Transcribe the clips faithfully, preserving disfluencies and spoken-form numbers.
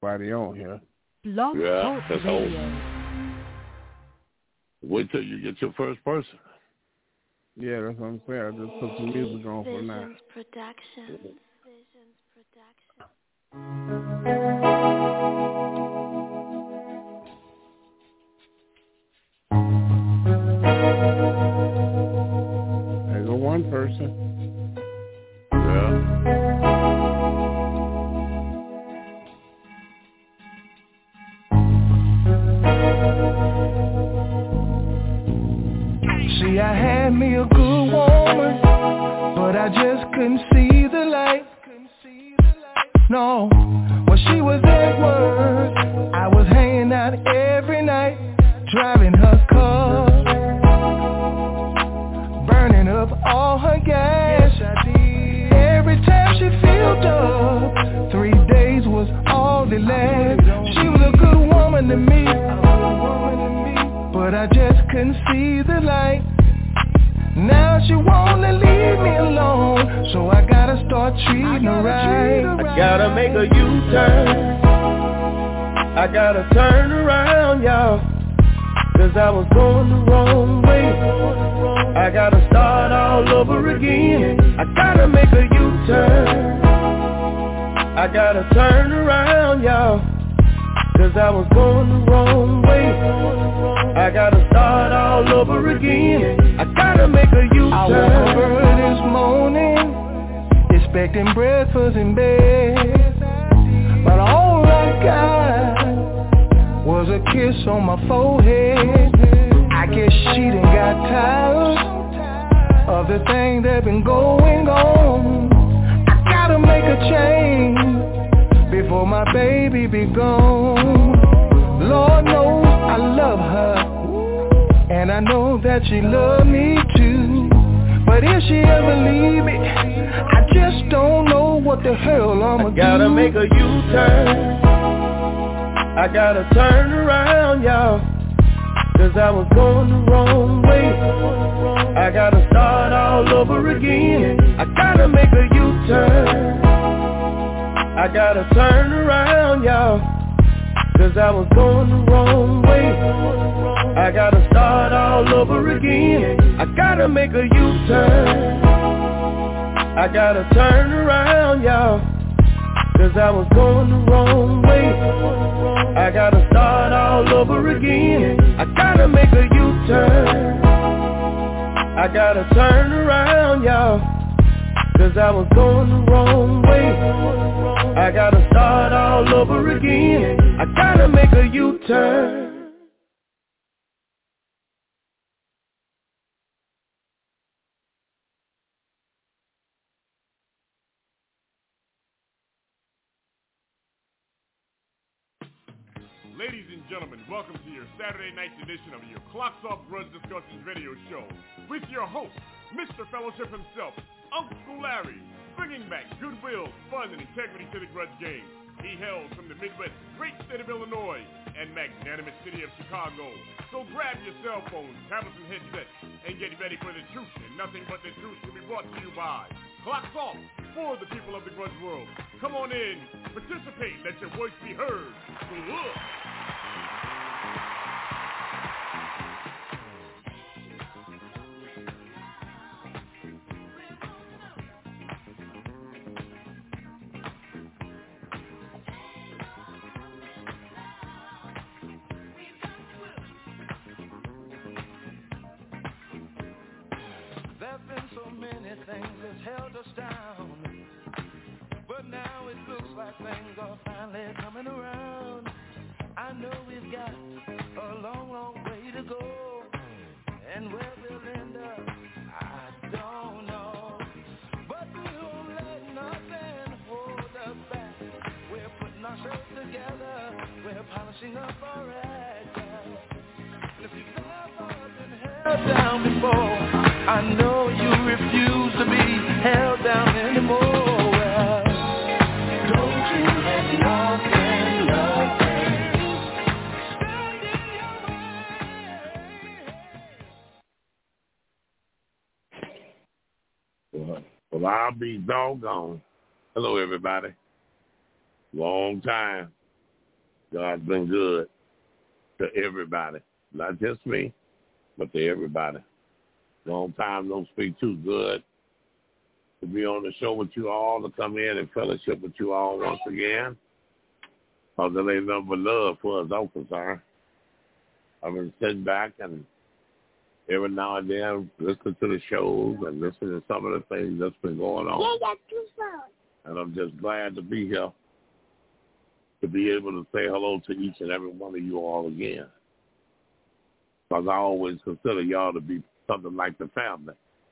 everybody on here. Blog Yeah, Talk that's Radio. all. Wait till you get your first person. Yeah, that's what I'm saying. I just put some music on for now. Visions Productions. Visions Productions. There's a one person. Yeah. See, I had me a good woman, but I just couldn't see the light. No, when she was at work, I was hanging out every night, driving her car, burning up all her gas. I did. Every time she filled up, three days was all it lasted. She was a good woman to me, but I just couldn't see the light. Now she wanna leave me alone, so I gotta start treating her right. I gotta make a U-turn, I gotta turn around, y'all, cause I was going the wrong way. I gotta start all over again. I gotta make a U-turn, I gotta turn around, y'all, cause I was going the wrong way. I gotta start all over again. I gotta make a U-turn. I woke up early this morning, expecting breakfast in bed, but all I got was a kiss on my forehead. I guess she done got tired of the thing that been going on. I gotta make a change before my baby be gone. Lord knows I love her, and I know that she love me too. But if she ever leave me, I just don't know what the hell I'ma do. I gotta make a U-turn, I gotta turn around, y'all, cause I was going the wrong way. I gotta start all over again. I gotta make a U-turn, I gotta turn around, y'all, cause I was going the wrong way. I gotta start all over again. I gotta make a U-turn, I gotta turn around, y'all, cause I was going the wrong way. I gotta start all over again. I gotta make a U-turn, I gotta turn around, y'all, cause I was going the wrong way. I gotta start all over again. I gotta make a U-turn. Ladies and gentlemen, welcome to your Saturday night edition of your Clocks Off Grudge Discussions radio show with your host, Mister Fellowship himself, Uncle Larry, bringing back goodwill, fun, and integrity to the grudge game. He hails from the Midwest, great state of Illinois, and magnanimous city of Chicago. So grab your cell phones, tablets, and headsets, and get ready for the truth, and nothing but the truth will be brought to you by Clocks Off for the people of the grudge world. Come on in, participate, let your voice be heard. Ugh. There've been so many things that's held us down, but now it looks like things are finally coming around. I know we've got a long, long way to go, and where we'll end up, I don't know. But we won't let nothing hold us back. We're putting ourselves together, we're polishing up our act. If you've never been held down before, I know you refuse to be held down anymore. Well, don't you let nothing, nothing stand in your way. Well, well, I'll be doggone. Hello, everybody. Long time. God's been good to everybody, not just me, but to everybody. Long time no speak too good to be on the show with you all, to come in and fellowship with you all once again. Because there ain't nothing but love for us, I'm concerned. I've been sitting back and every now and then listening to the shows and listening to some of the things that's been going on. Yeah, that's too far. And I'm just glad to be here, to be able to say hello to each and every one of you all again. Because I always consider y'all to be something like the family.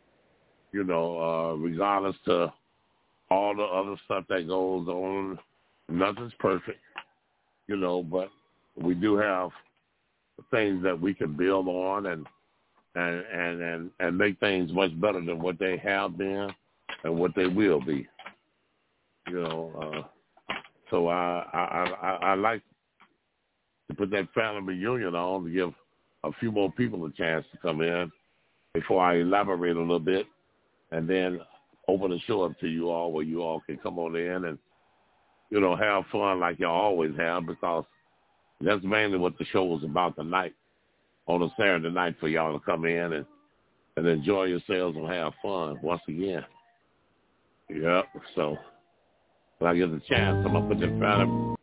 You know, uh, regardless to all the other stuff that goes on, nothing's perfect, you know, but we do have things that we can build on and and, and, and, and make things much better than what they have been and what they will be. You know, uh, so I, I, I, I like to put that family reunion on to give a few more people a chance to come in before I elaborate a little bit and then open the show up to you all where you all can come on in and, you know, have fun like you always have, because that's mainly what the show was about tonight, on a Saturday night, for y'all to come in and, and enjoy yourselves and have fun once again. Yep, so when I get the chance, I'm going to put that family.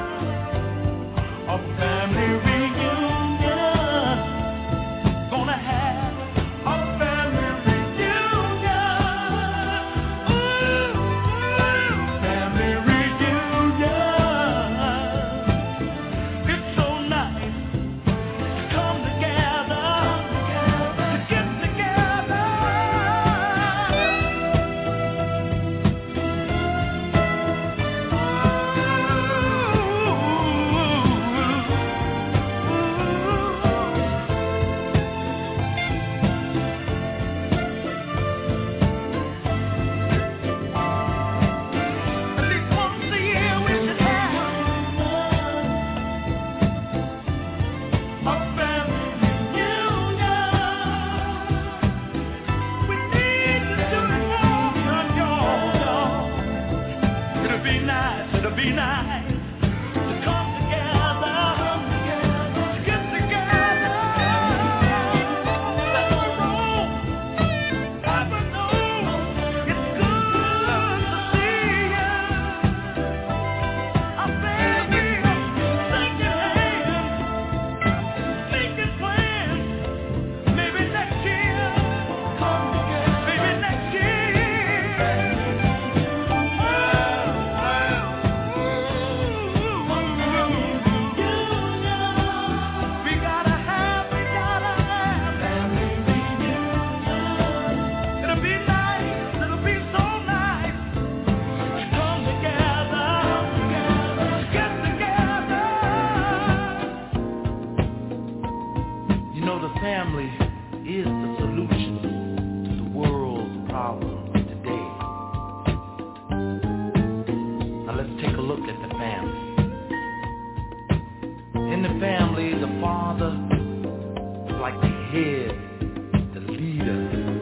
Gonna have family is the solution to the world's problems today. Now let's take a look at the family. In the family, the father is like the head, the leader,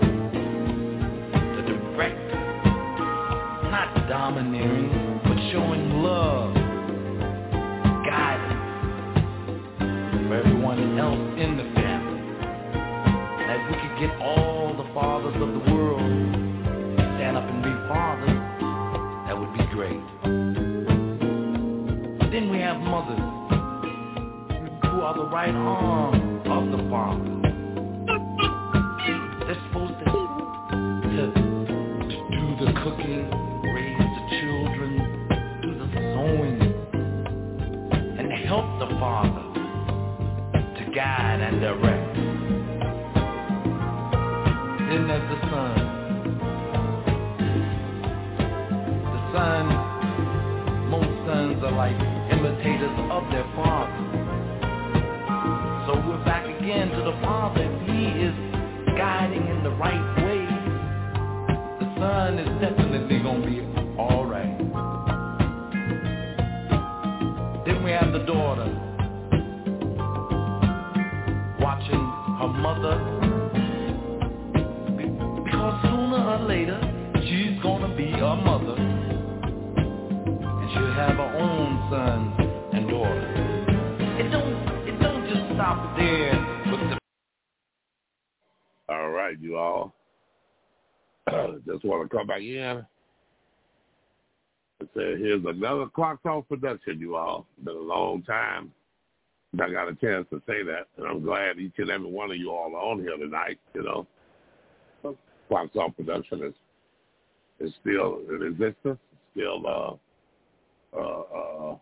the director, not domineering, but showing love, guidance for everyone else in the family. And if we could get all the fathers of the world to stand up and be fathers, that would be great. Then we have mothers, who are the right arm of the father. They're supposed to, to, to do the cooking, raise the children, do the sewing, and help the father to guide and direct. Then there's the son. The son, most sons are like imitators of their father. So we're back again to the father. If he is guiding in the right way, the son is definitely going to be all right. Then we have the daughter, watching her mother, because sooner or later she's going to be a mother, and she'll have her own sons and daughters. It don't stop there with the... All right, you all. Just want to come back in and say, here's another Clocks Off production, you all. Been a long time. I got a chance to say that, and I'm glad each and every one of you all are on here tonight, you know. Clocks Off production is is still in existence, still uh, uh, uh,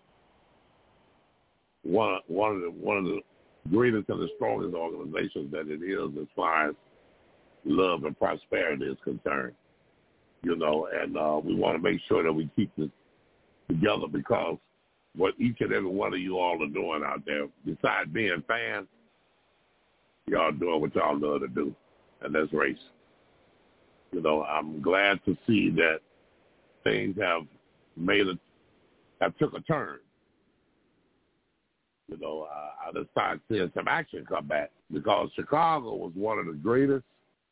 one, one of the one of the greatest and the strongest organizations that it is as far as love and prosperity is concerned, you know, and uh, we want to make sure that we keep this together, because what each and every one of you all are doing out there, besides being fans, y'all doing what y'all love to do, and that's race. You know, I'm glad to see that things have made a, have took a turn. You know, uh, I just started seeing some action come back, because Chicago was one of the greatest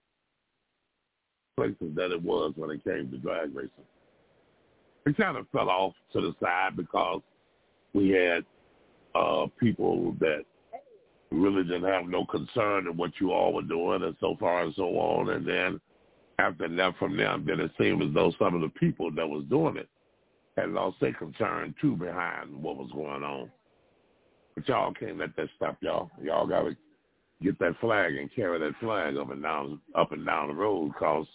places that it was when it came to drag racing. It kind of fell off to the side because we had uh, people that really didn't have no concern in what you all were doing and so far and so on. And then after that, from them, then it seemed as though some of the people that was doing it had lost their concern, too, behind what was going on. But y'all can't let that stop y'all. Y'all got to get that flag and carry that flag up and down up and down the road, because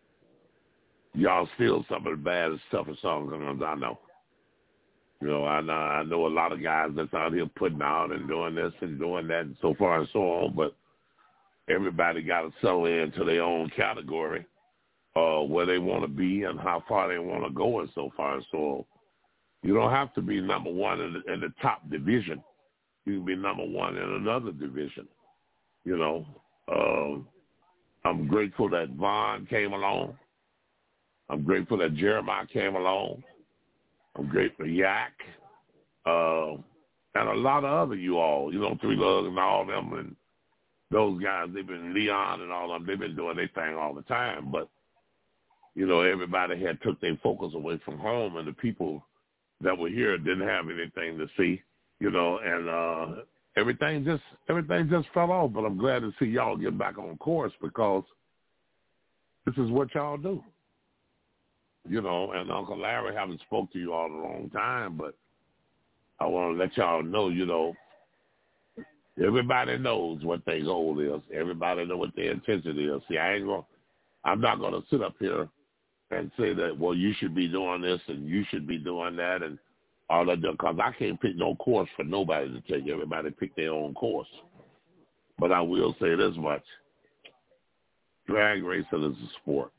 y'all still some of the baddest, toughest songs I know. You know, I know, I know a lot of guys that's out here putting out and doing this and doing that and so far and so on, but everybody got to settle into their own category, uh, where they want to be and how far they want to go and so far and so on. You don't have to be number one in the, in the top division. You can be number one in another division, you know. Um, I'm grateful that Vaughn came along. I'm grateful that Jeremiah came along. I'm grateful for Yak, uh, and a lot of other you all, you know, Three Lugs and all them, and those guys, they've been, Leon and all of them, they've been doing their thing all the time. But, you know, everybody had took their focus away from home, and the people that were here didn't have anything to see. You know, and uh, everything just everything just fell off. But I'm glad to see y'all get back on course, because this is what y'all do. You know, and Uncle Larry haven't spoke to you all in a long time, but I want to let y'all know, you know, everybody knows what their goal is. Everybody knows what their intention is. See, I ain't gonna, I'm not going to sit up here and say that, well, you should be doing this and you should be doing that and all that, because I can't pick no course for nobody to take. Everybody pick their own course. But I will say this much. Drag racing is a sport.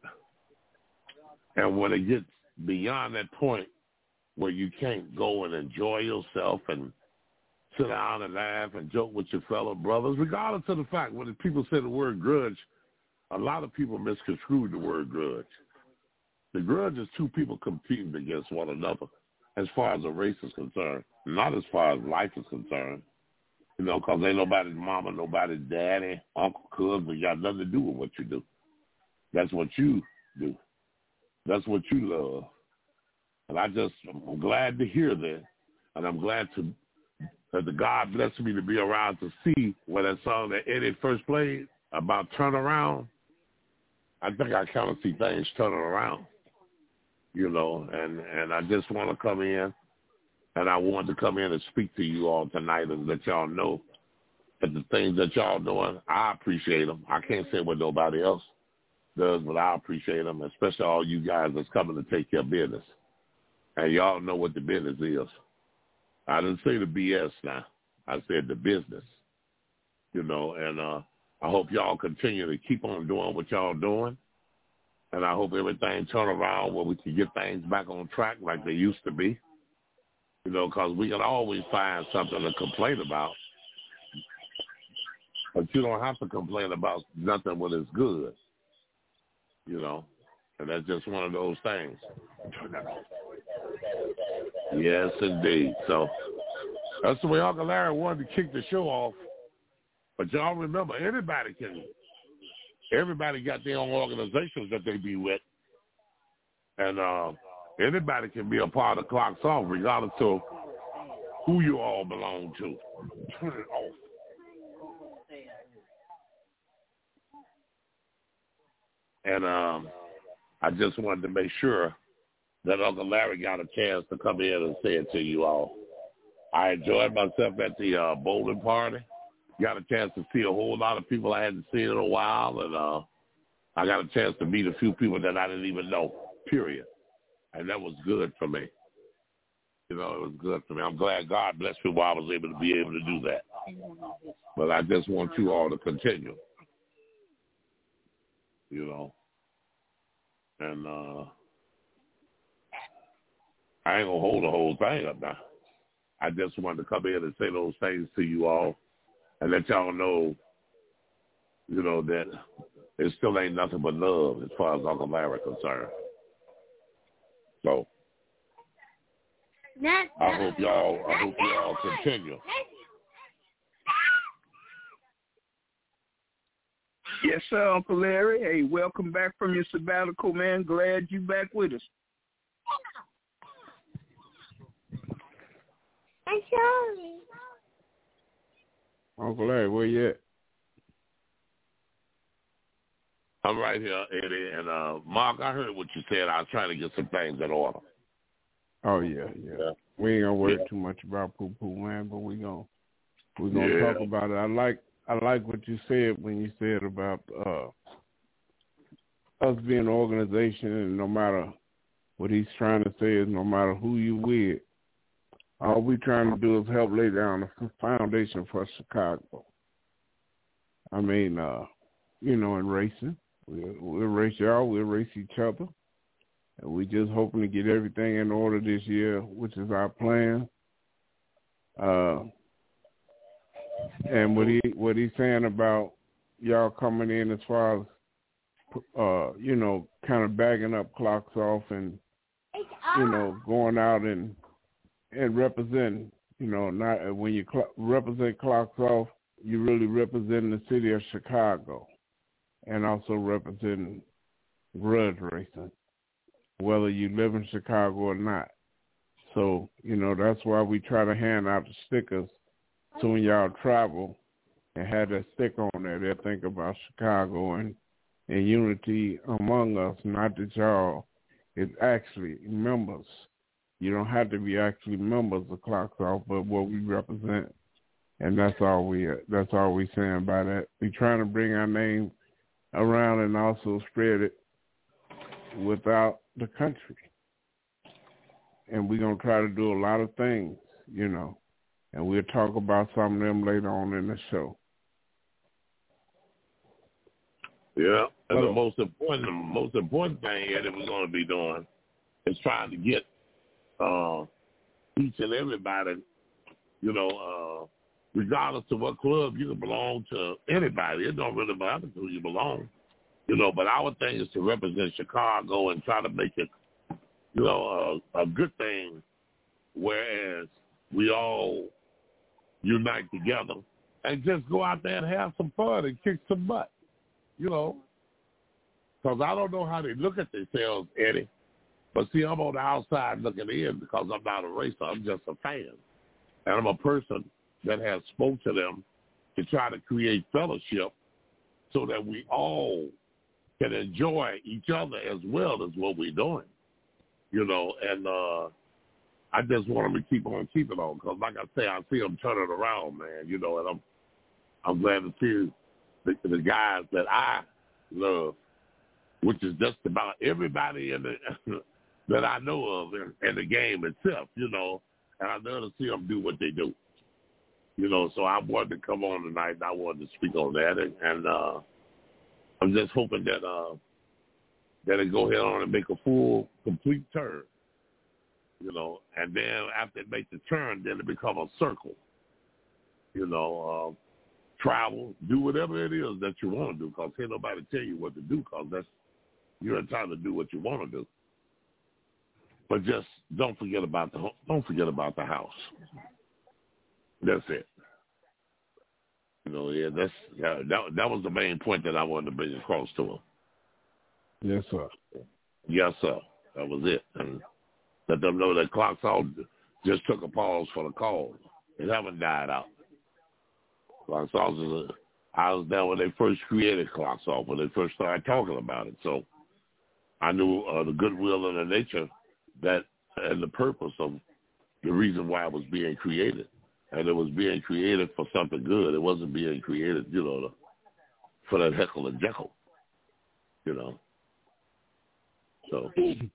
And when it gets beyond that point where you can't go and enjoy yourself and sit down and laugh and joke with your fellow brothers, regardless of the fact when people say the word grudge, a lot of people misconstrue the word grudge. The grudge is two people competing against one another as far as a race is concerned, not as far as life is concerned. You know, because ain't nobody's mama, nobody's daddy, uncle, cousin, got nothing to do with what you do. That's what you do. That's what you love. And I just, I'm glad to hear that. And I'm glad to that the God blessed me to be around to see when that song that Eddie first played about turn around. I think I kind of see things turning around, you know, and, and I just want to come in, and I want to come in and speak to you all tonight and let y'all know that the things that y'all doing, I appreciate them. I can't say what nobody else does, but I appreciate them, especially all you guys that's coming to take care of business. And y'all know what the business is. I didn't say the B S now. I said the business, you know, and uh, I hope y'all continue to keep on doing what y'all doing. And I hope everything turn around where we can get things back on track like they used to be, you know, because we can always find something to complain about. But you don't have to complain about nothing when it's good, you know, and that's just one of those things. Turn that off. Yes, indeed. So that's the way Uncle Larry wanted to kick the show off. But y'all remember, everybody can, everybody got their own organizations that they be with. And uh, anybody can be a part of Clocks Off, regardless of who you all belong to. Turn it off. And um, I just wanted to make sure that Uncle Larry got a chance to come in and say it to you all. I enjoyed myself at the uh, bowling party. Got a chance to see a whole lot of people I hadn't seen in a while, and uh, I got a chance to meet a few people that I didn't even know, period. And that was good for me. You know, it was good for me. I'm glad God blessed me while I was able to be able to do that. But I just want you all to continue, you know. And uh, I ain't going to hold the whole thing up now. I just wanted to come in and say those things to you all and let y'all know, you know, that it still ain't nothing but love as far as Uncle Larry is concerned. So I hope y'all, I hope y'all continue. Yes, sir, Uncle Larry. Hey, welcome back from your sabbatical, man. Glad you back with us. I'm sorry. Uncle Larry, where you at? I'm right here, Eddie. And uh, Mark, I heard what you said. I was trying to get some things in order. Oh yeah, yeah. yeah. We ain't gonna worry yeah. too much about poo poo, man, but we gonna we gonna yeah. talk about it. I like I like what you said when you said about uh, us being an organization, and no matter what he's trying to say is, no matter who you with, all we trying to do is help lay down the foundation for Chicago. I mean, uh, you know, in racing, we'll, we'll race y'all, we'll race each other. And we just hoping to get everything in order this year, which is our plan. Uh, and what he what he's saying about y'all coming in as far as, uh, you know, kind of bagging up Clocks Off and, you know, going out and and representing, you know, not when you cl- represent Clocks Off, you really represent the city of Chicago and also representing grudge racing, whether you live in Chicago or not. So, you know, that's why we try to hand out the stickers so when y'all travel and have that sticker on there, they'll think about Chicago and, and unity among us, not that y'all is actually members. You don't have to be actually members of Clocks Off, but what we represent, and that's all we that's all we saying by that. We trying to bring our name around and also spread it without the country. And we're going to try to do a lot of things, you know, and we'll talk about some of them later on in the show. Yeah, and oh. the most important, the most important thing here that we're going to be doing is trying to get uh, each and everybody You know, uh, regardless of what club, you can belong to anybody. It don't really matter who you belong. You know, but our thing is to represent Chicago and try to make it, you know, a, a good thing, whereas we all unite together and just go out there and have some fun and kick some butt, you know. Because I don't know how they look at themselves, Eddie. But, see, I'm on the outside looking in because I'm not a racer. I'm just a fan. And I'm a person that has spoke to them to try to create fellowship so that we all can enjoy each other as well as what we're doing, you know. And uh, I just want them to keep on keeping on because, like I say, I see them turning around, man, you know, and I'm I'm glad to see the, the guys that I love, which is just about everybody in the that I know of in, in the game itself, you know, and I love to see them do what they do. You know, so I wanted to come on tonight, and I wanted to speak on that, and, and uh, I'm just hoping that uh, that it go ahead on and make a full, complete turn, you know, and then after it makes the turn, then it become a circle, you know, uh, travel, do whatever it is that you want to do, because can't nobody tell you what to do, because that's, you're entitled to do what you want to do. But just don't forget about the don't forget about the house. That's it. You know, yeah, that's yeah, that that was the main point that I wanted to bring across to him. Yes, sir. Yes, sir. That was it. And let them know that Clocks Off just took a pause for the call. It haven't died out. Clocks Off is a, I was there when they first created Clocks Off, when they first started talking about it. So I knew uh, the goodwill and the nature that and the purpose of the reason why it was being created. And it was being created for something good. It wasn't being created, you know, for that heckle and jekyll, you know. So,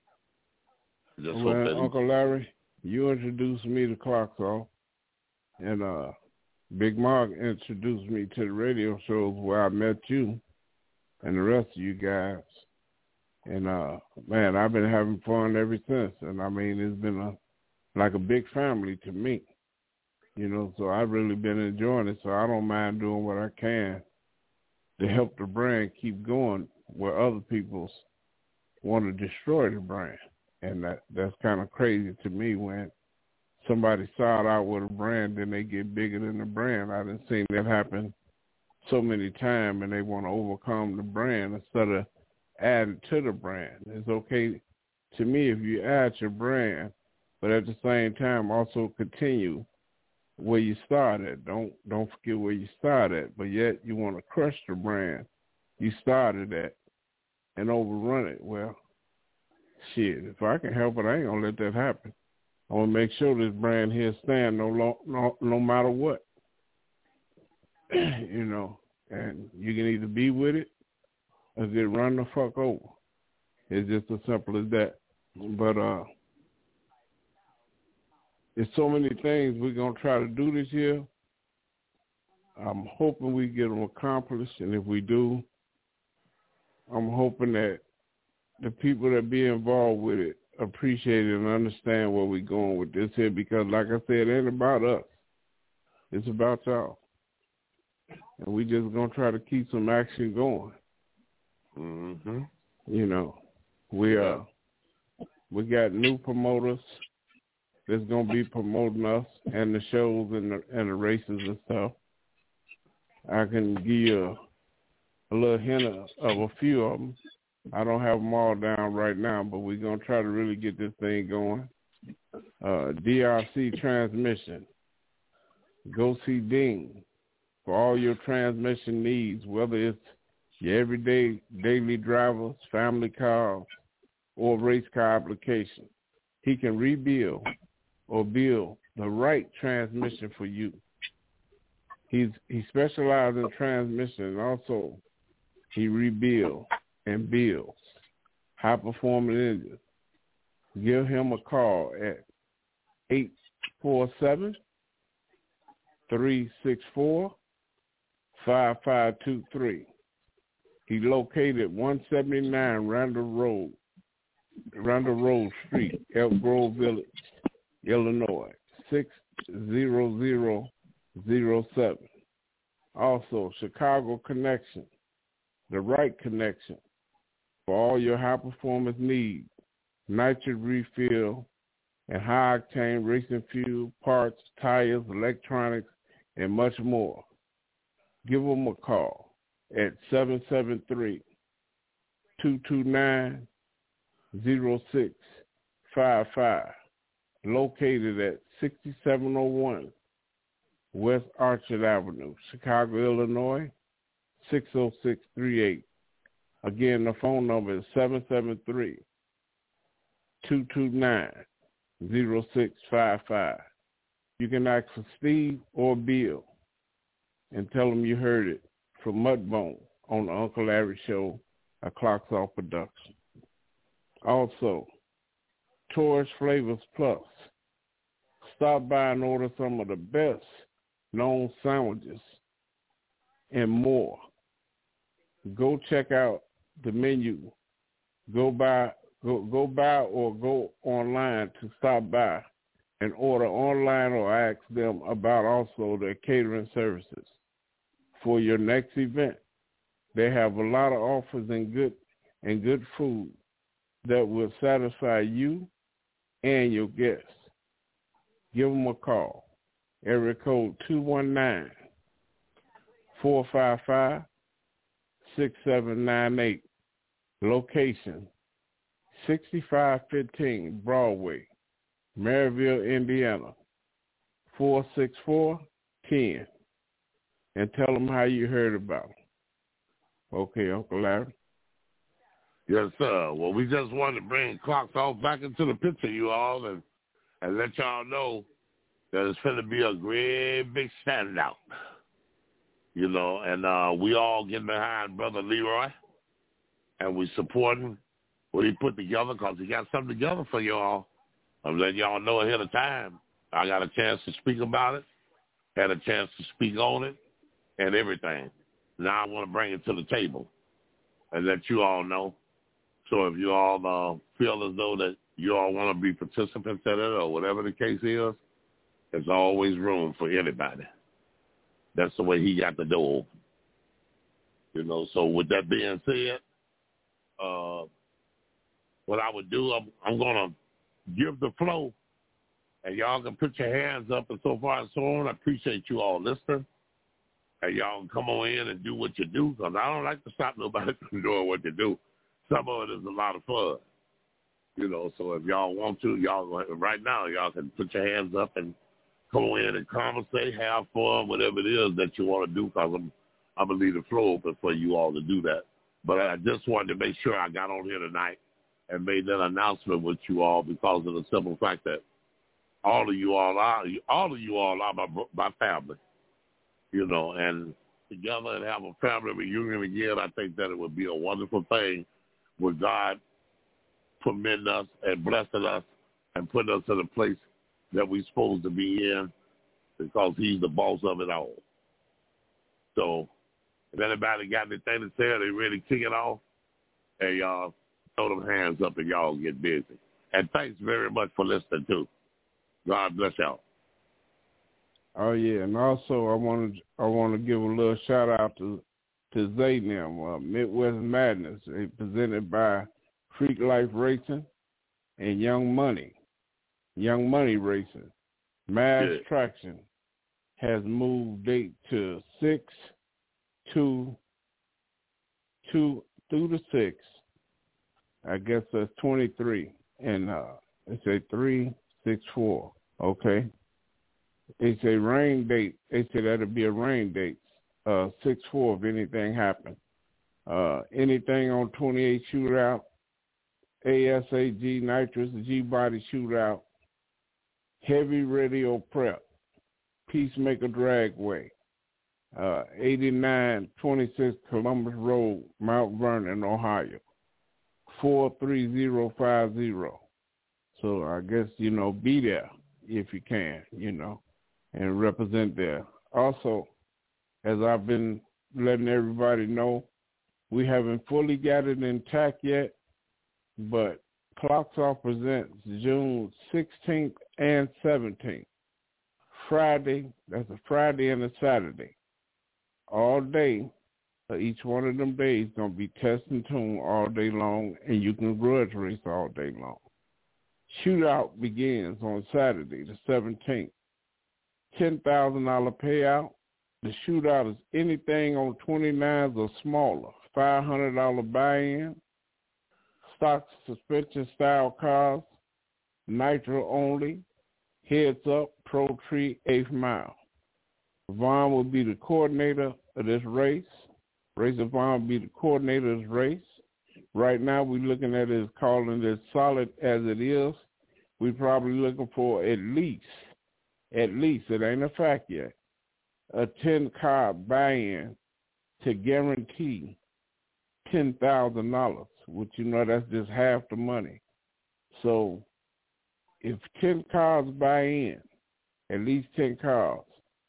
just well, hope that Uncle Larry, you introduced me to Clocks Off, and uh, Big Mark introduced me to the radio shows where I met you and the rest of you guys. And, uh, man, I've been having fun ever since. And, I mean, it's been a, like a big family to me. You know, so I've really been enjoying it, so I don't mind doing what I can to help the brand keep going where other people want to destroy the brand. And that that's kind of crazy to me when somebody start out with a brand, then they get bigger than the brand. I done seen that happen so many times, and they want to overcome the brand instead of adding to the brand. It's okay to me if you add your brand, but at the same time also continue where you started. Don't don't forget where you started, but yet you want to crush the brand you started at and overrun it. Well, shit, if I can help it, I ain't gonna let that happen. I want to make sure this brand here stand no lo- no no matter what. You know, and you can either be with it or get run the fuck over. It's just as simple as that. But uh. There's so many things we're going to try to do this year. I'm hoping we get them accomplished, and if we do, I'm hoping that the people that be involved with it appreciate it and understand where we're going with this here, because like I said, it ain't about us. It's about y'all. And we just going to try to keep some action going. Mm-hmm. You know, we, uh, we got new promoters that's going to be promoting us and the shows and the, and the races and stuff. I can give you a, a little hint of, of a few of them. I don't have them all down right now, but we're going to try to really get this thing going. Uh, D R C Transmission. Go see Dean for all your transmission needs, whether it's your everyday daily drivers, family cars, or race car application. He can rebuild or build the right transmission for you. He's he specializes in transmission, and also he rebuilds and builds high-performing engines. Give him a call at eight four seven, three six four, five five two three. He's located one seventy-nine Randall Road, Randall Road Street, Elk Grove Village, Illinois, six zero zero zero seven. Also, Chicago Connection, the right connection for all your high-performance needs, nitrate refill, and high-octane racing fuel, parts, tires, electronics, and much more. Give them a call at seven seven three, two two nine, zero six five five, located at sixty-seven oh one West Archer Avenue, Chicago, Illinois, six oh six three eight. Again, the phone number is seven seven three, two two nine, zero six five five. You can ask for Steve or Bill and tell them you heard it from Mudbone on the Uncle Larry Show, a Clocks Off production. Also, Taurus Flavors Plus. Stop by and order some of the best known sandwiches and more. Go check out the menu. Go by, go, go by or go online to stop by and order online or ask them about also their catering services for your next event. They have a lot of offers and good and good food that will satisfy you and your guests. Give them a call. Area code two one nine, four five five, six seven nine eight. Location, sixty-five fifteen Broadway, Maryville, Indiana, four six four one zero. And tell them how you heard about them. Okay, Uncle Larry. Yes, sir. Well, we just wanted to bring Clocks Off back into the picture, you all, and, and let y'all know that it's going to be a great big standout. You know, and uh, we all getting behind Brother Leroy, and we supporting what he put together because he got something together for y'all. I'm letting y'all know ahead of time. I got a chance to speak about it, had a chance to speak on it, and everything. Now I want to bring it to the table and let you all know. So if you all uh, feel as though that you all want to be participants in it or whatever the case is, there's always room for anybody. That's the way he got the door open. You know, so with that being said, uh, what I would do, I'm, I'm going to give the flow, and y'all can put your hands up and so far and so on. I appreciate you all listening. And y'all can come on in and do what you do, because I don't like to stop nobody from doing what they do. Some of it is a lot of fun. You know, so if y'all want to, y'all right now, y'all can put your hands up and come on in and conversate, have fun, whatever it is that you want to do, because I'm, I'm going to leave the floor open for you all to do that. But I just wanted to make sure I got on here tonight and made that announcement with you all because of the simple fact that all of you all are, all of you all are my, my family. You know, and together and have a family reunion again, I think that it would be a wonderful thing with God permitting us and blessing us and putting us in a place that we're supposed to be in because he's the boss of it all. So if anybody got anything to say, they ready to kick it off, hey, y'all, throw them hands up and y'all get busy. And thanks very much for listening, too. God bless y'all. Oh yeah, and also I want to I want to give a little shout out to to Zaynam, uh, Midwest Madness, uh, presented by Freak Life Racing and Young Money, Young Money Racing. Mass yeah. Traction has moved date to six, two, two through the six. I guess that's twenty-three, and uh, it's a three six four. Okay. It's a rain date. They said that'll be a rain date, uh, six four if anything happened. Uh, anything on twenty-eight shootout, A S A G nitrous, G-body shootout, heavy radio prep, Peacemaker Dragway, uh, eighty-nine twenty-six Columbus Road, Mount Vernon, Ohio, four three zero five zero. So I guess, you know, be there if you can, you know, and represent there. Also, as I've been letting everybody know, we haven't fully got it intact yet, but Clocks Off presents June sixteenth and seventeenth Friday, that's a Friday and a Saturday. All day, uh, each one of them days going to be test and tune all day long, and you can grudge race all day long. Shootout begins on Saturday, the seventeenth. ten thousand dollars payout. The shootout is anything on twenty-nines or smaller. five hundred dollars buy-in. Stock suspension style cars. Nitro only. Heads up, Pro Tree, eighth mile. Vaughn will be the coordinator of this race. Racer Vaughn will be the coordinator of this race. Right now we're looking at it as calling it solid as it is. We're probably looking for at least, at least, it ain't a fact yet, a ten-car buy-in to guarantee ten thousand dollars, which, you know, that's just half the money. So if ten cars buy in, at least ten cars,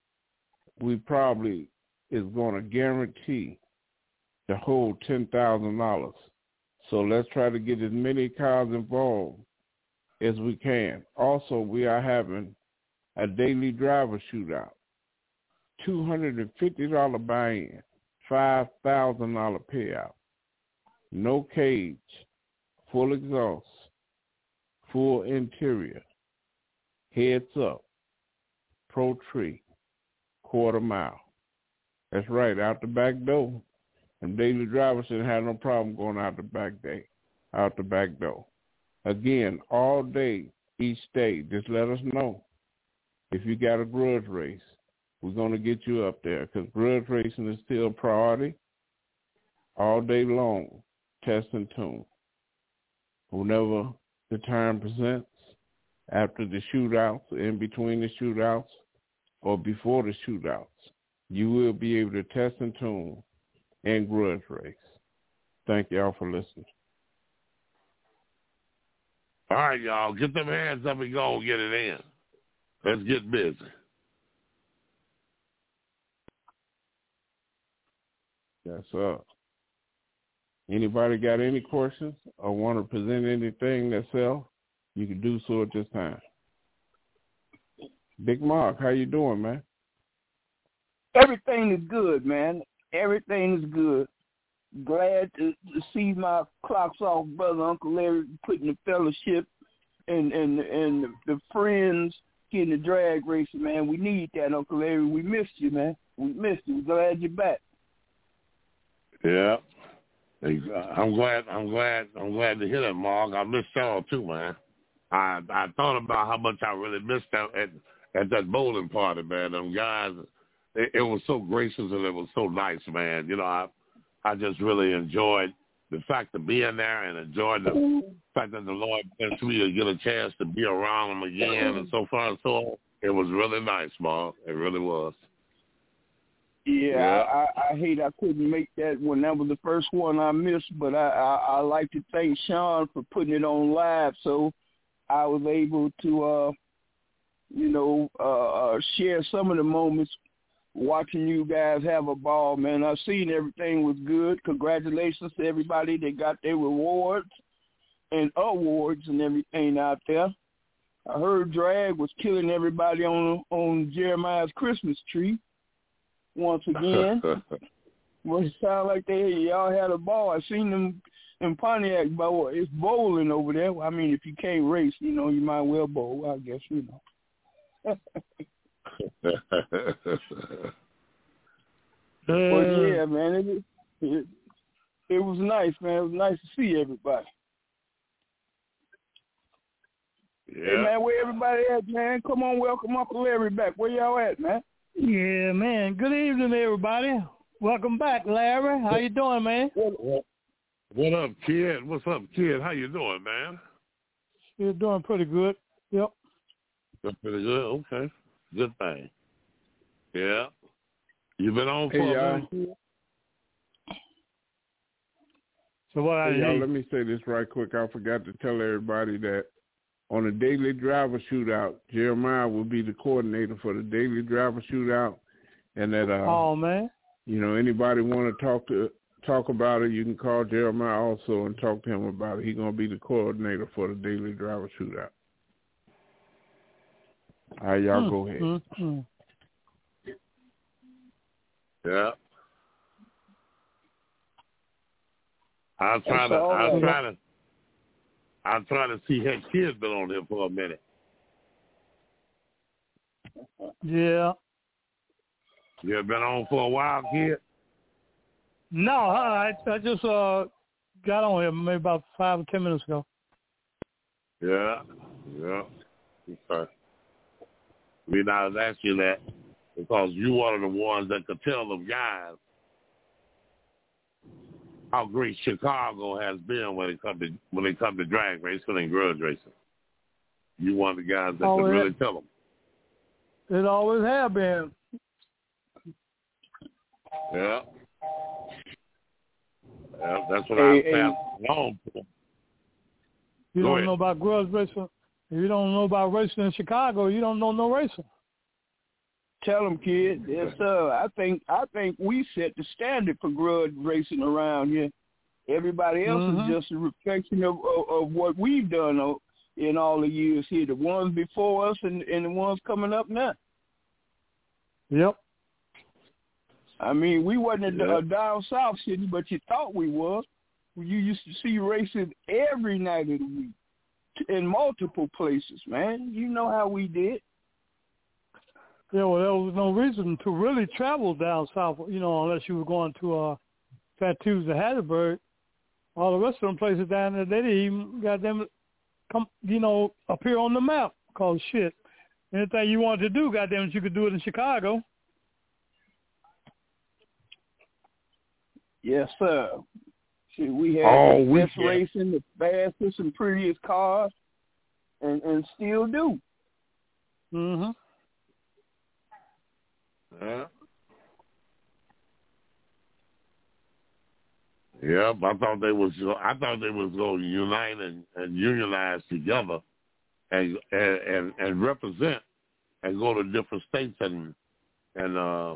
we probably is going to guarantee the whole ten thousand dollars. So let's try to get as many cars involved as we can. Also, we are having a daily driver shootout. two hundred fifty dollars buy-in, five thousand dollars payout. No cage, full exhaust, full interior, heads up, Pro Tree, quarter mile. That's right, out the back door. And daily drivers shouldn't have no problem going out the back day, out the back door. Again, all day, each day, just let us know if you got a grudge race. We're going to get you up there because grudge racing is still a priority. All day long, test and tune. Whenever the time presents, after the shootouts, in between the shootouts, or before the shootouts, you will be able to test and tune and grudge race. Thank y'all for listening. All right, y'all, get them hands up and go and get it in. Let's get busy. Yes, sir. Anybody got any questions or want to present anything themselves, you can do so at this time. Big Mark, how you doing, man? Everything is good, man. Everything is good. Glad to, to see my clocks off brother Uncle Larry putting the fellowship and and and the, the friends getting the drag racing, man. We need that, Uncle Larry. We missed you, man. We missed you. We're glad you're back. Yeah. I'm glad I'm glad I'm glad to hear that, Mark. I missed y'all too, man. I I thought about how much I really missed out at at that bowling party, man. Them guys, it, it was so gracious and it was so nice, man. You know, I I just really enjoyed the fact of being there and enjoyed the fact that the Lord blessed me to get a chance to be around them again and so far and so on. It was really nice, Mark. It really was. Yeah, yeah. I, I, I hate I couldn't make that one. That was the first one I missed, but I, I, I like to thank Sean for putting it on live so I was able to, uh, you know, uh, uh, share some of the moments watching you guys have a ball, man. I seen everything was good. Congratulations to everybody that got their rewards and awards and everything out there. I heard drag was killing everybody on on Jeremiah's Christmas tree once again. Well, it sounded like they y'all had a ball. I seen them in Pontiac bowl. It's bowling over there. I mean, if you can't race, you know, you might well bowl, I guess, you know. But yeah, man, it, it it was nice, man. It was nice to see everybody. Yeah. Hey, man, where everybody at, man? Come on, welcome Uncle Larry back. Where y'all at, man? Yeah, man. Good evening, everybody. Welcome back, Larry. How you doing, man? What, what up, kid? What's up, kid? How you doing, man? You're doing pretty good. Yep. Doing pretty good? Okay. Good thing. Yeah. You been on for hey, a y'all. minute? So what I hey, y'all, need? let me say this right quick. I forgot to tell everybody that on the daily driver shootout, Jeremiah will be the coordinator for the daily driver shootout, and that uh, oh man, you know, anybody want to talk to talk about it, you can call Jeremiah also and talk to him about it. He's gonna be the coordinator for the daily driver shootout. All right, y'all mm, go ahead. Mm, mm. Yeah. I'm trying to. I'm trying to. I'm trying to see had kids been on here for a minute. Yeah. You have been on for a while, kid? No, I I just uh got on here maybe about five or ten minutes ago. Yeah. Yeah. Okay. We not ask you that because you one of the ones that could tell them guys how great Chicago has been when it comes to when it comes to drag racing and grudge racing. You one of the guys that oh, can it, really tell them. It always have been. Yeah. Yeah, that's what hey, I passed hey. along to. You Go don't ahead. know about grudge racing. If you don't know about racing in Chicago, you don't know no racing. Tell them, kid. Yes, sir. I think I think we set the standard for grudge racing around here. Everybody else mm-hmm. is just a reflection of, of of what we've done in all the years here. The ones before us and, and the ones coming up now. Yep. I mean, we wasn't a, yep. a down south city, but you thought we was. You used to see races every night of the week in multiple places, man. You know how we did. Yeah, well, there was no reason to really travel down south, you know, unless you were going to uh, Fat Tuesday, Hattiesburg. All the rest of them places down there, they didn't even got them come, you know, appear on the map. Cause shit, anything you wanted to do, goddamn it, you could do it in Chicago. Yes, sir. See, we had oh, the we best can. racing, the fastest and prettiest cars, and, and still do. Mm-hmm. Yeah. Yep, I thought they was. I thought they was going to unite and, and unionize together, and, and and and represent, and go to different states and and uh,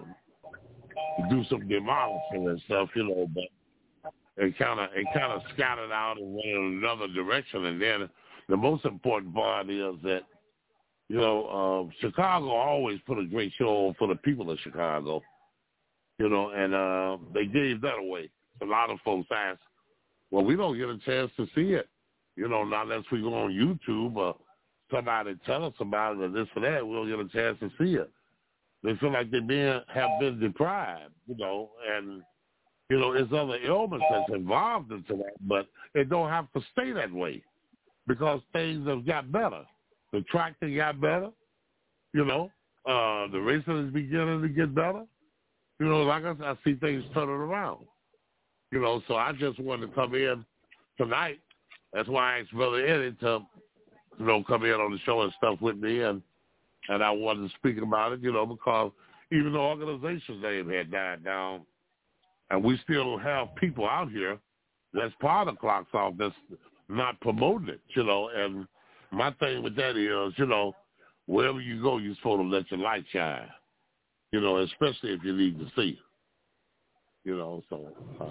do some demolishing and stuff, you know. But it kind of it kind of scattered out and went in another direction. And then the most important part is that, you know, uh, Chicago always put a great show on for the people of Chicago, you know, and uh, they gave that away. A lot of folks ask, well, we don't get a chance to see it, you know, not unless we go on YouTube or somebody tell us about it or this or that, we don't get a chance to see it. They feel like they been have been deprived, you know, and, you know, there's other elements that's involved into that, but it don't have to stay that way because things have got better. The tracking got better, you know, uh, the racing is beginning to get better. You know, like I said, I see things turning around. You know, so I just wanted to come in tonight. That's why I asked Brother Eddie to, you know, come in on the show and stuff with me, and and I wanted to speak about it, you know, because even the organization's name had died down, and we still have people out here that's part of Clocks Off that's not promoting it, you know. And my thing with that is, you know, wherever you go, you're supposed to let your light shine, you know, especially if you need to see. You know, so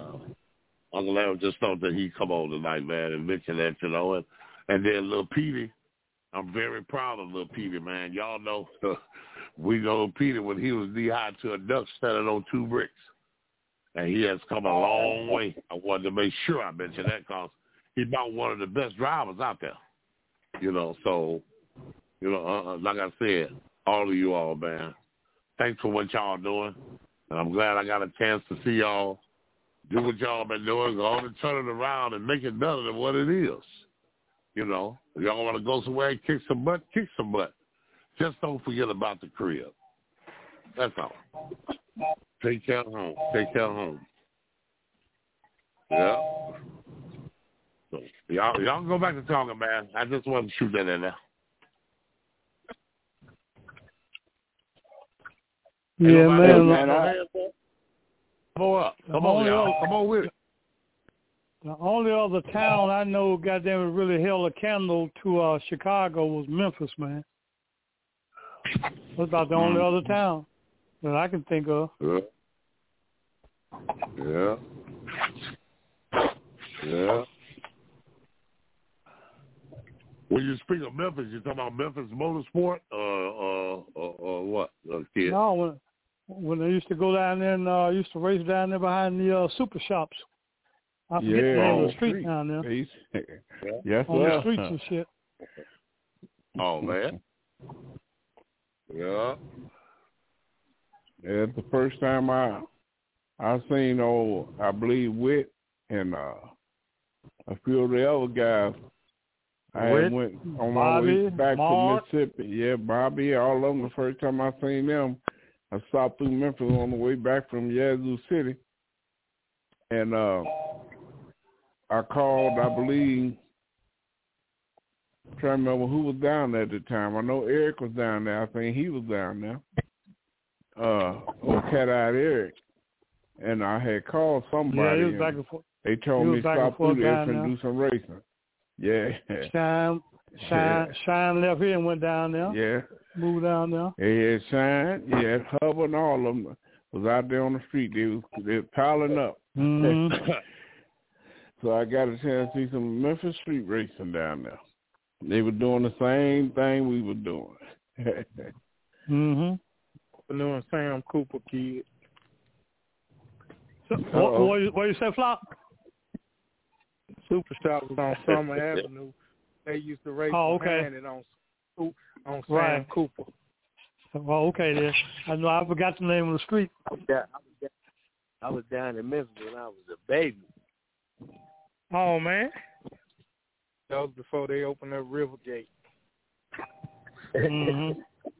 uh, Uncle Larry just thought that he'd come on tonight, man, and mention that, you know. And, and then Lil Petey, I'm very proud of Lil Petey, man. Y'all know, uh, we know Petey when he was knee-high to a duck standing on two bricks. And he has come a long way. I wanted to make sure I mentioned that because he's about one of the best drivers out there. You know, so, you know, uh, like I said, all of you all, man, thanks for what y'all doing. And I'm glad I got a chance to see y'all do what y'all been doing, go on and turn it around and make it better than what it is. You know, if y'all want to go somewhere and kick some butt, kick some butt. Just don't forget about the crib. That's all. Take care of home. Take care of home. Yeah. So, y'all, y'all go back to talking, man. I just wanted to shoot that in there. Yeah, man. man I, come on up. Come on, y'all. Other, come on with it. The only other town I know, goddamn it, really held a candle to uh, Chicago was Memphis, man. That's about the only mm. other town that I can think of. Yeah. Yeah. Yeah. When you speak of Memphis, you're talking about Memphis Motorsport or, or, or, or what, uh, kid? No, when, when they used to go down there and uh, used to race down there behind the uh, super shops. I forget yeah, the name of the street. street down there. Yes, yes on sir. the streets and shit. Oh, man. Yeah. Yeah, it's the first time I I seen old, I believe, Witt and uh, a few of the other guys. I had went on my Bobby, way back Mark. to Mississippi. Yeah, Bobby, all of them. The first time I seen them, I stopped through Memphis on the way back from Yazoo City. And uh, I called, I believe, I'm trying to remember who was down there at the time. I know Eric was down there. I think he was down there. Uh, or Cat-Eyed Eric. And I had called somebody. Yeah, he was and back and forth. they told He me was back stop and forth through there down and there. do some racing. Yeah. Shine, Shine, Yeah. Shine left here and went down there. Yeah. Moved down there. Yeah, Shine, yeah, Hubbard and all of them was out there on the street. They was, they were piling up. Mm-hmm. So I got a chance to see some Memphis street racing down there. They were doing the same thing we were doing. mm-hmm. Doing Sam Cooper, kid. So, what, what, you, what you say, Flop? Superstar was on Summer Avenue. They used to race oh, okay. behind it on on Sam right. Cooper. Well, okay then. I know I forgot the name of the street. Yeah, I was down, I was down in Memphis when I was a baby. Oh man, that was before they opened up Rivergate. Mm-hmm.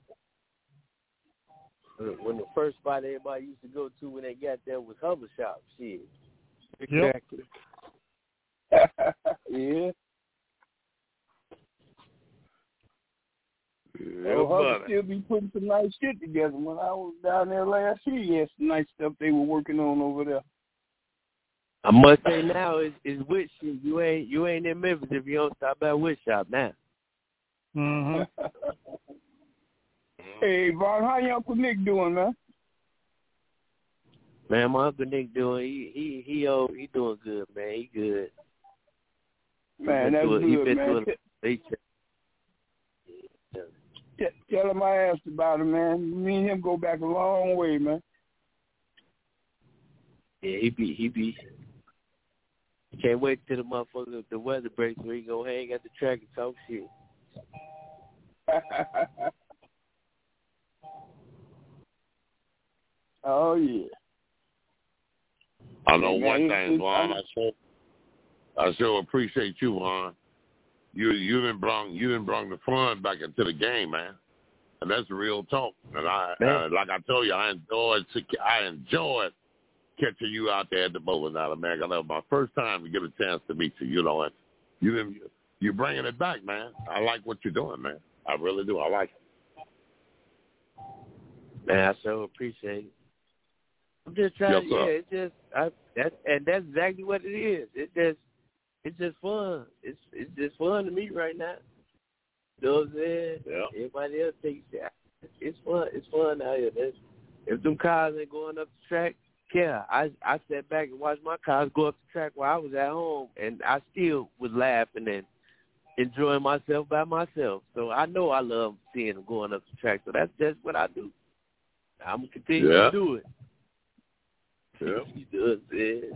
When the first spot everybody used to go to when they got there was Hubba Shop, shit. Exactly. yeah. Yeah, well, Hubba buddy. still be putting some nice shit together. When I was down there last year, he had some nice stuff they were working on over there. I must say now is is Wit shit. You ain't you ain't in Memphis if you don't stop at Wit Shop now. Mm-hmm. Hey, Vaughn, how your Uncle Nick doing, man? Man, my Uncle Nick doing he he he oh he doing good, man. He good. Man, that's doing, good, he man. Doing, Tell, tell him I asked about him, man. Me and him go back a long way, man. Yeah, he be he be. Can't wait till the motherfucker the weather breaks where he go hang at the track and talk shit. Oh yeah. I know yeah, one man, thing, Vaughn. I sure, I sure appreciate you, Vaughn. You you done brought you done brought the fun back into the game, man. And that's real talk. And I, uh, like I told you, I enjoyed I enjoyed catching you out there at the bowling alley, man. That was my first time to get a chance to meet you. You know, and you done, you're bringing it back, man. I like what you're doing, man. I really do. I like it. Man, I so appreciate it. I'm just trying. Yes, yeah, sir. it's just I that's and that's exactly what it is. It's just it's just fun. It's it's just fun to meet right now. You know what I'm saying? Yeah. Everybody else takes it. It's fun. It's fun out here. There's, if them cars ain't going up the track, yeah, I I sat back and watched my cars go up the track while I was at home, and I still was laughing and enjoying myself by myself. So I know I love seeing them going up the track. So that's just what I do. I'm gonna continue Yeah. to do it. Yeah. You do it, man.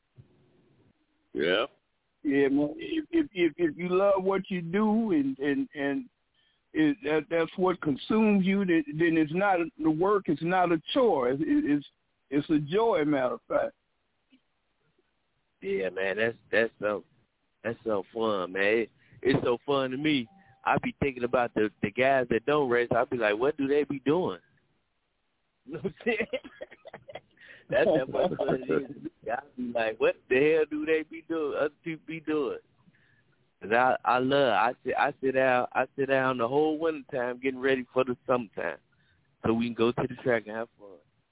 Yeah. Yeah, man. If if if, if you love what you do and and and it, that that's what consumes you, then then it's not the work. It's not a chore. It, it's it's a joy. Matter of fact. Yeah, man. That's that's so that's so fun, man. It, it's so fun to me. I be thinking about the the guys that don't race. I be like, what do they be doing? You know what I'm saying? That's how much fun it is. I be like, what the hell do they be doing? Other people be doing. Cause I I love. I sit I sit down I sit down the whole winter time getting ready for the summertime, so we can go to the track and have fun.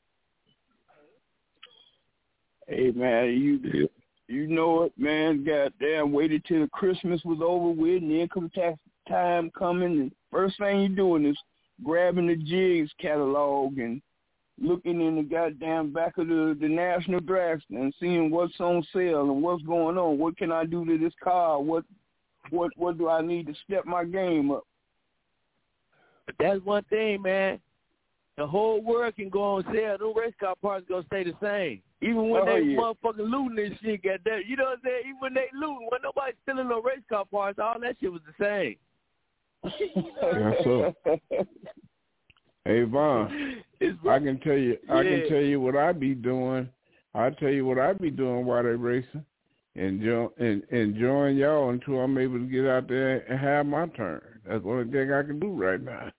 Hey man, you you know it, man. Goddamn, waited till Christmas was over with and the income tax time coming, and first thing you doing is grabbing the Jigs catalog and looking in the goddamn back of the, the National Dragster and seeing what's on sale and what's going on. What can I do to this car? What what what do I need to step my game up? But that's one thing, man. The whole world can go on sale. Those race car parts gonna stay the same. Even when oh, they yeah. motherfucking looting this shit, got that. You know what I'm saying? Even when they looting, when nobody stealing no race car parts, all that shit was the same. That's up. Hey Von, I can tell you, yeah. I can tell you what I be doing. I tell you what I be doing while they racing, enjoy, and enjoying y'all until I'm able to get out there and have my turn. That's the only thing I can do right now.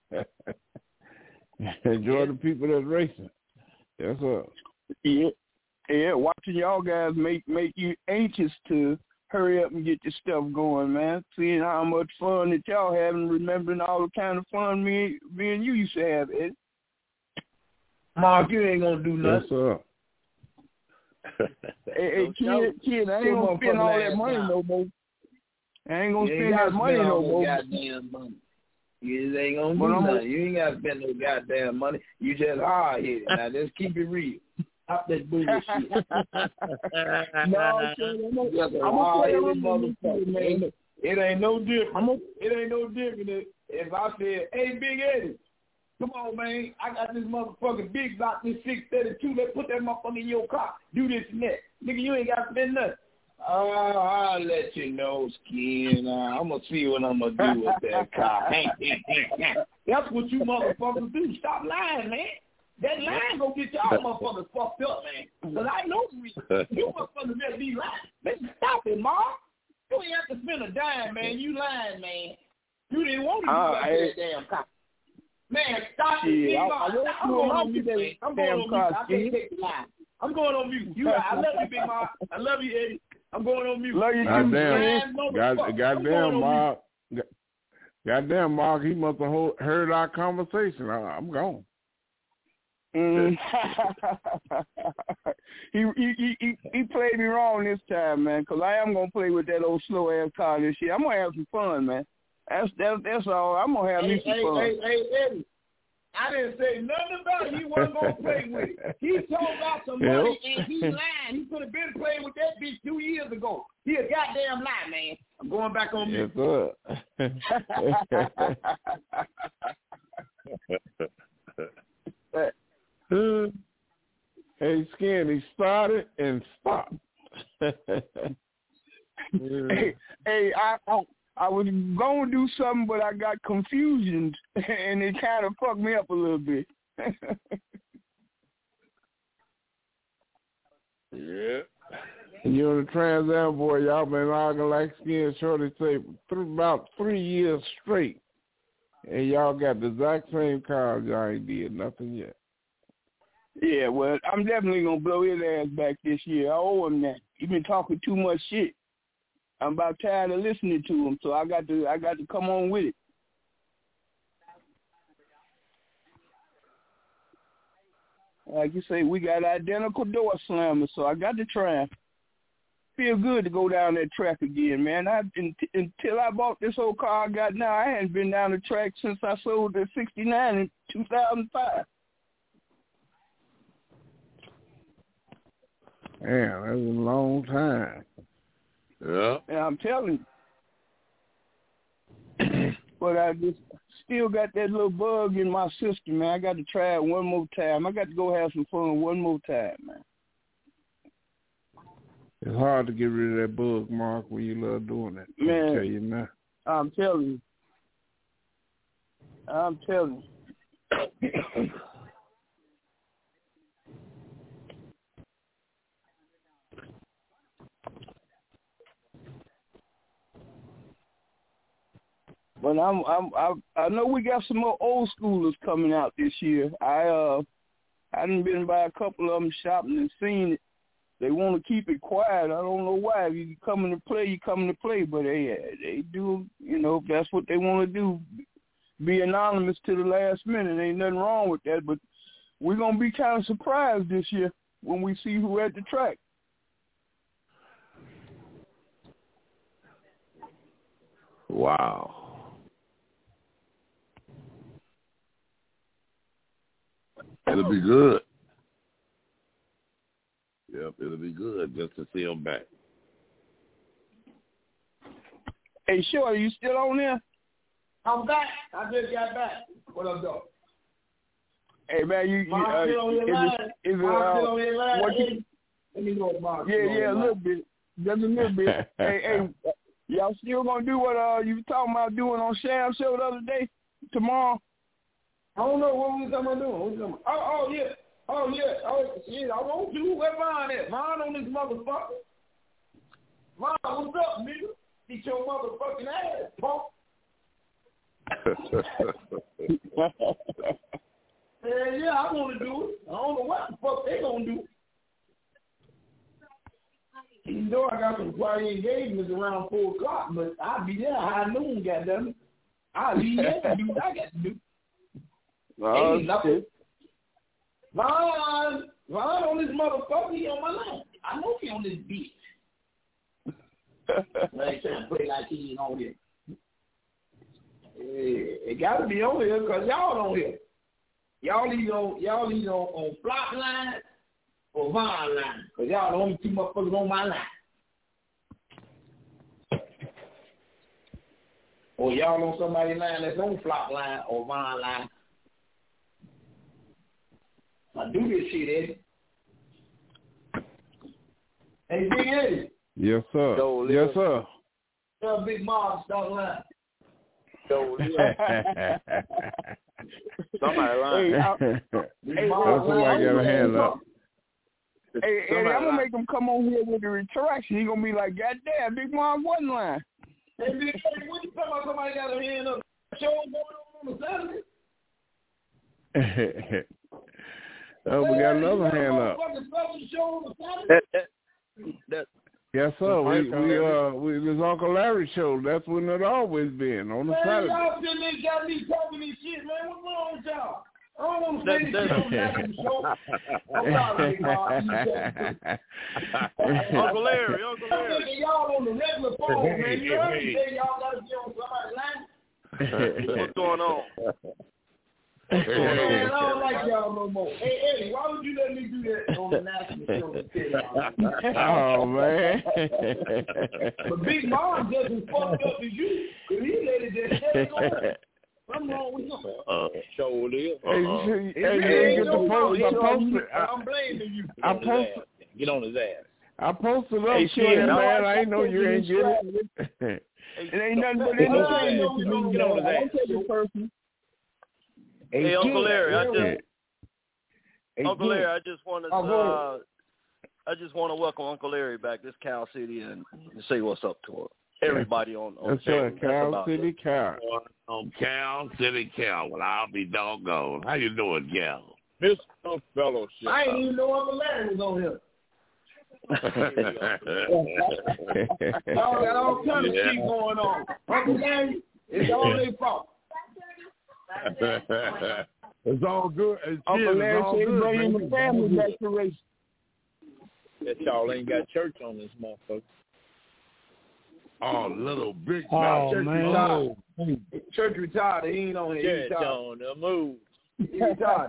Enjoy yeah. the people that's racing. That's up. Yeah, yeah. Watching y'all guys make make you anxious to hurry up and get your stuff going, man. Seeing how much fun that y'all having, remembering all the kind of fun me, me and you used to have, Ed. Mark, you ain't gonna do nothing. That's up. Hey, hey kid, kid, I ain't gonna spend all that money no more. I ain't gonna spend that money no more. Goddamn money. You just ain't gonna do But nothing. You ain't gotta spend no goddamn money. You just hard headed. Now just keep it real. Stop that bullshit. No, I'm hard headed motherfucker, man. It ain't no different. It ain't no different if I said, "Hey, Big Eddie, come on, man. I got this motherfucking big block, this six thirty-two. Let's put that motherfucker in your car. Do this and that. Nigga, you ain't got to spend nothing." Oh, I'll let you know, Skin. Uh, I'm going to see what I'm going to do with that car. That's what you motherfuckers do. Stop lying, man. That lying going to get y'all motherfuckers fucked up, man. Because I know you, you motherfuckers better be lying. Listen, stop it, Mark. You ain't have to spend a dime, man. You lying, man. You didn't want to do uh, that hey. damn car. Man, stop Shit, it. I, I, I, I'm going on mute. mute. I'm going on mute. I can't take the lie. I'm going on mute. You, I love you, Big Mark. I love you, Eddie. I'm going on mute. Love you, goddamn, God, goddamn, Mark. Goddamn, Mark. He must have heard our conversation. I, I'm gone. Mm. he, he he he played me wrong this time, man. Cause I am gonna play with that old slow ass car this year. I'm gonna have some fun, man. That's that's that's all. I'm gonna have hey, me some hey, fun. Hey, hey, Eddie. I didn't say nothing about it. He wasn't going to play with it. He told about some money, yep. And he lying. He could have been playing with that bitch two years ago. He a goddamn lie, man. I'm going back on mute. Yes, hey, Skin, he started and stopped. hey, hey, I, I I was going to do something, but I got confusion, and it kind of fucked me up a little bit. Yeah. You on the Trans Am, boy, y'all been arguing like Skin Shorty say for about three years straight, and y'all got the exact same cars. Y'all ain't did nothing yet. Yeah, well, I'm definitely going to blow his ass back this year. I owe him that. He been talking too much shit. I'm about tired of listening to him, so I got to I got to come on with it. Like you say, we got identical door slammers, so I got to try. Feel good to go down that track again, man. I until I bought this old car I got now, I hadn't been down the track since I sold the sixty-nine in two thousand five. Damn, that was a long time. Yeah. Yeah, I'm telling you. But I just still got that little bug in my system, man. I got to try it one more time. I got to go have some fun one more time, man. It's hard to get rid of that bug, Mark, when you love doing it. Man, I'll tell you now. I'm telling you. I'm telling you. But I'm, I'm, I, I know we got some more old schoolers coming out this year. I, uh, I done been by a couple of them shopping and seen it. They want to keep it quiet. I don't know why. If you coming to play, you coming to play. But they, they do, you know, if that's what they want to do. Be anonymous to the last minute. Ain't nothing wrong with that. But we're gonna be kind of surprised this year when we see who at the track. Wow. It'll be good. Yep, it'll be good just to see them back. Hey, sure, are you still on there? I'm back. I just got back. What up, though? Hey, man, you, you Mom uh, still on your is line? it, is it, Mom uh, still on your line? what you, Let me know if Mom yeah, still on yeah, your a line. little bit. Just a little bit. hey, hey, y'all still gonna do what uh you were talking about doing on Sham Show the other day? Tomorrow? I don't know what we was talking about doing. What we talking about? Oh, oh, yeah. Oh, yeah. Oh, shit, I won't do. Where Ron at? Ron on this motherfucker. Ron, what's up, nigga? Eat your motherfucking ass, punk. Yeah, yeah, I want to do it. I don't know what the fuck they gonna do. Even though I got some party engagements around four o'clock, but I'll be there high noon, goddamn. I'll be there to do what I got to do. Oh, hey, nothing. Ron, Ron on this motherfucker, he on my line. I know he on this bitch. I ain't trying to play like he ain't on here. Yeah, it got to be on here because y'all on here. Y'all either on, y'all either on, on Flock line or Vaughn line because y'all the only two motherfuckers on my line. Or y'all on somebody's line that's on Flock line or Vaughn line. I do this shit, Eddie. Hey, Big Eddie. Yes, sir. Go, yes, sir. Tell Big Mom stop lying. Go, somebody lying. Hey, hey, somebody got a hand up. Hey, Eddie, I'm gonna make him come on here with the retraction. He gonna be like, "God damn, Big Mom wasn't lying." Hey, Big Eddie, what you talking about? Somebody got a hand up. Show going on on the Saturday. Oh, we got another hand up. That, that, that, yes, sir. We we uh we this Uncle Larry show. That's when it always been on the man, Saturday. Y'all sitting there got me talking this shit, man. What's wrong with y'all? I don't want to say this shit on the show. I'm sorry, Big Mom. Uncle Larry, Uncle Larry. I'm thinking y'all on the regular phone, man. You heard me say y'all got to be on somebody's line. What's going on? Man, I don't like y'all no more. Hey, Eddie, why would you let me do that on the national show? Oh, man. But Big Mom just as fucked up as you, because he let it just stay on. What's wrong with him? Uh, show it is. Hey, you should, hey, you didn't get the post. I posted. I'm blaming you. I posted. Get on his ass. I posted up hey, shit, man. I, I ain't know you ain't get it. It ain't nothing but entertainment to me. Get on his ass. I don't take it personal. Hey, hey Uncle Larry, I just hey, Uncle Larry, I just want to uh, I just want to welcome Uncle Larry back to Cal City and say what's up to her. Everybody on on That's right, Cal City it. Cal. On Cal City Cal. Well, I'll be doggone. How you doing, Cal? Mister Fellowship. I didn't even know Uncle Larry was on here. Y'all got all kinds of shit going on. Uncle Larry, it's all their fault. It's all good. It's Uncle Larry all said good, bring the family back to race. That y'all ain't got church on this motherfucker. Oh, little big oh, church man. retired. Oh. Church retired. He ain't on here. He's on the move. He retired.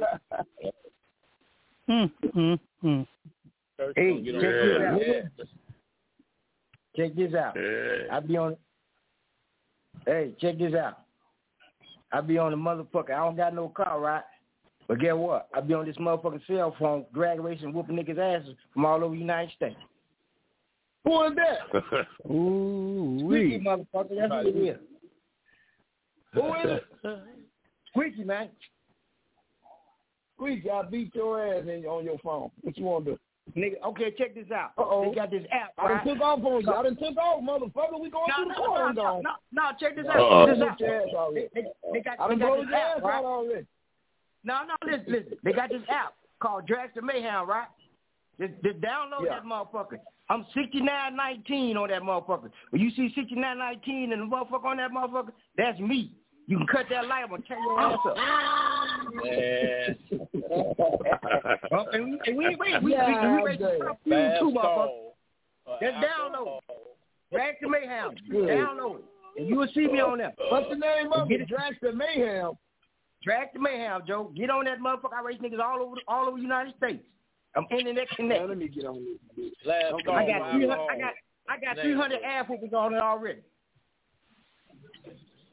Hmm. Hmm. Hmm. Hey, check this out. Check this out. Yeah. I be on. Hey, check this out. I be on the motherfucker. I don't got no car, right? But guess what? I be on this motherfucking cell phone, drag racing, whooping niggas' asses from all over the United States. Who is that? Ooh, Squeaky, motherfucker. That's who it is. Who is it? Squeaky, man. Squeaky, I beat your ass in, on your phone. What you want to do? Nigga, okay, check this out. Uh-oh. They got this app, I right? done took off on you. I done took off, motherfucker. We going no, through the no, corner, no, no, no, no, check this out. Uh-oh. Check this out. They, they, they got, I done they got blown this your app, ass right? out already. No, no, listen, listen. They got this app called Drags to Mayhem, right? Just, just download Yeah. that motherfucker. I'm sixty-nine nineteen on that motherfucker. When you see sixty-nine nineteen and the motherfucker on that motherfucker, that's me. You can cut that light. I'm gonna tear your ass up. Man. oh, and we, and we, we, we, Yeah, we, we, we, we, we two motherfuckers. Just download it. Drags to Mayhem. Download it. And you will see me on there. What's the name of it? Drags to Mayhem. Drags to Mayhem, Joe. Get on that motherfucker. I race niggas all over all over the United States. I'm internet connected. Let me get on this. I got three hundred. I got I got three hundred ass whoopers on it already.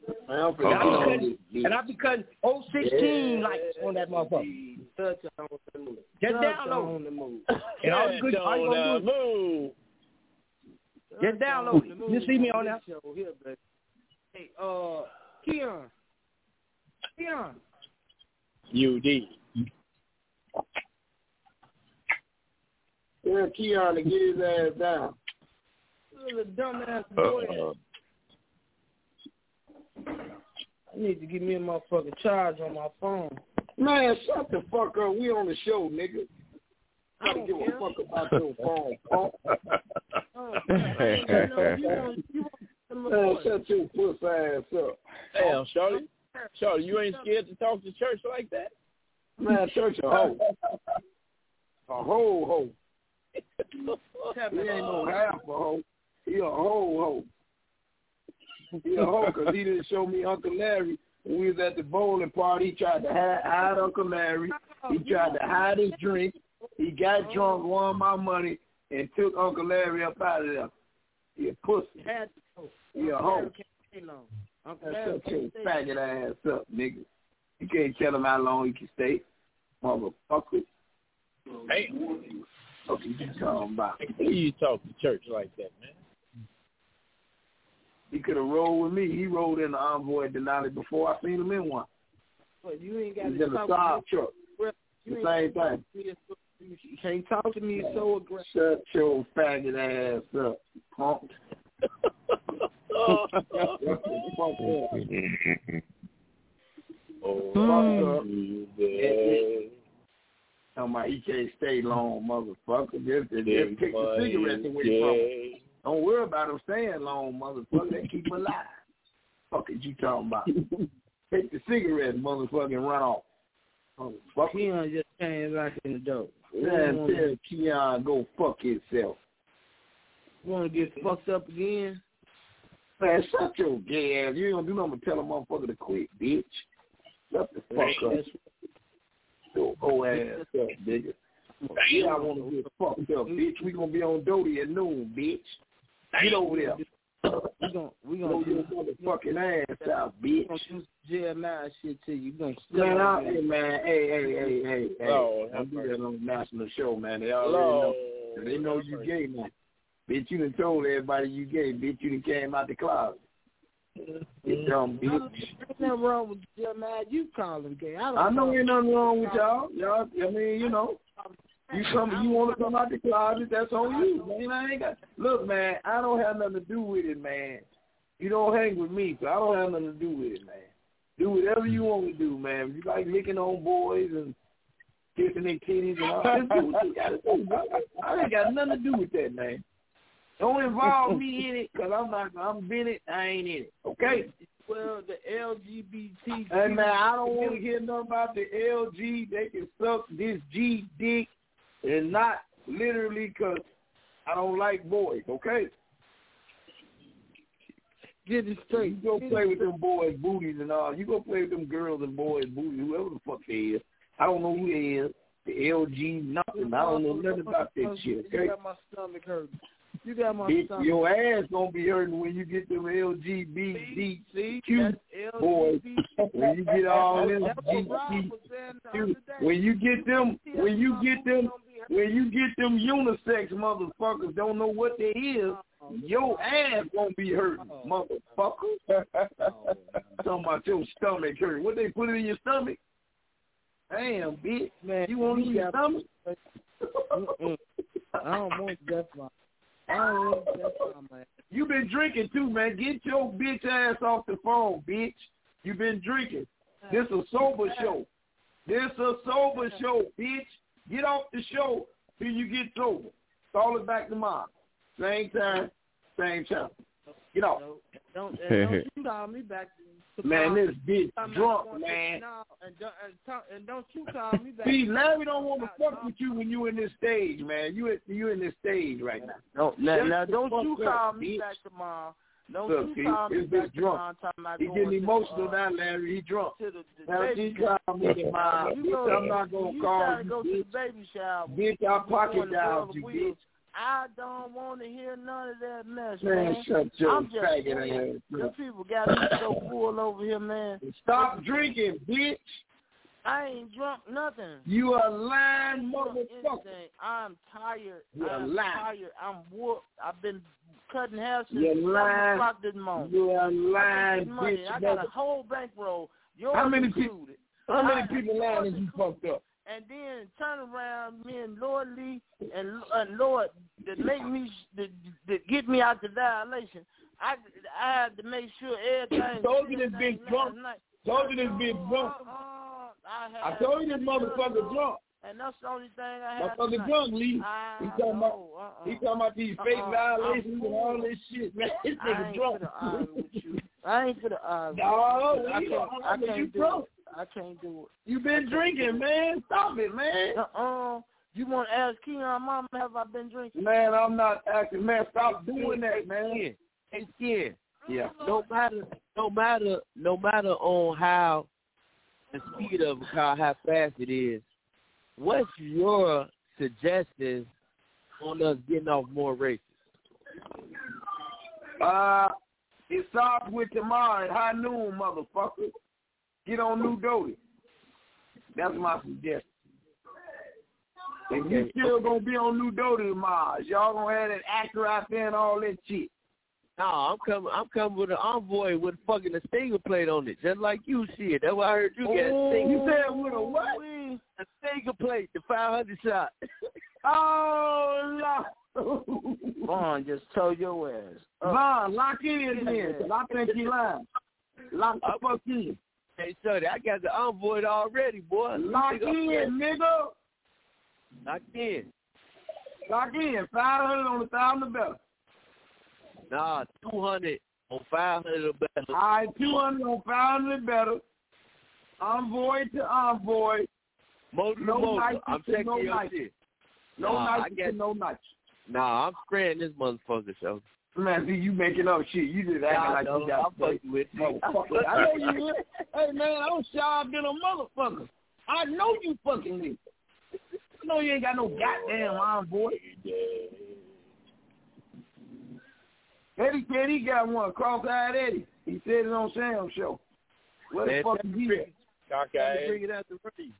And I be cutting, and I be cutting oh sixteen yeah. Likes on that motherfucker. Touch on the move. Just download on the move. And all the good all you gonna do is just download it. You see me on that? Hey, uh, Keon. Keon. U D. Tell Keon to get his ass down. Little dumbass boy. Uh-uh. I need to give me a motherfucking charge on my phone. Man, shut the fuck up. We on the show, nigga. I don't give a fuck about your phone, punk. Oh, man, you know, you want, you want man, shut your puss ass up. Damn, Shorty. Shorty, you ain't scared to talk to church like that? Man, church a hoe. A whole hoe. He ain't no half a hoe. He a whole hoe. He a hoe because he didn't show me Uncle Larry when we was at the bowling party. He tried to hide, hide Uncle Larry. He tried to hide his drink. He got drunk, won my money, and took Uncle Larry up out of there. He a pussy. He a hoe. Shut your faggot ass up, nigga. You can't tell him how long he can stay. Motherfucker. Hey. What you talking about? Who you talk to church like that, man? He could have rolled with me. He rolled in the Envoy Denali before I seen him in one. But you ain't got He's to in the side truck. You the same thing. You can't talk to me so aggressive. Shut your faggot ass up, punk. Oh, Talking about he can't stay long, motherfucker. Just, just pick the cigarettes away from him. Don't worry about him staying long, motherfucker. They keep him alive. Fuck is you talking about? Take the cigarettes, motherfucker, and run off. Motherfucker. Keon just came back in the door. Man, tell Keon go fuck himself. You want to get fucked up again? Man, shut your gay ass. You ain't gonna do nothing but tell a motherfucker to quit, bitch. Shut the fuck up. Your whole ass up, nigga. Yeah, I want to get fucked up, bitch. We gonna be on Doty at noon, bitch. Get over there. We gonna we gonna do your motherfucking ass out, bitch. We gonna do Jeremiah shit to you. You man, I, hey man, hey, hey, hey, hey, hey. Oh, I do that on the national show, man. They already know. They know you gay, man. Bitch, you done told everybody you gay. Bitch, you done came out the closet. You dumb bitch. Ain't nothing wrong with Jeremiah. You call him gay. I, don't I know ain't nothing wrong with y'all. Y'all, I mean, you know. You come, you want to come out the closet, that's on you, man. I ain't got. Look, man, I don't have nothing to do with it, man. You don't hang with me, so I don't have nothing to do with it, man. Do whatever you want to do, man. If you like licking on boys and kissing their titties and all, just do what you got to do, bro. I ain't got nothing to do with that, man. Don't involve me in it, because I'm not. I'm in it. I ain't in it. Okay. Well, the L G B T. Hey man, I don't want to hear nothing about the L G. They can suck this G dick. And not literally because I don't like boys, okay? Get it straight. You go play with them boys' booties and all. You go play with them girls and boys' booties, whoever the fuck they is. I don't know who they is. The L G, nothing. I don't know nothing about that shit, okay? You got my stomach hurting. You got my Bitch, stomach. your ass gonna be hurting when you get them L G B T Q boys. When you get all them G B T, when you get them, when you get them, when you get them unisex motherfuckers don't know what they is, your ass gonna be hurting, motherfucker. Talking about your stomach hurting. What they put it in your stomach? Damn, bitch, man, you want to eat your stomach? I don't want that one. You been drinking too, man. Get your bitch ass off the phone, bitch. You been drinking. This a sober show. This a sober show, bitch. Get off the show till you get sober. Call it back tomorrow. Same time, same channel. Get off. Don't, don't you call me back. Man, this bitch drunk, man. No, and, don't, and, talk, and don't you call me back. See, Larry don't want to fuck with you when you in this stage, man. You you in this stage right now. No, now, now don't you call me back tomorrow. Don't Look, you call he, me back drunk. tomorrow. He getting emotional to, uh, now, Larry. He drunk. To the, the now, baby you call me tomorrow. you go, I'm not going to you call you. you, go bitch. to the baby shower. Bitch, I pocket dialed you, bitch. I don't want to hear none of that mess, Man, man. shut your I'm just faggot saying, ass them up. people got me so full over here, man. Stop drinking, bitch. I ain't drunk nothing. You a lying Drunk motherfucker. anything. I'm tired. You a I'm lying. tired. I'm whooped. I've been cutting hair since You seven lying. o'clock this morning. You a I lying got money. bitch. I got mother- a whole bankroll. Yours How many people? included. How many I- people lying that you fucked up? And then turn around, me and Lord Lee and, and Lord that make me that, that get me out the violation. I I had to make sure everything. Told you this big drunk. Told you this big drunk. I, I told you this motherfucker drunk. And that's the only thing I had. Motherfucker drunk, Lee. I He talking about uh-uh. he talking about these fake Uh-uh. violations and all this shit, man. This I nigga ain't drunk. finna argue with you. I ain't finna argue. No, with you. I you can't, are, I but can't you do drunk. it. I can't do it. You been drinking, man. Stop it, man. Uh-uh. You want to ask Keon, Mama, have I been drinking? Man, I'm not acting. Man, stop doing that, man. Hey, Skin. Yeah. No matter, no matter, no matter on how the speed of a car, how fast it is. What's your suggestions on us getting off more races? Uh, it starts with tomorrow at high noon, motherfucker. Get on New Doty. That's my suggestion. If you still gonna be on New Doty tomorrow, y'all gonna have that actor out there and all that shit. No, I'm coming. I'm coming with an Envoy with fucking a Stinger plate on it, just like you shit. That's why I heard you get a Stinger. You said with a what? A Stinger plate, the five hundred shot. Oh no! Vaughn just told your ass. Vaughn, lock in then, cause I think you lying. Lock the fuck in. Hey, Sonny, I got the Envoy already, boy. Lock in, nigga. Lock in. Lock in. Five hundred on the thousand or better. Nah, two hundred on five hundred or better. All right, two hundred on five hundred or better. Envoy to Envoy. Motor no to motor. nights I'm to checking no your nights. shit. No Nah, nights I got, to no nights. Nah, I'm spraying this motherfucker, so. Man, see, you making up shit. You just acting Nah, like no, you got I'm fucking with you. motherfucker. I know you is. Hey, man, I'm shy than a motherfucker. I know you fucking with. I know you ain't got no goddamn Envoy. Eddie said he got one, cross-eyed Eddie. He said it on Sam's show. What the Man, fuck is he at? Cockeyed. Bring it out the ring.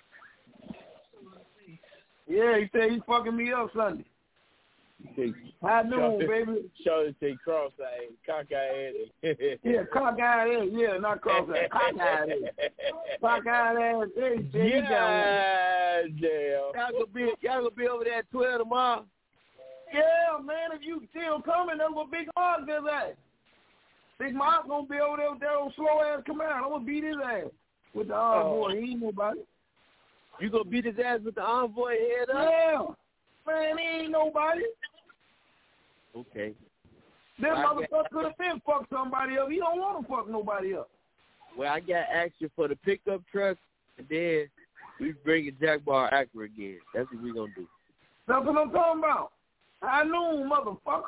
Yeah, he said he fucking me up Sunday. High noon, baby. Show it say cross-eyed, cockeyed Eddie. Yeah, cockeyed Eddie. Yeah, not cross-eyed. Cockeyed Eddie. Cockeyed ass Eddie. said he got one. Yeah, damn. Y'all gonna be, y'all gonna be over there at twelve tomorrow? Yeah, man, if you still coming, that's what Big Mark does that. Big Mark gonna be over there with that old slow ass Camaro. I'm gonna beat his ass with the Envoy. He ain't nobody. You gonna beat his ass with the Envoy head up? Yeah. Man, he ain't nobody. Okay. That I motherfucker got- could have been fucked somebody up. He don't want to fuck nobody up. Well, I got action for the pickup truck, and then we bring a Jaguar Acura again. That's what we gonna do. That's what I'm talking about. I knew, motherfucker.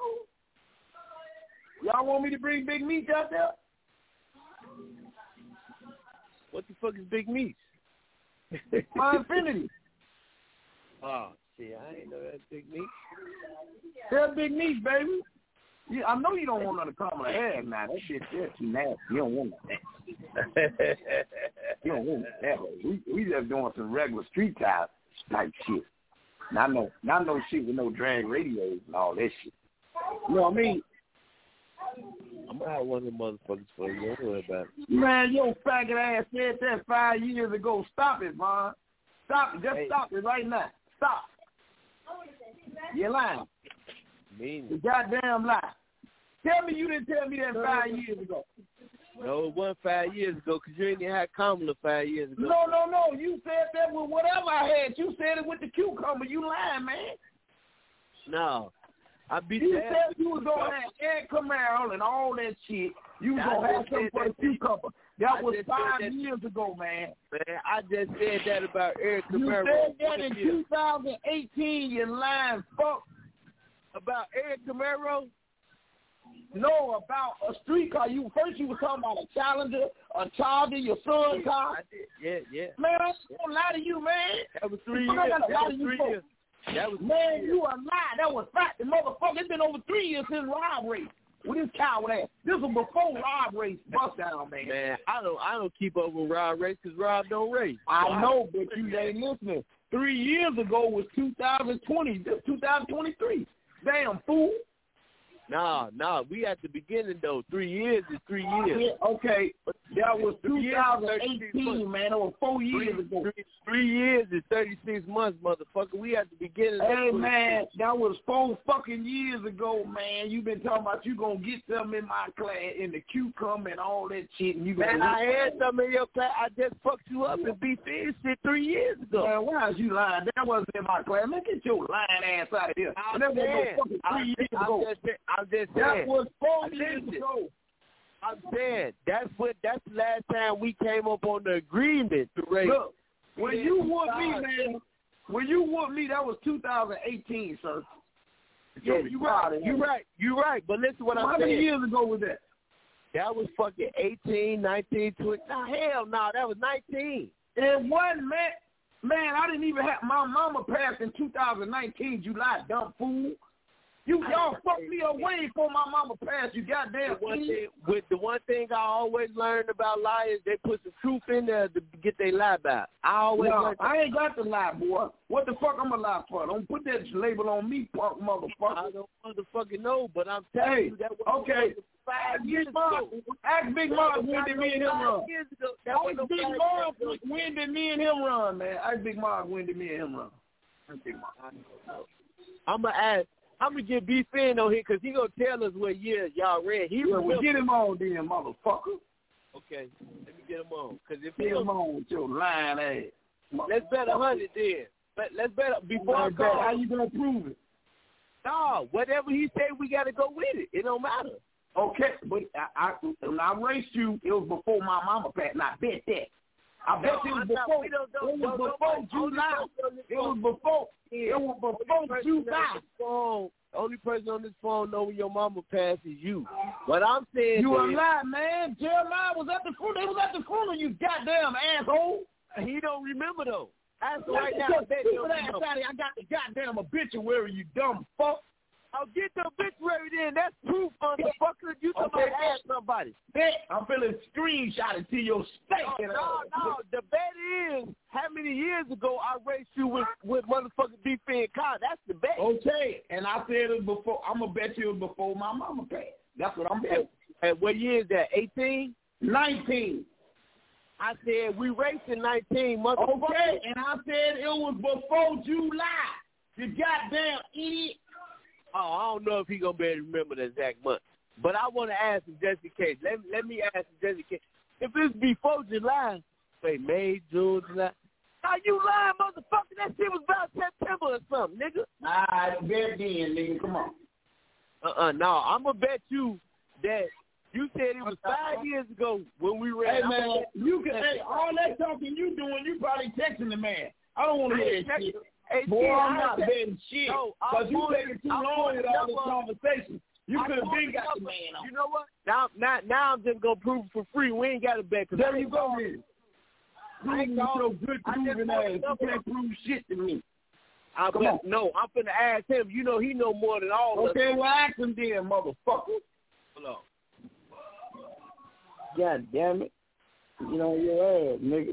Y'all want me to bring Big Meat out there? What the fuck is Big Meat? My Infinity. Oh, shit, I ain't know that Big Meat. That's Big Meat, baby. Yeah, I know you don't want none of Kamala Harris now. That shit there too nasty. You don't want that. You don't want that. We we just doing some regular street type type shit. Not no not no shit with no drag radios and all that shit. You know what I mean? I'm gonna have one of them motherfuckers for you. Don't worry about it. Man, your faggot ass said that five years ago. Stop it, man. Stop it. Just Hey. stop it right now. Stop. You're lying. Mean You goddamn lie. Tell me you didn't tell me that five years ago. No, it wasn't five years ago because you ain't even had Kamala five years ago. No, no, no. You said that with whatever I had. You said it with the cucumber. You lying, man. No. I beat You the said ass. you was going to have Ed Camaro and all that shit. You was I going to have just something said for the that- cucumber. That I was just said five that- years ago, man. Man, I just said that about Eric You Camaro. said that in two thousand eighteen, you lying fuck. About Eric Camaro? No, about a street car. You first you was talking about a Challenger, a Charger, your son's car. I did. Yeah, yeah. Man, I ain't gonna lie to you, man. That was three Fuck, I years. gotta That lie was to you three for. years. That was man, you a lie. That was fact. The motherfucker. It's been over three years since Rob race. With this coward ass. This was before Rob race. Bust down, man. Man, I don't, I don't keep up with Rob race because Rob don't race. I know, but you ain't listening. Three years ago was two thousand twenty. This two thousand twenty-three. Damn fool. Nah, nah, we at the beginning, though. Three years is three years. Yeah, okay, that was two thousand eighteen, man. That was four years three, ago. Three, three years is thirty-six months, motherfucker. We at the beginning. Hey, man, that was four fucking years ago, man. You been talking about you going to get something in my class, in the cucumber and all that shit. And you man, I had something in your class. I just fucked you up and beat this shit three years ago. Man, why is you lying? That wasn't in my class. Man, get your lying ass out of here. I'm that was no fucking three I'm years I'm ago. Just, I'm just saying. That was four I'm years just, ago. I'm saying that's what that's the last time we came up on the agreement to raise. Look, when you whooped me, man, when you whooped me, that was two thousand eighteen, sir. Yeah, you right. You right. You right. But listen, what I'm saying. How many years ago was that? That was fucking eighteen, nineteen, twenty. Nah, hell no, nah, that was nineteen. It wasn't, man. Man, I didn't even have my mama passed in two thousand nineteen. July, dumb fool. You y'all fucked me away before my mama passed. You goddamn. The one thing, with the one thing I always learned about liars, they put some truth in there to get they lie back. I always. No, learned I ain't got to lie, boy. What the fuck I'm a lie for? Don't put that label on me, punk motherfucker. I don't motherfucking know, but I'm telling hey, you that was okay. five years Big Mark, ago. Ask Big Mark when did me and him run. Ask Big Mark years when did me and him run, man. Ask Big Mark when did me and him run. Big Mark. I'm gonna ask. I'm gonna get B Finn on here because he gonna tell us what year y'all ran. He yeah, well, get him on then, motherfucker. Okay, let me get him on. Cause if get him on with your lying ass. Let's bet a hundred then. Let, let's bet before I call. How you gonna prove it? No, whatever he say, we gotta go with it. It don't matter. Okay, but I, I when I raced you, it was before my mama passed. And I bet that. I bet no, it was before. Not, don't, don't, it was don't, before don't, July. It was before. Yeah. It was before July. The only person on this phone know when your mama passed is you. But I'm saying you that, a lie, man. Jeremiah was at the funeral. They was at the funeral. You goddamn asshole. He don't remember though. Ask him right now. I bet you don't I got the goddamn obituary. You dumb fuck. I'll get the obituary then. That's proof, motherfucker. You talking okay. about ask somebody. Bet I'm feeling screenshotted to your state. No, no, no. The bet is how many years ago I raced you with, with motherfucking B Finn car. That's the bet. Okay. And I said it before. I'm going to bet you it was before my mama passed. That's what I'm betting. And what year is that? eighteen? nineteen. I said we raced in nineteen, motherfucker. Okay. And I said it was before July. You goddamn idiot. Oh, I don't know if he's going to be able to remember the exact month. But I want to ask him just in case. Let, let me ask him just in case. If it's before July, say May, June, July. Now you lying, motherfucker. That shit was about September or something, nigga. I bet then, nigga. Come on. Uh-uh. No, I'm going to bet you that you said it was five years ago when we ran. Hey, man, you can, hey, all that talking you doing, you probably texting the man. I don't want to hear that shit. Hey, boy, yeah, I'm not I, betting shit. Because no, you taking too I'm long with all this conversation. You could have been got the man on. You know what? Now, now, now I'm just going to prove it for free. We ain't got to bet. There you go, man. I ain't got so good proving ass. You can't prove shit to me. I Come bet, on. No, I'm finna ask him. You know he know more than all of us. Okay, well, ask him then, motherfucker. Hold on. God damn it. You know your ass, nigga.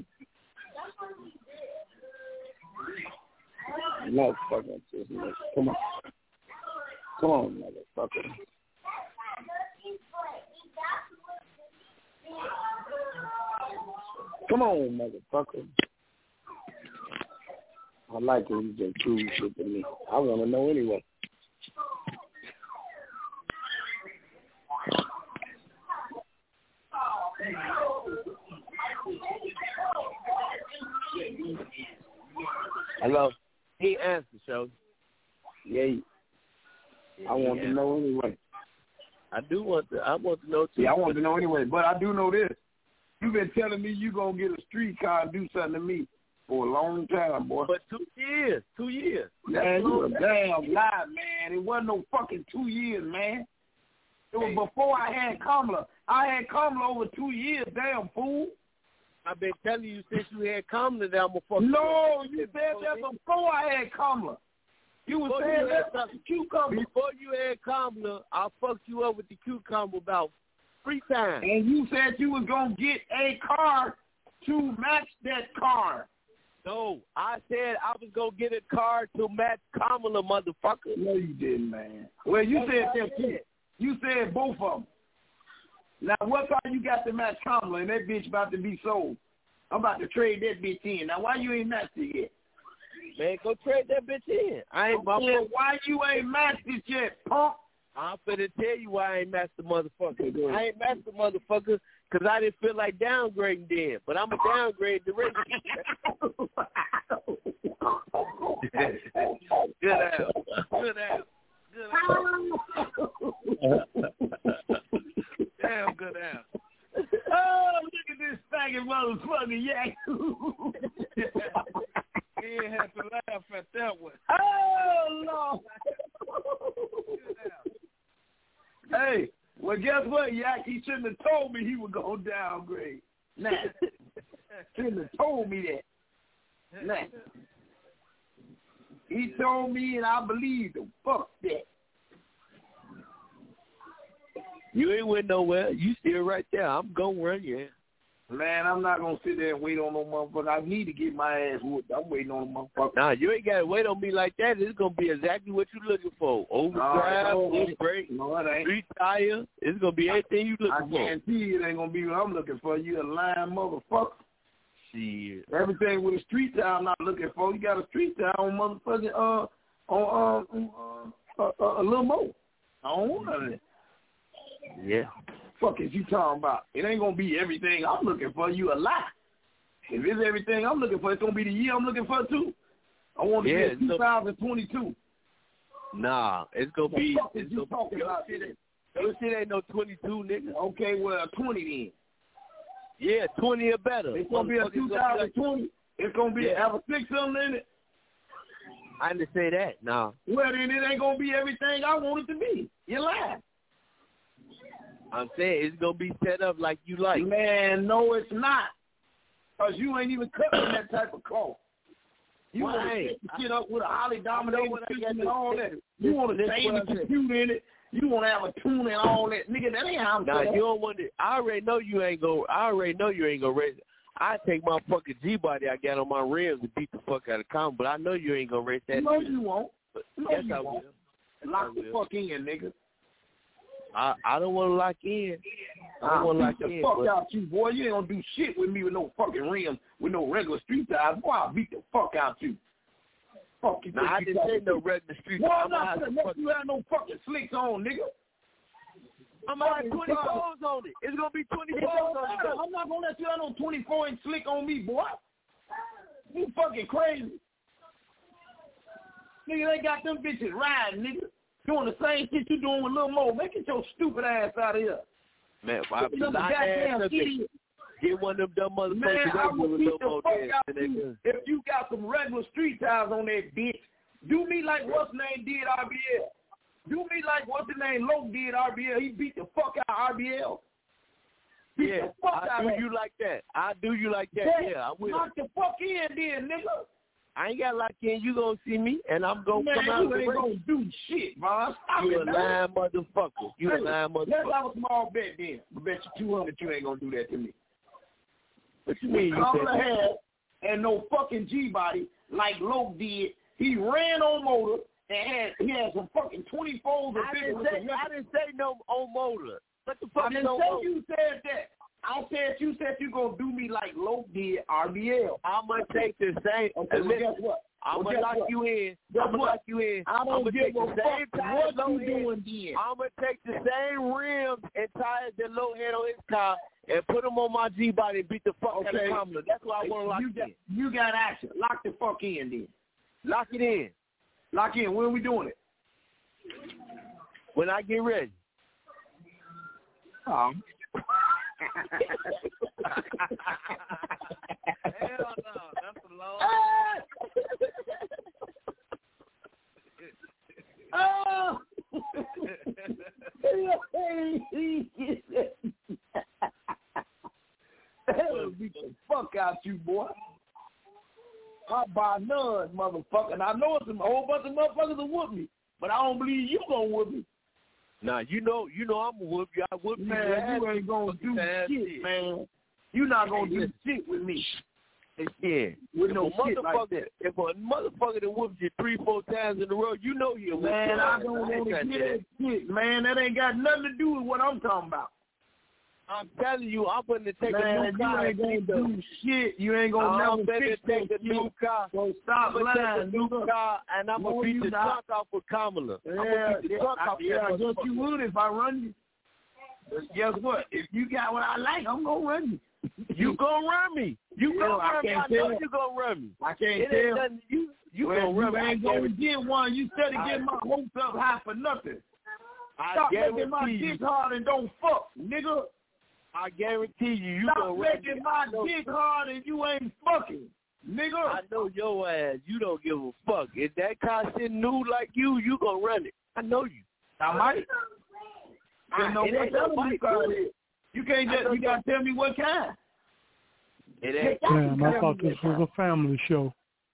Motherfucker, nigga. Come on. Come on, motherfucker. Come on, motherfucker. I like when you just prove shit to me. I want to know anyway. Hello. He answered, show. Yeah. I want to know anyway. I do want to. I want to know too. Yeah, I want to know anyway. But I do know this. You've been telling me you gonna get a street car and do something to me for a long time, boy. But two years, two years. Man, you a damn lie, man. It wasn't no fucking two years, man. It was before I had Kamala. I had Kamala over two years, damn fool. I've been telling you since you had Kamala that I'm a fuck. No, you said that before I had Kamala. You were before saying you that had, about the cucumber. Before you had Kamala, I fucked you up with the cucumber about three times. And you said you was gonna get a car to match that car. No, I said I was gonna get a car to match Kamala, motherfucker. No, you didn't, man. Well, you That's said what I that too. said. You said both of them. Now, what car you got to match Kamala, and that bitch about to be sold? I'm about to trade that bitch in. Now, why you ain't matched it yet? Man, go trade that bitch in. I ain't my said, why you ain't matched it yet, punk? I'm finna tell you why I ain't matched the motherfucker. I ain't matched the motherfucker because I didn't feel like downgrading then. But I'm a downgrade the rest. Good out. Good out. Good out. Damn good out. Oh, look at this faggot motherfucker, yeah. He ain't have to laugh at that one. Oh, Lord. Hey, well, guess what, Yak? He shouldn't have told me he would go downgrade. Nah. Shouldn't have told me that. Nah. He told me, and I believed him. Fuck that. You ain't went nowhere. You still right there. I'm going where you at. Man, I'm not going to sit there and wait on no motherfucker. I need to get my ass whooped. I'm waiting on a motherfucker. Nah, you ain't got to wait on me like that. It's going to be exactly what you're looking for. Overdrive, no, disc brake, no, it ain't. street tire. It's going to be everything you looking I for. I guarantee you it ain't going to be what I'm looking for. You a lying motherfucker. Shit. Everything with a street tire I'm not looking for. You got a street tire on motherfucking, uh, on, uh, uh, uh, a little more. I don't want none of that. Yeah. Fuck is you talking about? It ain't gonna be everything I'm looking for. You a lie. If it's everything I'm looking for, it's gonna be the year I'm looking for too. I want to yeah, be two thousand twenty-two. Nah, it's gonna the be. Fuck is it's you gonna, talking your about? Shit ain't, your shit ain't no twenty-two, nigga. Okay, well twenty then. Yeah, twenty or better. It's gonna be a two thousand twenty. It's gonna be yeah. have a six something in it. I didn't say that. Nah. Well then, it ain't gonna be everything I want it to be. You lying. I'm saying it's gonna be set up like you like. Man, no, it's not. Cause you ain't even cutting that type of call. You Why? want to set the shit up with a highly dominating system and all that. This, You want to this change what the I said. computer in it. You want to have a tune and all that. Nigga, that ain't how I'm Nah, set you up. don't want to. I already know you ain't gonna. I already know you ain't gonna raise. I take my fucking G body I got on my rims and beat the fuck out of Com, but I know you ain't gonna raise that. No, you won't. No, yes, you I won't. will. Lock I the will. fuck in, nigga. I I don't want to lock in. I don't I'll want to lock beat the in. fuck but out you, boy. You ain't gonna do shit with me with no fucking rims, with no regular street tires. Boy, I'll beat the fuck out you. Fuck you. Nah, I didn't say no regular street. Boy, I'm I'm not gonna gonna let you have no fucking slicks on, nigga. I'm gonna have twenty-fours on it. It's gonna be twenty-fours on it. I'm not gonna let you have no twenty-four inch slick on me, boy. You fucking crazy. Nigga, they got them bitches riding, nigga. Doing the same shit you doing with Lil Mo. Make it your stupid ass out of here. Man, if I You know, lie goddamn ass up there, idiot. get one of them dumb motherfuckers. Man, they I will do beat no the more fuck dance out than they you do. if you got some regular street tires on that bitch. Do me like what's the name did R B L. Do me like what's the name Loke did R B L. He beat the fuck out of R B L. Beat Yeah, the fuck I out do of you like that. I do you like that. Yeah, Yeah, I will. Knock the fuck in then, nigga. I ain't got lock in. You gonna see me, and I'm gonna Man, come out you the ain't race. gonna do shit, man. Stop You it, a man. lying motherfucker. You a Hey, lying Let's motherfucker. have a small bet then. I bet you two hundred you ain't gonna do that to me. What you mean? You Kamala said Harris and no fucking G-body like Loke did. He ran on motor and had he had some fucking twenty-fours. I didn't say I didn't say no on motor. What the fuck I is didn't on say motor? you said that. I said you said you gonna do me like Loke did R B L. I'm gonna take the same. Okay, well, listen, guess what? I'm Well, gonna guess lock what? you in. Guess I'm gonna what? lock you in. I I'm don't gonna give take a the same fuck tires what Low you had. doing then. I'm gonna take the same rims and tires that Low had on his car and put them on my G body and beat the fuck out Okay. of Kamala. That's why I want to lock you you got, in. you got action. Lock the fuck in then. Lock it in. Lock in. When are we doing it? When I get ready. Oh. Hell no, that's a long. Oh. Hell, beat the fuck out you, boy. I buy none, motherfucker. And I know it's a whole bunch of motherfuckers will whoop me, but I don't believe you gonna whoop me. Nah, you know, you know I'm gonna whoop you. I whoop you. Man, you ain't gonna do shit, man. You not gonna do shit with me. Yeah, with if no a shit like that. If a motherfucker that whoops you three, four times in a row, you know he'll whoop you. Man, I don't want to get that shit, man. That ain't got nothing to do with what I'm talking about. I'm telling you, I'm going to take man, a new car. You ain't gonna do shit. You ain't gonna I'm never fix take that a new car. So stop I'm lying, take a new nigga. car, and I'm No, gonna beat you the not. truck off with Kamala. Yeah, I'm gonna beat the yeah, truck I, off. yeah, I that guess you would if I run you. But guess what? If you got what I like, I'm gonna run you. You gonna run me? You Yeah, gonna I run me? can't I know tell. you gonna run me. I can't it tell. Ain't nothing, you you well, gonna run me? You ain't I gonna get one. You said to get my hopes up high for nothing. I Stop making my guarantee you. dick hard and don't fuck, nigga. I guarantee you, you Stop gonna run making me. my dick hard and you ain't fucking, nigga. I know your ass. You don't give a fuck. If that car sitting new like you, you gonna run it. I know you. I might. I know what kind of car it is. You can't just. You gotta tell me what kind. It ain't. Damn, I thought this was a family show.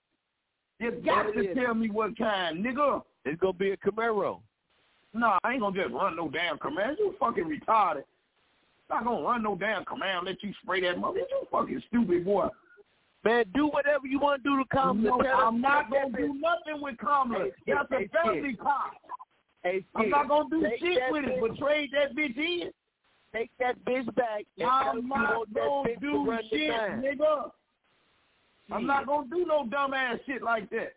You got to tell me what kind, nigga. It's gonna be a Camaro. No, I ain't gonna just run no damn Camaro. You fucking retarded. I'm not gonna run no damn Camaro and let you spray that mother. You fucking stupid boy. Man, do whatever you want to do to Kamala. No, I'm not gonna do nothing with Kamala. Hey, That's hey, a felony car. Hey, I'm not gonna do take shit that with it, bitch- but trade that bitch in. Take that bitch back. And I'm tell her you not want that gonna bitch to do run the shit, line. nigga. I'm not gonna do no dumbass shit like that.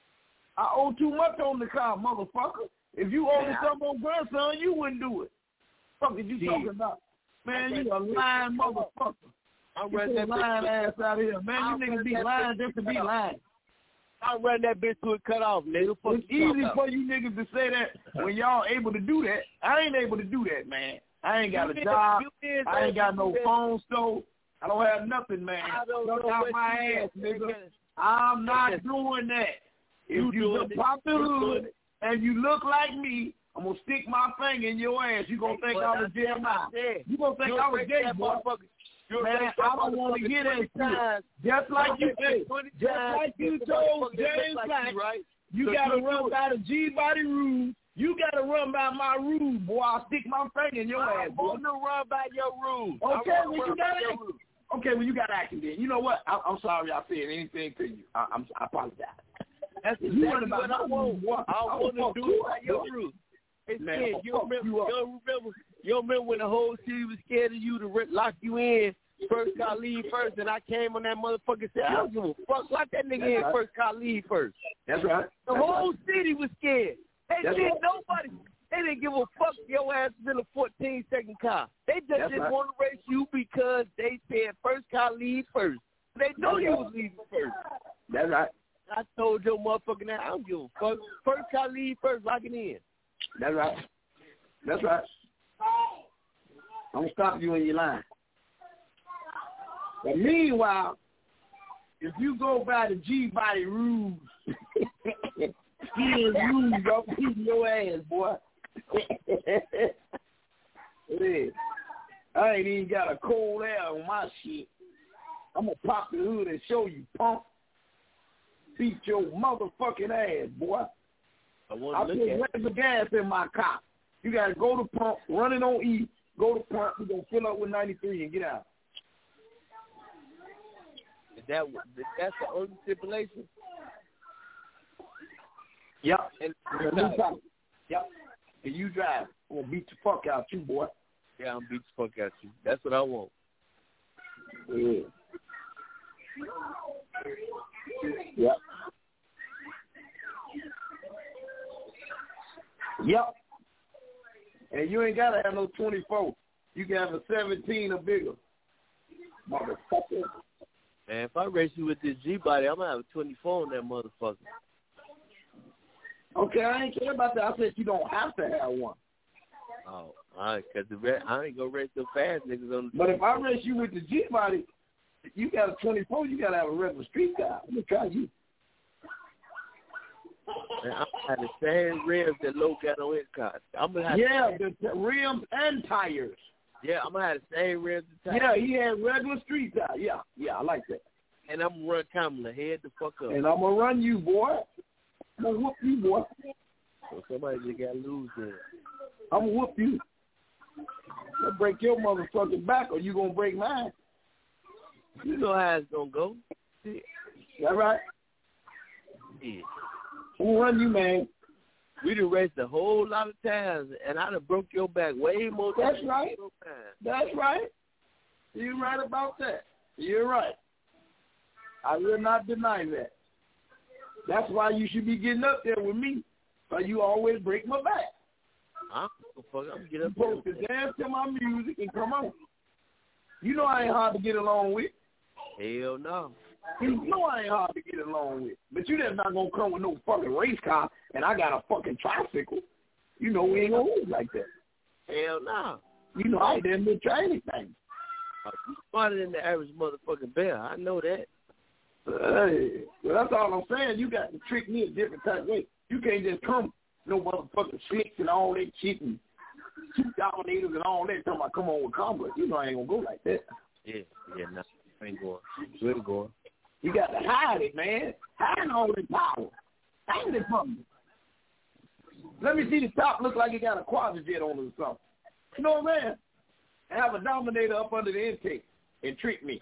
I owe too much on the car, motherfucker. If you owe me something on grandson, you wouldn't do it. Fuck is you Gee. talking about? Man, you a lying motherfucker. I'm Get running your that lying bitch. ass out of here. Man, I'll you run niggas be that lying bitch just to be cut off. lying. I'll run that bitch to it cut off, nigga. Fuck It's you easy talking for you niggas to say that when y'all able to do that. I ain't able to do that, man. I ain't got You a did- job. you did I ain't that. got no You did- phone store. I don't have nothing, man. I don't Look know out what my you ass, did, nigga. nigga. I'm not Listen. doing that. If You you, doing look it. pop the You doing hood it. and you look like me, I'm gonna stick my finger in your ass. You gonna think But I was I Jeremiah. said, You gonna think you'll I was break gay, that boy. motherfucker- you'll Man, break that I don't want to motherfucker get that twenty shit. times. Just like You'll you, break hey, it twenty just times, like you get the told motherfucker that look James like Black, you, right? you So gotta you'll run do it. by the G-body rules. You gotta run by my rules, boy. I'll stick my finger in your I ass, boy. want to run by your rules. I Okay, wanna well, you run by gotta your act. rules. Okay, well, you got acting then. You know what? I, I'm sorry I said anything to you. I, I'm, I apologize. That's You exactly worried about what I my want. rules, boy. I I'll want fuck to do you it up, by your boy. rules. Hey, Man, kid, I'll you fuck remember, you up. you remember, you remember when the whole city was scared of you to re- lock you in? First car leave first, and I came on that motherfucker and said, I don't give a fuck. Lock that nigga That's in right. first car leave first. That's right. The That's whole right. city was scared. They That's didn't right. nobody. They didn't give a fuck. Your ass was in a fourteen second car. They just That's didn't right. want to race you because they said first car leave first. They know That's you right. was leaving first. That's right. I told your motherfucking ass, I don't give a fuck. First car leave first, lock it in. That's right. That's right. I'm gonna stop you in your line. But meanwhile, if you go by the G-body rules, his rules, I'm beating your ass, boy. Yeah. I ain't even got a cold air on my shit. I'm gonna pop the hood and show you, punk. Beat your motherfucking ass, boy. I I want to put look at it. regular gas in my car. You gotta go to pump, run it on E, go to pump, we're gonna fill up with ninety-three and get out. Is that that's the only stipulation? Yep. And, Yep. And you drive. I'm gonna beat the fuck out you, boy. yeah, I'm beat the fuck out you. That's what I want. Yeah. Yep. Yep. And you ain't gotta have no twenty-four. You can have a seventeen or bigger. Motherfucker. Man, if I race you with this G-body, I'm going to have a twenty-four on that motherfucker. Okay, I ain't care about that. I said you don't have to have one. Oh, all right, because I ain't going to race the fast niggas on the But if I race you with the G-body, you got a twenty-four, you got to have a regular street car. Let me try you. Man, I'm going to have the same rims that Low got on his car. I'm gonna have Yeah, the, the, the rims and tires. yeah, I'm going to have the same rims and tires. Yeah, he had regular street tires. Yeah, yeah, I like that. and I'm gonna run Kamala head the fuck up. And I'm gonna run you, boy. I'm gonna whoop you, boy. So somebody just gotta lose there. I'm gonna whoop you. I'll break your motherfucking back, or you gonna break mine. You know how it's gonna go. Yeah. That right? Yeah. Who run you, man? We done raced a whole lot of times, and I done broke your back way more times. That's right. That's right. You're right about that. You're right. I will not deny that. That's why you should be getting up there with me, because you always break my back. I'm gonna get up there. You're supposed to dance to my music and come on. You know I ain't hard to get along with. Hell no. You know I ain't hard to get along with. But you just not going to come with no fucking race car and I got a fucking tricycle. You know we ain't going to move like that. Hell no. You know I didn't try anything. You smarter than the average motherfucking bear. I know that. Hey, well, that's all I'm saying. You got to trick me a different type of way. You can't just come no motherfucking slicks and all that shit and two dominators and all that. Talking about come on with Congress. You know I ain't going to go like that. Yeah, yeah, no. I ain't going. Good going. You got to hide it, man. Hide all that power. Hide it from me. Let me see the top look like it got a quadrijet on it or something. You know what I'm saying? Have a dominator up under the intake and trick me.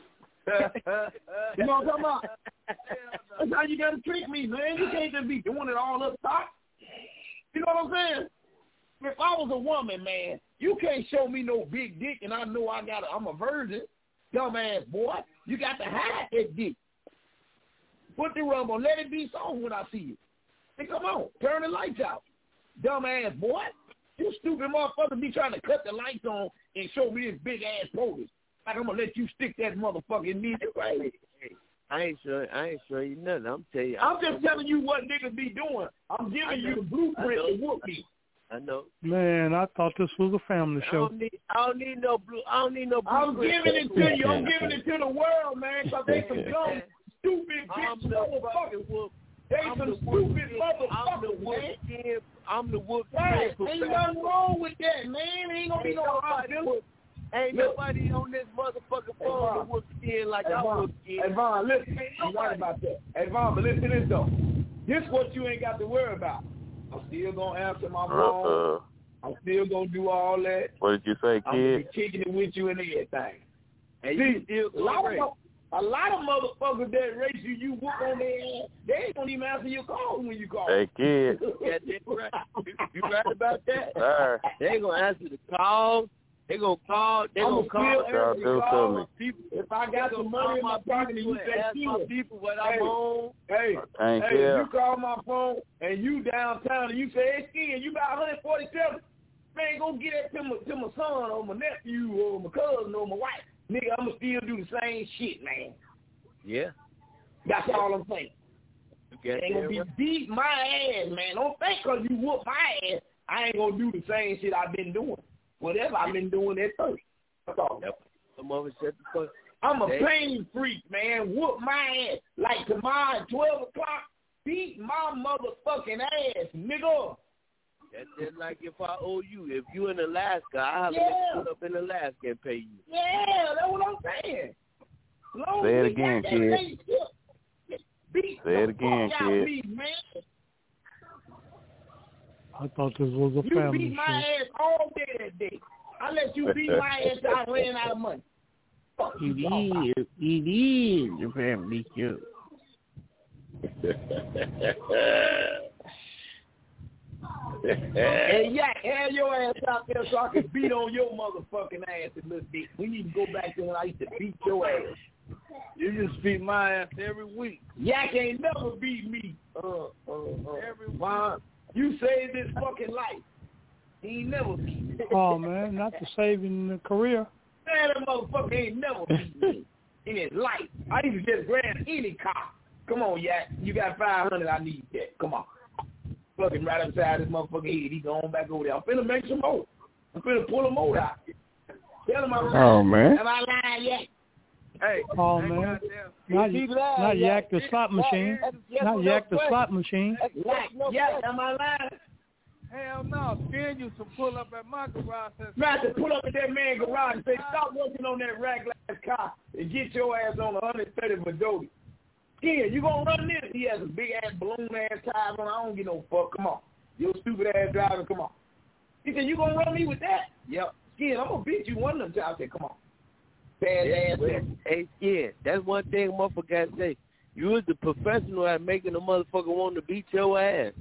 You know what I'm talking about? That's how you got to trick me, man. You can't just be doing it all up top. You know what I'm saying? If I was a woman, man, you can't show me no big dick and I know I got a, I'm a virgin. Dumbass boy. You got to hide that dick. Put the rub on. Let it be soft when I see you. Hey, come on. Turn the lights out. Dumbass boy. You stupid motherfucker be trying to cut the lights on and show me this big-ass police. Like I'm going to let you stick that motherfucker in me. Right? I ain't sure. I ain't sure you nothing. I'm telling you. I'm just telling you what niggas be doing. I'm giving you the blueprint to whoop me. I know. Man, I thought this was a family show. I don't need, I don't need no blue. I don't need no blue. I'm giving it to you. I'm giving it to the world, man, because they some dumb, stupid bitch motherfuckers. They I'm some the stupid motherfuckers, I'm the man. Skin, I'm the wolf. Right. Ain't nothing wrong with that, man. Ain't gonna be no hard feeling. Ain't Look. nobody on this motherfucking phone with wolf skin like hey, I Von, wolf skin. Hey, Von, listen. You right about that. Hey, Von, but listen to this, though. This what you ain't got to worry about. I'm still gonna answer my phone. Uh-uh. I'm still gonna do all that. What did you say, kid? I'm gonna be kicking it with you and everything. And See, you still a lot, of, a lot of motherfuckers that race you, you whoop on their ass, they ain't gonna even answer your calls when you call. Hey, kid. Yeah, that's right. You, you right about that? Sir. They ain't gonna answer the calls. They gonna call. They I'm gonna call. Still do call. People, if I got some money in my pocket and you say, ask my people what I'm hey, on. Hey, Thank hey, you. if you call my phone and you downtown and you say, hey, Skin, you got one forty-seven, man, go get that to my, to my son or my nephew or my cousin or my wife. Nigga, I'm going to still do the same shit, man. Yeah. That's all I'm saying. You ain't going to be beat my ass, man. Don't think because you whoop my ass, I ain't going to do the same shit I've been doing. Whatever I've been doing at first. That's all. Yep. Come over and shut the fuck. I'm a Hey. pain freak, man. Whoop my ass. Like tomorrow at twelve o'clock, beat my motherfucking ass, nigga. That's just like if I owe you. If you in Alaska, I'll have Yeah. to put up in Alaska and pay you. Yeah, that's what I'm saying. Long Say it as we again, got that kid. relationship, beat Say the it again, fuck out kid. me, man. I thought this was a You family beat my show. ass all day that day. I let you beat my ass till I ran out of money. Fuck you talking about. It is. It is the family show. Hey, Yak, have your ass out there so I can beat on your motherfucking ass a little bit. We need to go back to when I used to beat your ass. You just beat my ass every week. Yak ain't never beat me. Uh, uh, uh, Every Why? You saved his fucking life. He ain't never beat me. Oh, man, not to saving the career. Man, that motherfucker ain't never beat me in his life. I used to just grab any car. Come on, Yak. You got five hundred. I need that. Come on. Fucking right upside this motherfucking head. He going back over there. I'm finna make some more. I'm finna pull him more out. Tell him I'm lying. Oh, man. Am I lying, Yak? Hey, Oh, hey, man. goddamn. Not, He lied, not Yak. Yak the slot machine. Yes, Not no Yak the question. slot machine. Yak, Yak, am I lying? Hell no. Skin used to pull up at my garage. And Man, I had to pull up at that man's garage and say, stop working on that rag glass car and get your ass on one hundred thirty for Dodie. Yeah, you gonna run this? He has a big ass balloon ass tires on. I don't get no fuck. Come on, your stupid ass driver. Come on. He said, you gonna run me with that? Yep. Skin, I'm gonna beat you one of them times. I said, come on. Bad yeah, ass. well, hey, yeah, that's one thing a motherfucker gotta say. You was the professional at making a motherfucker want to beat your ass.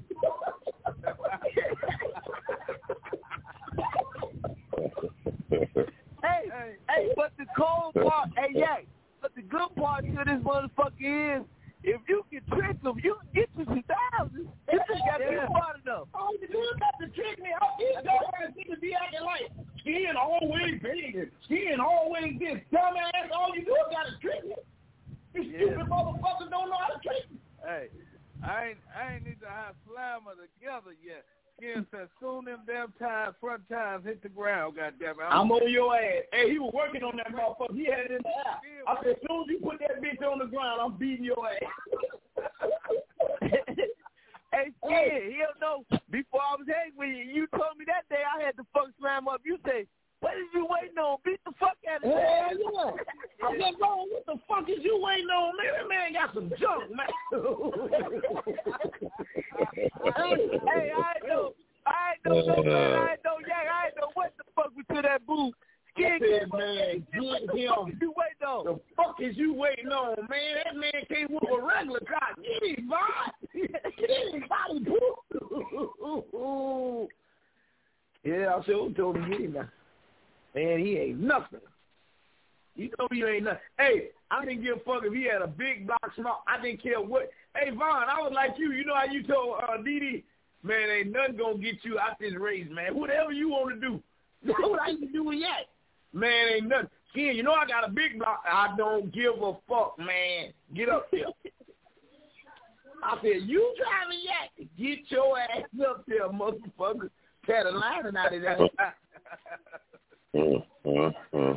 hey, hey, hey, but the cold part, hey, yeah, but the good part to this motherfucker is, if you can trick them, you can get you some thousands. You just got to be smart enough. All you do is got to trick me. All you do is be acting like skin always big, skin always this dumbass. All you do is got to trick me. You Yeah. stupid motherfuckers don't know how to trick me. Hey, I ain't I ain't need to have slammer together yet. Skin said soon them damn tires, front tires hit the ground, goddamn it. I'm on your ass. Hey, he was working on that motherfucker. He had it in the air. I said, as soon as you put that bitch on the ground, I'm beating your ass. Hey, Skin, he don't know. Before I was hanging with you, you told me that day I had to fuck slam up. You say, what is you waiting on? Beat the fuck out of him. Hell yeah. I said, bro, what the fuck is you waiting on, man? That man got some junk, man. hey, hey, I ain't know. I ain't know no man. I ain't know Yak. I ain't know what the fuck was to that booth. Skin, said, man, get him. What you waiting on? The fuck is you waiting on, man? That man can't whoop a regular cop. Get him, boy. Get him, body, boo. Yeah, I sure told him get him now. Man, he ain't nothing. You know you ain't nothing. Hey, I didn't give a fuck if he had a big block small. I didn't care what. Hey, Vaughn, I was like you. You know how you told uh, Didi, man, ain't nothing going to get you out this race, man. Whatever you want to do. That's what I used to do with Yak. Man, ain't nothing. Skin, you know I got a big block. I don't give a fuck, man. Get up there. I said, you driving Yak. Get your ass up there, motherfucker. Had a line out of that. Mm, mm, mm.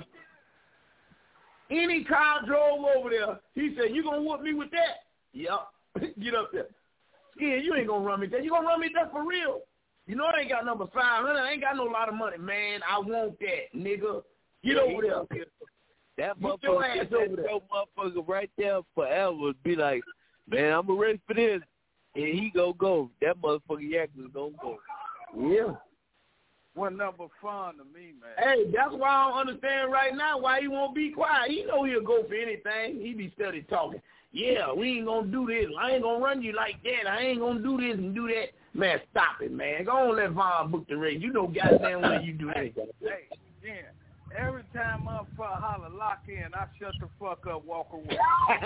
Any car drove over there, he said, you going to whoop me with that? Yup. Get up there. Skin, you ain't going to run me that. You going to run me that for real? You know I ain't got number five hundred. I ain't got no lot of money. Man, I want that, nigga. Get Yeah, over there. That Get your motherfucker, ass that over there. motherfucker right there forever would be like, man, I'm ready for this. And he go go. That motherfucker Yak was going to go. Yeah. One number fun to me, man. Hey, that's why I don't understand right now why he won't be quiet. He know he'll go for anything. He be steady talking. Yeah, we ain't going to do this. I ain't going to run you like that. I ain't going to do this and do that. Man, stop it, man. Go on, let Vaughn book the race. You know goddamn when you do that. Hey, yeah. Every time motherfucker holler lock in, I shut the fuck up, walk away.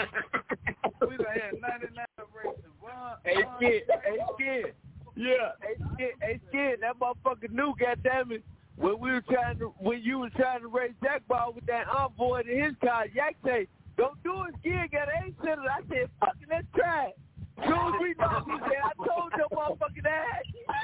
We done had ninety-nine races. Vaughn, Hey, Vaun, Skid. Hey, Skid. Yeah. Hey, Skid. Hey, Skid. That motherfucker knew, goddammit, when we were trying to, when you was trying to race Jack Ball with that envoy in his car, Yak say, don't do it, Skid. Got an eight-cylinder. I said, fuck it, let's try it. As soon as we talked, he said, I told your motherfucking ass.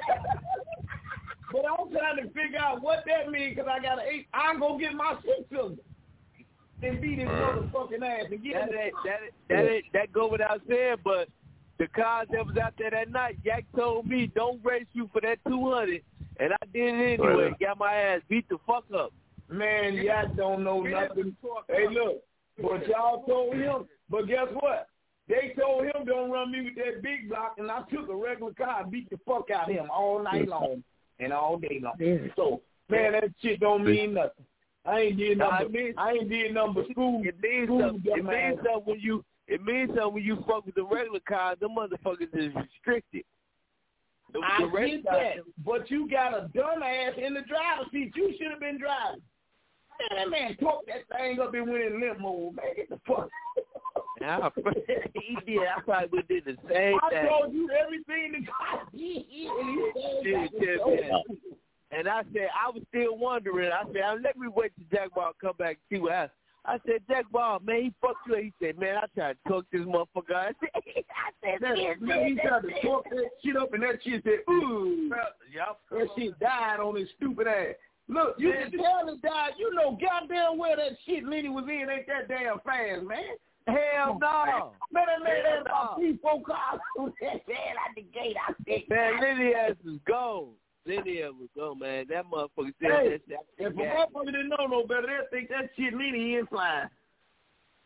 But I'm trying to figure out what that means because I got an eight. I'm going to get my six-cylinder and beat his motherfucking ass and get that, him. ain't, that, ain't, that, ain't, that go without saying, but the cars that was out there that night, Yak told me, don't race you for that two hundred, and I did it anyway. Right. Got my ass beat the fuck up. Man, y'all don't know nothing. Hey, look, but y'all told him. But guess what? They told him don't run me with that big block, and I took a regular car and beat the fuck out of him all night long and all day long. So, man, that shit don't mean nothing. I ain't did Nah, nothing. it means- I ain't did nothing but school. It means school something. It dumb means ass. something when you. It means something when you fuck with the regular cars. Them motherfuckers is restricted. The, I the regular get that, but you got a dumb ass in the driver's seat. You should have been driving. Man, that man talked that thing up and went in limp mode. Man, get the fuck. Nah, he did. I probably would did the same I thing. told you everything the guy did. Shit, shit, man. And I said, I was still wondering. I said, let me wait till Jack Ball come back and see what happens. I said, Jack Ball, man, he fucked you. He said, man, I tried to talk this motherfucker. I said, I said That, yeah, man, he tried to talk that shit up, and that shit said, ooh. Yep. That shit died on his stupid ass. Look, you Man, can tell it died. You know goddamn well that shit Lenny was in ain't that damn fast, man. Hell no. Man, that man Hell had about no. three, four cars on that man out the gate. I said, Man, Lenny ass was gone. Lenny ass was gone, man. That motherfucker said Hey, that shit. if a motherfucker didn't know no better, they'd think that shit Lenny in flying.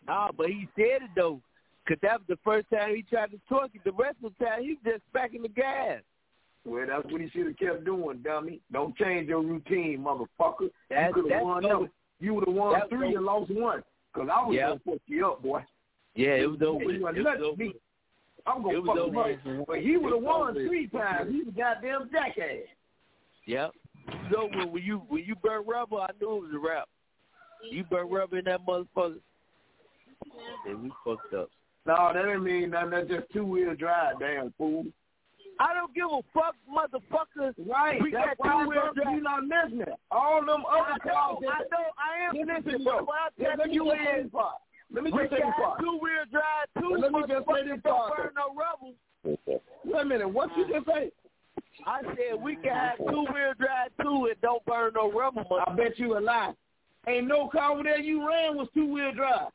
Ah, but he said it, though, because that was the first time he tried to torque it. The rest of the time, he was just smacking the gas. Well, that's what he should have kept doing, dummy. Don't change your routine, motherfucker. That, you could have won no, that. You would have won three and lost one. Because I was yeah. going to fuck you up, boy. Yeah, it was over. You it was over. Me. I'm going to fuck him up. But he would have won three times. He's a goddamn jackass. Yep. So when, when you when you burn rubber, I knew it was a rap. You burn rubber in that motherfucker. And we fucked up. No, that didn't mean nothing. That's just two-wheel drive, damn fool. I don't give a fuck, motherfuckers. Right. We That's got why two-wheel drive. You're not listening. All them other I cars. know, I know, I am listening, bro. Let me just say this part. Let me just say this part. Two-wheel drive, two Let me just say this don't part. burn no rubber. Wait a minute. What you just say? I said we can have two-wheel drive, too, and don't burn no rubber. I bet you a lie. Ain't no car over there you ran was two-wheel drive.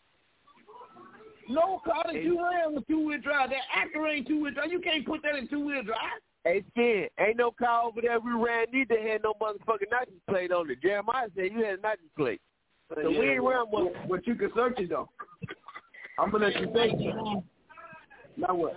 No car that you ran was two-wheel drive. That Acura ain't two-wheel drive. You can't put that in two-wheel drive. Hey, Skin, ain't no car over there we ran neither had no motherfucking license plate on it. Jeremiah said you had a license plate. So yeah, we ain't run one. But you can search it, though. I'm going to let you think. Now what?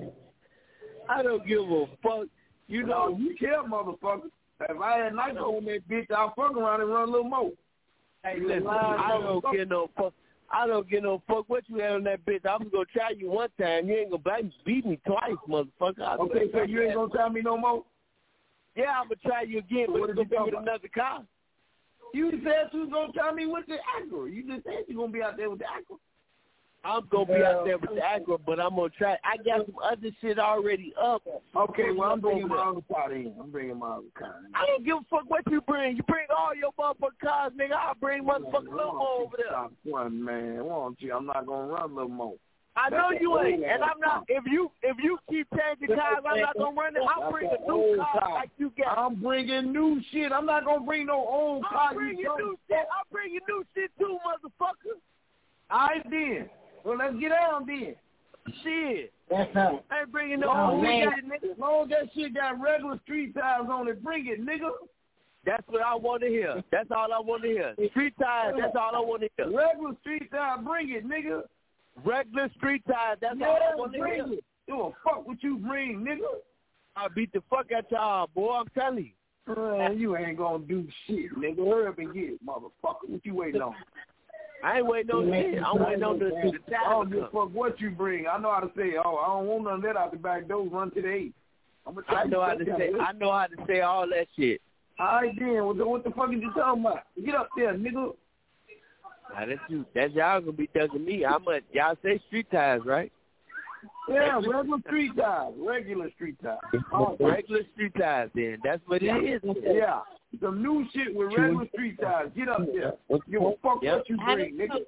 I don't give a fuck. You know, you care, motherfucker. If I had night on that bitch, I'll fuck around and run a little more. Hey, listen, I don't get no fuck. I don't get no fuck what you had on that bitch. I was going to try you one time. You ain't going to beat me twice, motherfucker. Okay, so you ain't going to try me no more? Yeah, I'm going to try you again, but it's going to be with another car. You said you was going to try me with the Acura. You just said you going to be out there with the Acura. I'm going to be out there with the Acura, but I'm going to try. I got some other shit already up. Okay, well, I'm bringing my other car in. I'm bringing my other car in. I don't give a fuck what you bring. You bring all your motherfucking cars, nigga. I'll bring motherfucking Lil Mo over there. Stop one, man. Won't you? I'm not going to run Lil Mo. I know you ain't, and I'm not. If you if you keep changing cars, I'm not gonna run it. I'll bring a new car like you got. I'm bringing new shit. I'm not gonna bring no old car. I'm bringing new shit. I'm bringing new shit too, motherfucker. All right then. Well, let's get down then. Shit. That's how. I ain't bringing no oh, old man. shit, nigga. As long as that shit got regular street tires on it, bring it, nigga. That's what I want to hear. That's all I want to hear. Street tires. That's all I want to hear. Regular street tires, bring it, nigga. Regular street tires, that's yeah, all I want to bring hear. It. Give a fuck what you bring, nigga. I'll beat the fuck out y'all, boy, I'm telling you. Man, you ain't gonna do shit, nigga. Hurry up and get it, motherfucker. What you waiting on? I ain't waiting on shit. I'm waiting on the, the, the I don't give a fuck what you bring. I know how to say, oh, I don't want none of that out the back door. Run to the eight. I'm gonna try I know how to say. I know how to say all that shit. All right, then. What the, what the fuck is you talking about? Get up there, nigga. Now that's you. That's y'all gonna be thugging me. I'm a y'all say street tires, right? Yeah, regular street tires. Regular street tires. Oh, regular street tires. Then that's what it is. Yeah, some new shit with regular street tires. Get up there. Give a fuck yep. what you bring, nigga.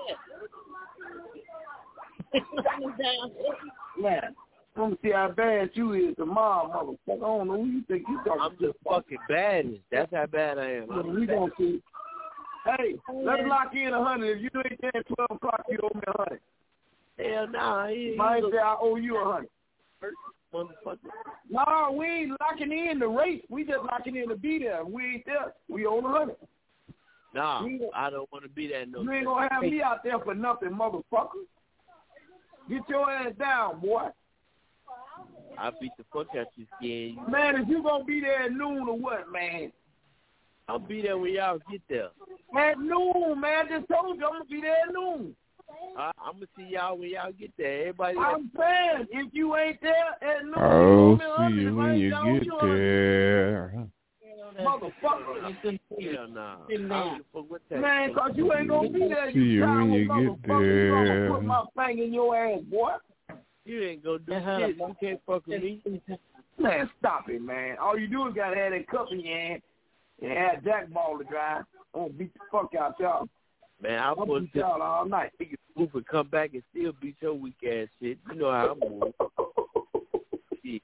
Man, I'm gonna see how bad you is tomorrow, motherfucker. I don't know who you think you talking. I'm just fucking bad. That's how bad I am. Well, we gonna see. Hey, let's lock in a hundred. If you ain't there at twelve o'clock, you owe me a hundred. Hell no, nah, he might say I owe you a hundred. Motherfucker. No, we ain't locking in the rate. We just locking in to be there. If we ain't there, we owe a hundred. Nah, I don't want to be there no. You ain't gonna have me out there for nothing, motherfucker. Get your ass down, boy. I beat the fuck out you, Skin. Man, if you gonna be there at noon or what, man? I'll be there when y'all get there. At noon, man. I just told you I'm gonna be there at noon. Uh, I'm gonna see y'all when y'all get there. Everybody. I'm saying, if you ain't there at noon, I'll see you when you get there. Motherfucker. Hell nah. Man, cause you ain't gonna be there. See you when you get there. I'm gonna put my finger in your ass, boy. You ain't gonna do shit. You can't fuck with me. Man, stop it, man. All you do is gotta have that cup in your hand and have Jack Ball to drive. I'm gonna beat the fuck out y'all. Man, I'll I'll put beat y'all all night. Nigga move and come back and still beat your weak ass shit. You know how I move. Yeah.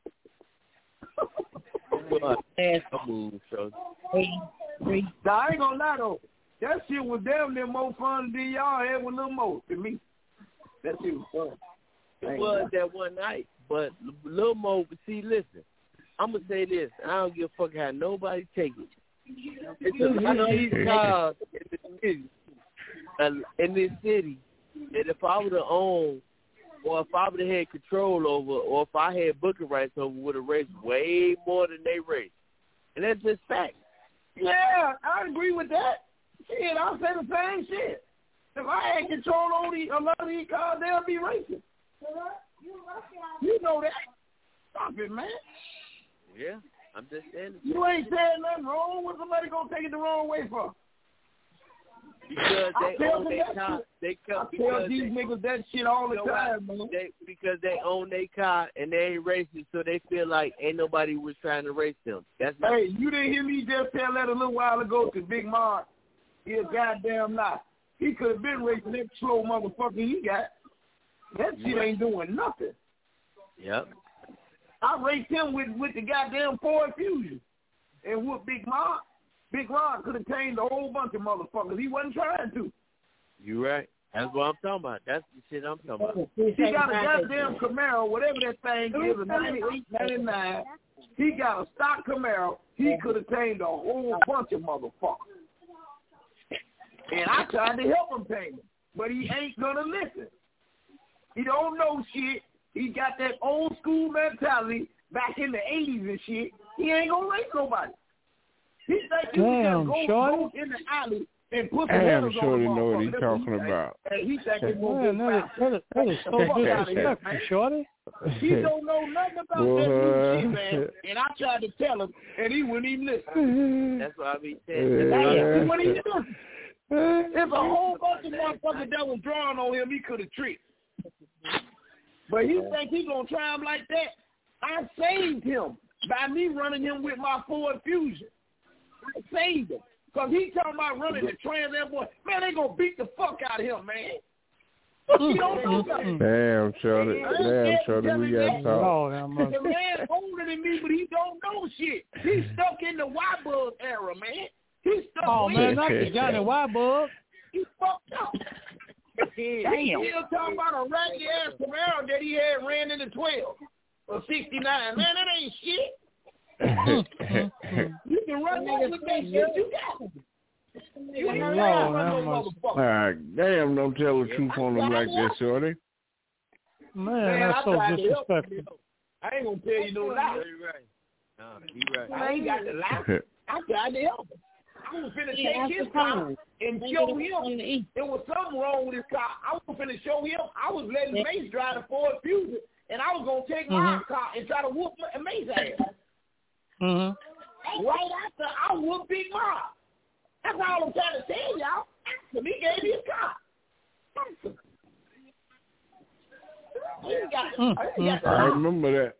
You know how I move, so. Now, I ain't gonna lie though. That shit was damn near more fun than y'all had with Lil Mo to me. That shit was fun. It was that one night, but Lil Mo, see, listen, I'm going to say this. I don't give a fuck how nobody take it. It's a lot of these cars in this city, uh, in this city And if I would have owned, or if I would have had control over, or if I had booking rights over, would have raced way more than they raced. And that's just fact. Yeah, I agree with that. Shit, I'll say the same shit. If I had control over the, a lot of these cars, they'll be racing. You know that. Stop it, man. Yeah, I'm just saying. You ain't saying nothing wrong. What's somebody going to take it the wrong way for? Because they own their car. They come, I tell these they, niggas that shit all the time, man. They, because they own their car and they ain't racing, so they feel like ain't nobody was trying to race them. That's not. Hey, you didn't hear me just tell that a little while ago to Big Mark. He a goddamn lie. He could have been racing that slow motherfucker he got. That shit ain't doing nothing. Yep. I raced him with, with the goddamn Ford Fusion. And with Big Mark. Big Ron could have tamed a whole bunch of motherfuckers. He wasn't trying to. You right. That's what I'm talking about. That's the shit I'm talking about. He got a goddamn Camaro, whatever that thing is, a ninety-eight, ninety-nine. He got a stock Camaro. He could have tamed a whole bunch of motherfuckers. And I tried to help him tame them, but he ain't gonna listen. He don't know shit. He got that old school mentality back in the eighties and shit. He ain't gonna race nobody. He think he Damn, can go, go in the alley and put the Damn, Shorty know what he's talking about. Hey, he think he's going to that, that, that is so disrespectful, Shorty. He don't know nothing about that new shit, man. And I tried to tell him, and he wouldn't even listen. That's what I be saying. Damn, he wouldn't even listen. There's a whole bunch of motherfuckers that was drawing on him he could have tricked. But he think he going to try him like that. I saved him by me running him with my Ford Fusion. I saved him. Because he talking about running the Trans Am boy. Man, they going to beat the fuck out of him, man. He don't know nothing. Damn, Shorty. Damn, Shorty, we got to talk. The man older than me, but he don't know shit. He's stuck in the Y-Bug era, man. He's stuck Oh, in man, not the Johnny Y-Bug. He's fucked up. Damn. He's still talking about a raggedy-ass Camaro that he had ran into twelve or sixty-nine. Man, that ain't shit. You can run over with that shit. You got it. You ain't Lord, run no motherfucker. Right, damn, don't tell the truth on them like that, Shorty. Man, Man, that's I so tried to help disrespectful. him. I ain't going to tell you no lie. You right. No, you right. I ain't got to lie. I tried to help him. I was finna yeah, take his car and show him there was something wrong with his car. I was finna show him. I was letting yeah. Mace drive the Ford Fusion, and I was going to take mm-hmm. my car and try to whoop Mace ass. Mm-hmm. Right after I whooped Big Mark. That's all I'm trying to tell y'all. So he gave me his car. He got, mm-hmm. he got I remember that.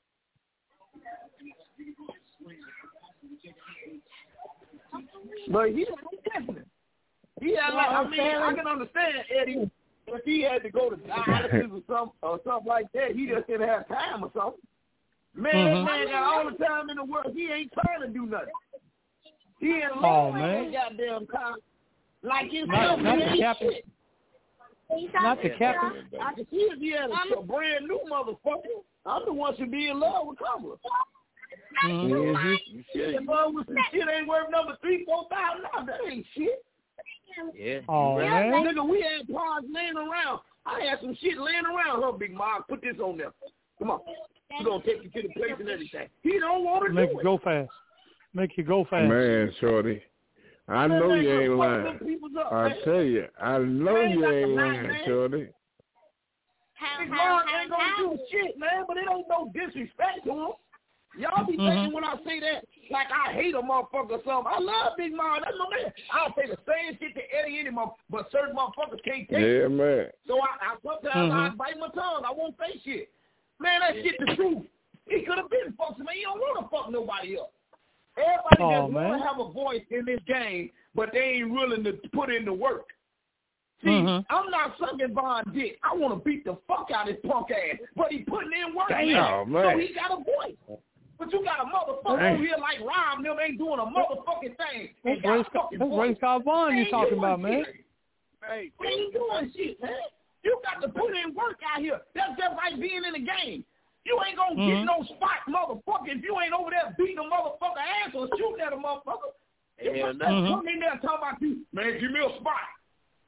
But he definitely. He had like, I mean, I can understand Eddie if he had to go to dialysis or something or something like that. He just didn't have time or something. Man, mm-hmm. that man got all the time in the world. He ain't trying to do nothing. He ain't oh, man. goddamn time. Like his not, not the captain. Not the yeah, captain. I can see if he had a, a brand new motherfucker. I'm the one should be in love with Kamala. Mm-hmm. Mm-hmm. Shit, shit ain't worth number three, four thousand dollars. That ain't shit. Yeah. Oh, yeah, man. Nigga, we had cars laying around. I had some shit laying around. Her Big Mark, put this on there. Come on. We're going to take you to the place and everything. He don't want to Make do it go fast. Make you go fast. Man, Shorty. I know man, you ain't lying. Up, I tell you, I know man, you ain't lying, man. Shorty. Big Mark ain't going to do shit, man, but it ain't no disrespect to him. Y'all be mm-hmm. thinking when I say that, like I hate a motherfucker or something. I love Big Mark. That's my man. I'll say the same shit to Eddie anymore, but certain motherfuckers can't take yeah, it. Man. So I, I sometimes mm-hmm. I bite my tongue. I won't say shit. Man, that shit the truth. He could have been fucking, man. He don't want to fuck nobody up. Everybody oh, just want to have a voice in this game, but they ain't willing to put in the work. See, mm-hmm. I'm not sucking Von Dick. I want to beat the fuck out of his punk ass, but he putting in work. Damn, man. So he got a voice. But you got a motherfucker over here like Rob, them ain't doing a motherfucking thing. That's Ray Scott Vaughn you talking about, man. Hey, they ain't doing shit, man. You got to put in work out here. That's just like being in the game. You ain't gonna mm-hmm. get no spot, motherfucker, if you ain't over there beating a motherfucker ass or shooting at a motherfucker. You yeah, mm-hmm. come in there talking about you, man, give me a spot.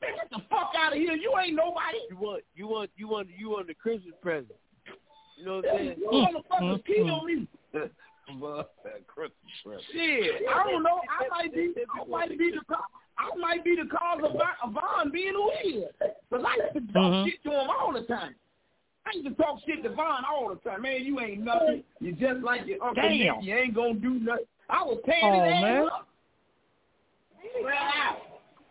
Man, get the fuck out of here. You ain't nobody. You want, you want, you want, you want the Christmas present. You know what I'm saying? You motherfuckers kill me. Shit, I don't know. I might be, I might be the, I might be the cause of Von being who he is. Cause I used to talk mm-hmm. shit to him all the time. I used to talk shit to Von all the time. Man, you ain't nothing. You just like your Uncle Nick. You ain't gonna do nothing. I was tearing oh, his man. ass up. Well,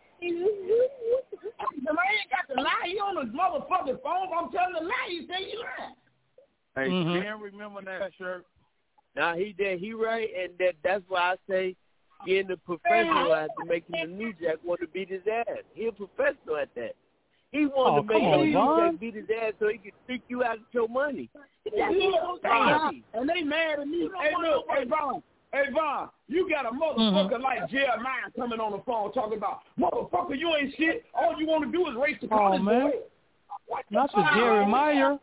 I ain't got to lie. He on the motherfucking phone. I'm telling the lie. He say he lying. Hey, mm-hmm. Dan, remember that shirt? Now he did. He right, and that that's why I say getting the professional at to making the New Jack want to beat his ass. He a professional at that. He wanted oh, to make on, the New Von. Jack beat his ass so he could trick you out of your money. That's yeah, and they mad at me. Hey, look, hey, Von. Hey, Von, you got a motherfucker mm-hmm. like Jeremiah coming on the phone talking about, motherfucker, you ain't shit. All you want to do is race the college oh, man. boy. Not the Jeremiah.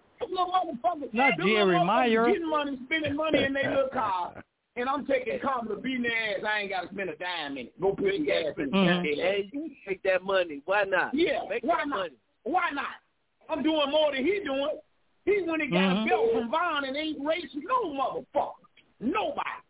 Not Jeremiah. Getting money, spending money in their little car, and I'm taking karma to beating their ass. I ain't got to spend a dime in it. Go put gas in it. Mm-hmm. Hey, you take that money. Why not? Yeah, Make why that not? Money. Why not? I'm doing more than he doing. He went and got mm-hmm. a belt from Von and ain't racing no motherfucker. Nobody.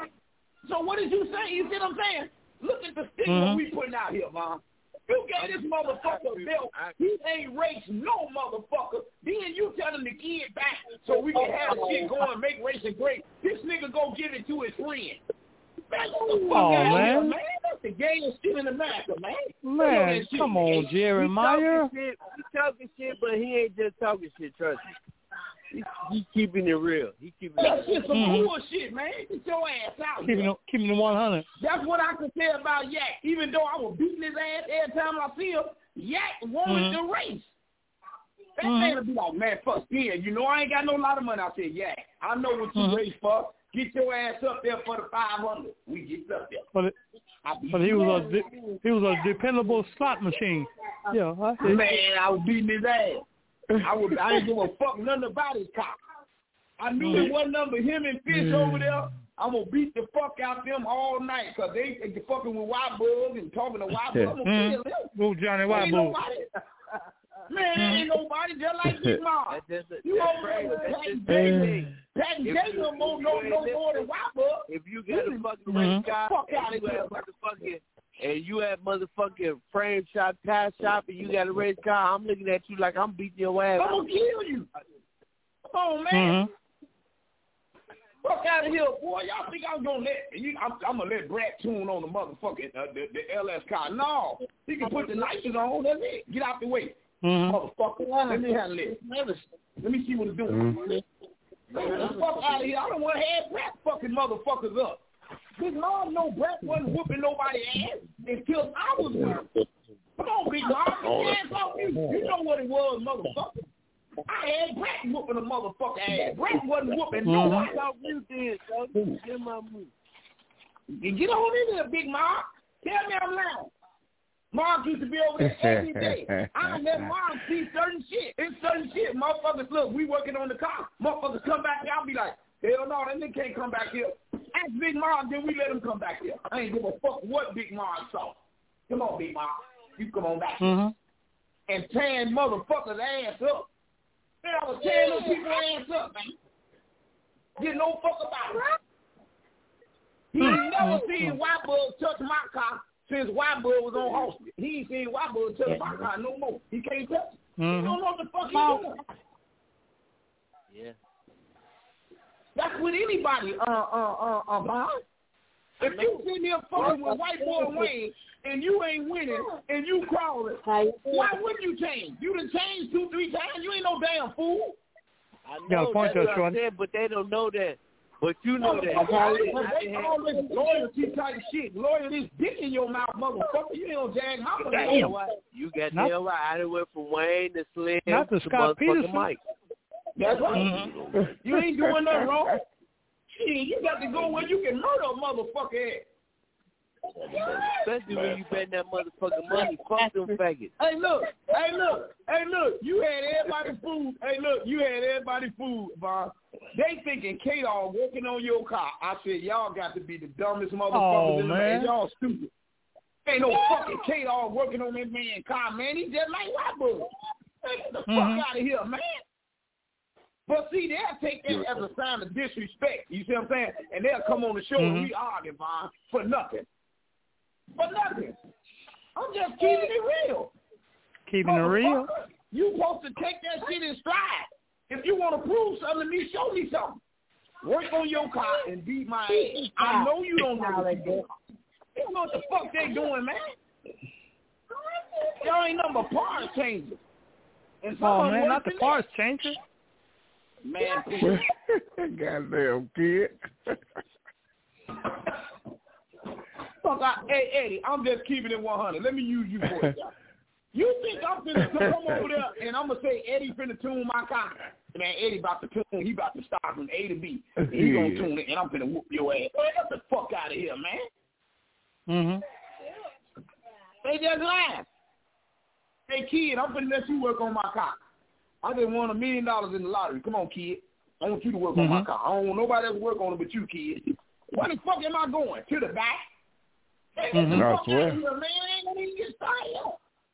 So what did you say? You see what I'm saying? Look at the stigma mm-hmm. we putting out here, Von. You get this motherfucker belt. He ain't raced no motherfucker. Then you telling the kid back so we can have shit going and make racing great. This nigga go give it to his friend. Man, what the fuck oh, out man. here, man? That's the gayest shit in America, man. Man, come on, He Jeremiah. talking shit, he talking shit, but he ain't just talking shit, trust me. He, he keeping it real. He keeping That's it real. just some mm-hmm. bullshit, man. Get your ass out keeping here. It, keeping it one hundred. That's what I can say about Yak. Even though I was beating his ass every time I see him, Yak wanted mm-hmm. to race. That mm-hmm. man would be like, man, fuck yeah, you know I ain't got no lot of money. I said, Yak, I know what you mm-hmm. race for. Get your ass up there for the five hundred. We get up there. But, it, but he was a de- he was a dependable slot machine. Yeah, I see. Man, I was beating his ass. I was I ain't give a fuck nothing about his cock. I knew mm-hmm. it wasn't number him and Fish mm-hmm. over there. I'm going to beat the fuck out them all night because they, they fucking with Y-Bug and talking to Y-Bug. I'm going to mm-hmm. kill them. Who Johnny Y-Bug? Man, there ain't nobody just like Big Mom. You over there Patton J. Patton J no more no, no more than Y-Bug. If you got a fucking race car fuck out of you here. Motherfucking, and you have motherfucking frame shop, tire shop, and you got a race car, I'm looking at you like I'm beating your ass. I'm going to kill you. Come on, man. Mm-hmm. Fuck out of here, boy. Y'all think I'm gonna let you? I'm, I'm gonna let Brad tune on the motherfucking uh, the, the L S car? No, he can put the nitrous on. That's it. Get out the way, mm-hmm. motherfucker. Let me handle it. Let me see what it's doing. Mm-hmm. Get the fuck out of here. I don't want to have Brad fucking motherfuckers up. Big Mom know Brad wasn't whooping nobody's ass until I was with him. Come on, Big Mom. Hands off you. You know what it was, motherfucker. I had Brett whooping a motherfucker ass. Brett wasn't whooping mm-hmm. nobody. That's how you did, son. Get my move. You get on in there, Big Mark. Tell me I'm lying. Mark used to be over there every day. I let Mark see certain shit. It's certain shit. Motherfuckers, look, we working on the car. Motherfuckers come back here. I'll be like, hell no, that nigga can't come back here. Ask Big Mark, then we let him come back here. I ain't give a fuck what Big Mark saw. Come on, Big Mark. You come on back mm-hmm. here. And tearing motherfuckers' ass up. Man, I was tearing those people's ass up, man. Get no fuck about it. He ain't never seen Y-Bug touch my car since Y-Bug was on hospital. He ain't seen Y-Bug touch my car no more. He can't touch it. Mm-hmm. He don't know what the fuck he's doing. Yeah. That's with anybody, uh, uh, uh, uh, Bob. If you sit there fucking with white boy Wayne and you ain't winning and you crawling, why wouldn't you change? You done changed two, three times. You ain't no damn fool. I know, point that's there, what I said, but they don't know that. But you know that. They all this loyalty type shit. Loyalty dick in your mouth, motherfucker. You ain't no jag mama. Damn. You got damn right. I done went from Wayne to Slim not the to Scott Peterson. Mike. That's right. Mm-hmm. You ain't doing nothing wrong. Shit, you got to go where you can murder a motherfucker at. Especially when you bet that motherfucking money. Fuck them faggots. Hey, look. Hey, look. Hey, look. You had everybody food. Hey, look. You had everybody food, Bob. They thinking K-Dog working on your car. I said, y'all got to be the dumbest motherfuckers oh, in the man. man. Y'all stupid. Ain't no fucking K-Dog working on that man car, man. He just like white boy. Man, get the Mm-hmm. fuck out of here, man. But see, they'll take that as a sign of disrespect. You see what I'm saying? And they'll come on the show Mm-hmm. and we argue, Vaughn, for nothing. For nothing. I'm just keeping it real. Keeping it real. You supposed to take that shit in stride. If you want to prove something to me, show me something. Work on your car and beat my ass. I know you don't know what you're doing. You don't know what the fuck they doing, man. Y'all ain't nothing but parts changers. And some Oh, of them man, worse not the than parts changer. that. Man, please. Goddamn kid. Fuck, I, hey, Eddie, I'm just keeping it one hundred. Let me use you for it. You think I'm finna come over there and I'm going to say Eddie finna tune my car? Man, Eddie about to tune. He about to start from A to B. And he going to tune it and I'm finna whoop your ass. Man, get the fuck out of here, man. Mm-hmm. They just laugh. Hey, kid, I'm finna let you work on my car. I just won a million dollars in the lottery. Come on, kid. I want you to work Mm-hmm. on my car. I don't want nobody else to work on it but you, kid. Where the fuck am I going? To the back? Hey, get Mm-hmm. the I fuck swear. out of here, man. I ain't gonna even get started.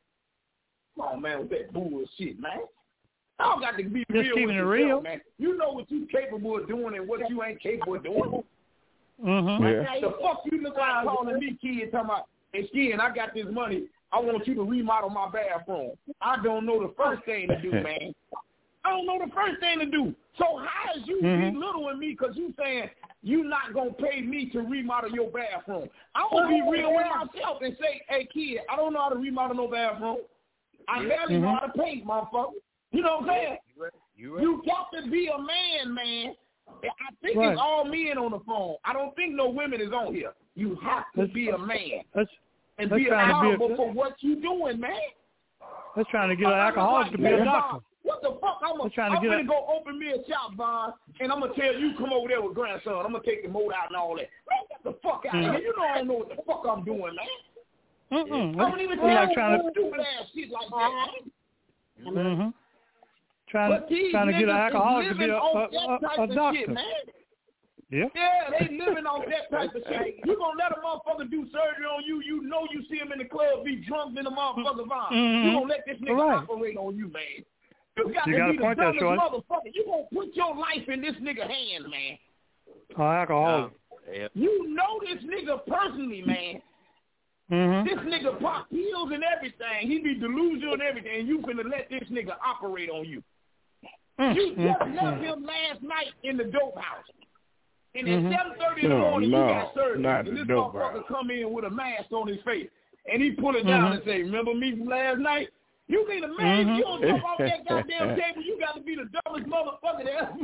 Come on, man, with that bullshit, man. I don't got to be Just real keeping with it yourself, real. man. You know what you capable of doing and what you ain't capable of doing. Mm-hmm. Yeah. The fuck you look like calling me, kid, talking about, hey, Skin, I got this money. I want you to remodel my bathroom. I don't know the first thing to do, man. I don't know the first thing to do. So how is you Mm-hmm. belittling me because you saying you not going to pay me to remodel your bathroom? I'm going to be real with myself and say, hey, kid, I don't know how to remodel no bathroom. I barely know how to paint, motherfucker. You know what I'm saying? You, right. You got to be a man, man. I think Right. it's all men on the phone. I don't think no women is on here. You have to be a man That's, and that's be trying to be a- accountable for what you doing, man. that's trying to get an alcoholic to be a doctor. What the fuck? I'm They're trying to I'm get gonna a- go open me a shop, Vaughn, and I'm gonna tell you come over there with grandson. I'm gonna take the motor out and all that. Man, get the fuck out of Mm. here. You know I don't know what the fuck I'm doing, man. Mm-mm. I don't even We're tell like trying you to, stupid ass shit like that. mm-hmm. trying, But these trying to get an niggas is alcoholic to be living a, off that a, type a, a of doctor. shit, man. Yeah. Yeah, they living off that type of shit. You gonna let a motherfucker do surgery on you? You know you see him in the club be drunk in the motherfucker Vaughn. Mm-hmm. You gonna let this nigga Right. operate on you, man? You got You to got be a the point there, dumbest Shorty. motherfucker. You gonna put your life in this nigga hand, man. Oh, alcoholic. Yeah. You know this nigga personally, man. Mm-hmm. This nigga pop pills and everything. He be delusional and everything. And you finna let this nigga operate on you. Mm-hmm. You just left him last night in the dope house. And at Mhm. seven thirty in the No, morning, no, you got surgery. not And the this dope motherfucker house. come in with a mask on his face. And he pull it down Mhm. and say, remember me from last night? You need a man. If you don't jump off that goddamn table, you got to be the dumbest motherfucker there.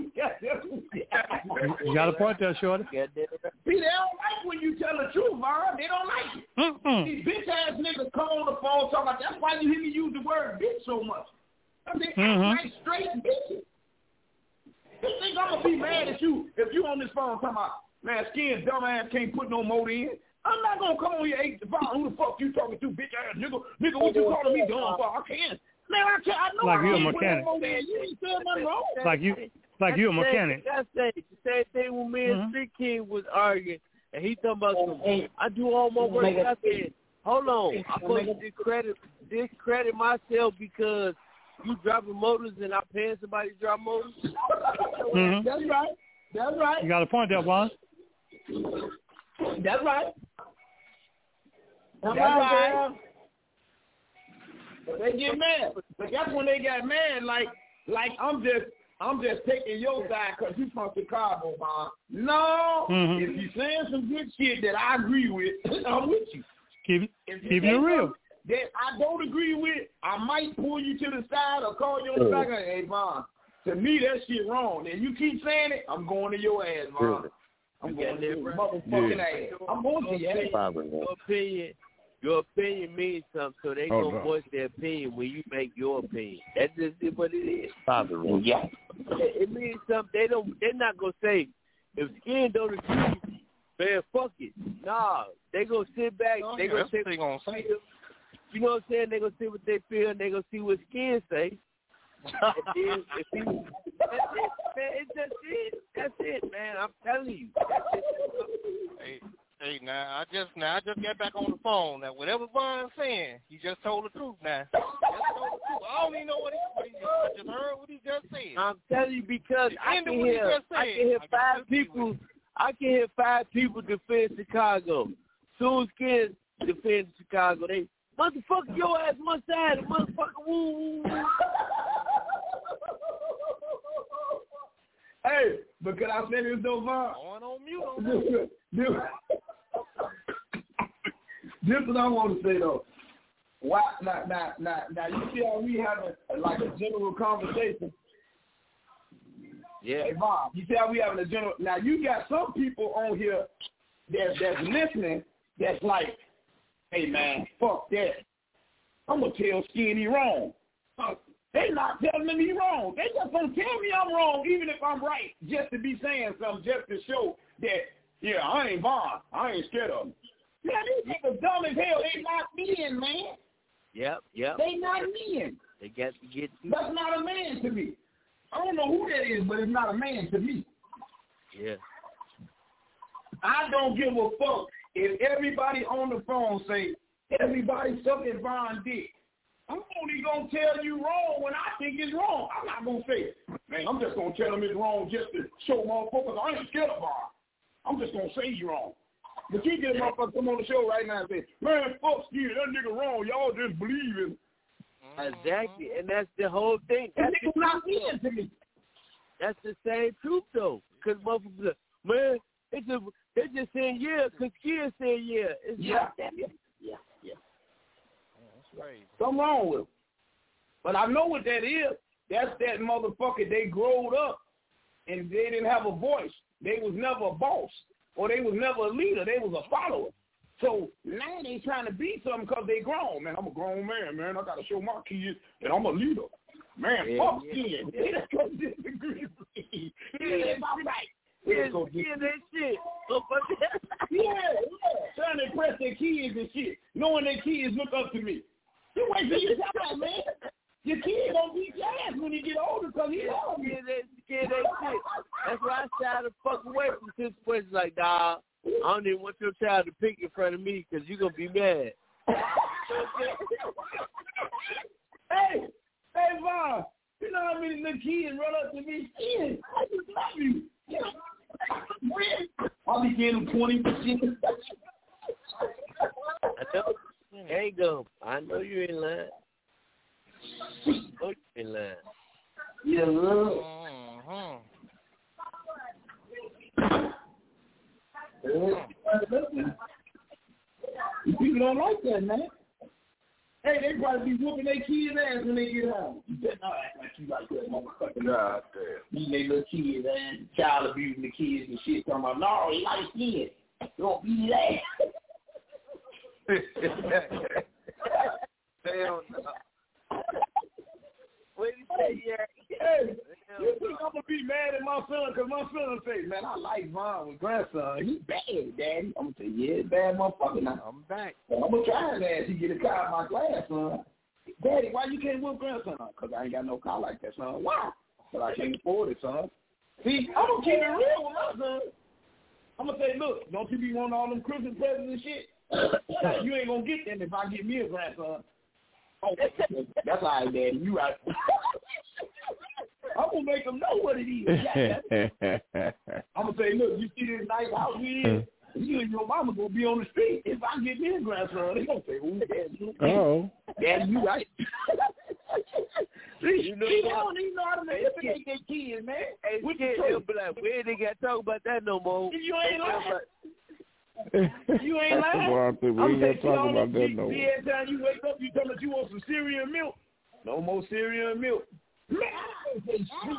You got a point there, Shorty. See, they don't like when you tell the truth, Vaughn. They don't like it. Mm-mm. These bitch-ass niggas come on the phone talking about, that's why you hear me use the word bitch so much. I mean, Mhm. act like straight bitches. You think I'm going to be mad at you if you on this phone talking about, man, Skin dumbass can't put no motor in? I'm not going to come on here eight to five. Who the fuck you talking to, bitch-ass nigga? Nigga, what you calling me dumb for? I can't. Man, I can't. I know Like I you a can't put mechanic. no motor in. You ain't said nothing wrong. Like you, like you a mechanic. That's the same, the same thing when me and Mhm. Street King was arguing, and he talking about some, I do all my work. I said, hold on, I'm supposed to discredit, discredit myself because you dropping motors and I'm paying somebody to drop motors? Mhm. That's right. That's right. You got a point there, Vaughn. That's right. That's Come right. on, But they get mad. But that's when they got mad. Like, like I'm just, I'm just taking your side because you from Chicago, man. No, Mhm. if you saying some good shit that I agree with, I'm with you. Keep, If you keeping it say real. something that I don't agree with, I might pull you to the side or call you on the back and hey, Vaughn, to me that shit wrong. And you keep saying it, I'm going to your ass, Vaun. I'm going to your motherfucking Yeah. ass. I'm going to your ass. Your opinion, your opinion means something, so they Oh, gonna no. voice their opinion when you make your opinion. That's just it what it is. Yeah. It, it means something. They don't. They're not gonna say if Skin don't agree, man, fuck it. Nah, they gonna sit back. Oh, they yeah, gonna that's say what they gonna say. You know what I'm saying? They gonna see what they feel, and they gonna see what Skin say. And then if he, that's it, man. It's just it. That's it, man. I'm telling you. That's it. Hey, Hey, now I just now I just got back on the phone. Now whatever Von's saying, he just told the truth. Now, just told the truth. I don't even know what he, what he I just heard what he just said. I'm telling you because I End can of what he hear just I said. can hear I five can agree people. with I can hear five people defend Chicago. Soon as kids defend Chicago, they motherfucker your ass one side, motherfucker woo woo woo. Hey, but can I say this though, Von? Going on mute on that. This, this is what I want to say though. Why now, now, now, now you see how we having like a general conversation? Yeah. Hey, Von, you see how we having a general? Now you got some people on here that's that's listening. That's like, hey man, fuck that. I'm gonna tell Skinny wrong. Uh, They not telling me wrong. They just gonna tell me I'm wrong, even if I'm right, just to be saying something, just to show that, yeah, I ain't Von. I ain't scared of them. Man, these niggas dumb as hell. They not men, man. Yep, yep. They not men. They got to get. That's not a man to me. I don't know who that is, but it's not a man to me. Yeah. I don't give a fuck if everybody on the phone say everybody sucking Von dick. I'm only going to tell you wrong when I think it's wrong. I'm not going to say it. Man, I'm just going to tell them it's wrong just to show motherfuckers I ain't scared of Von. I'm just going to say you wrong. But you get a motherfucker come on the show right now and say, man, fuck you, that nigga wrong. Y'all just believe him. Exactly, and that's the whole thing. That's That nigga's not men to me. That's the same truth, though. Because motherfuckers, man, they just, they just saying yeah because kids say yeah. It's Yeah. not that. Yeah, yeah, yeah. That's right. Something wrong with them. But I know what that is. That's that motherfucker. They growed up and they didn't have a voice. They was never a boss, or they was never a leader. They was a follower. So now they trying to be something because they grown. Man, I'm a grown man, man. I got to show my kids that I'm a leader. Man, Yeah, fuck yeah. kids. They just gonna disagree with me. Yeah, that's right. Kids, kids, that shit. Yeah, yeah. Trying to impress their kids and shit, knowing their kids look up to me. You wait till you time, man. Your kid gonna beat your ass when he get older because he loves you. Kid, that, kid, that shit. That's why I try to fuck away from situations like, nah, I don't even want your child to pick in front of me because you're going to be mad. Hey, hey, Von, you know how many little kids run up to me? Kid, I just love you. You know, I'll be getting twenty percent. I know. Ain't go. I know you ain't lying. I know you ain't lying. Yeah, love. Mm-hmm. People don't like that, man. Hey, they probably be whooping their kids' ass when they get home. You better not act like you like that, motherfucker. God damn. Beating their little kids, man. Child abusing the kids and shit. Talking about, no, he like kids. Don't beat his ass. Hell no. What did you say, yeah? Hey, you think I'm going to be mad at my son because my son say, man, I like Von with grandson. He bad, Daddy. I'm going to say, yeah, bad motherfucker now. I'm back. So I'm going to try his ass to get a car in my class, son. Daddy, why you can't whip grandson? Because I ain't got no car like that, son. Why? Because I can't afford it, son. See, I'm going to keep it real with my son. I'm going to say, look, don't you be wanting all them Christmas presents and shit? You ain't going to get them if I get me a grandson. Oh, that's all right, Daddy. You right. I'm going to make them know what it is. I'm going to say, look, you see this nice house we in? You and your mama going to be on the street. If I get me a grandson, they going to say, oh, Daddy. Oh. Daddy, you right. See, You know they what? don't even know how to manipulate their kids, man. Hey, What kid, you they'll be like, we ain't got to talk about that no more. You ain't lying. You ain't lying. Well, I think we ain't gonna talk about that no more. See, every time you wake up, you tell me you want some cereal and milk. No more cereal and milk. Man, I say shit.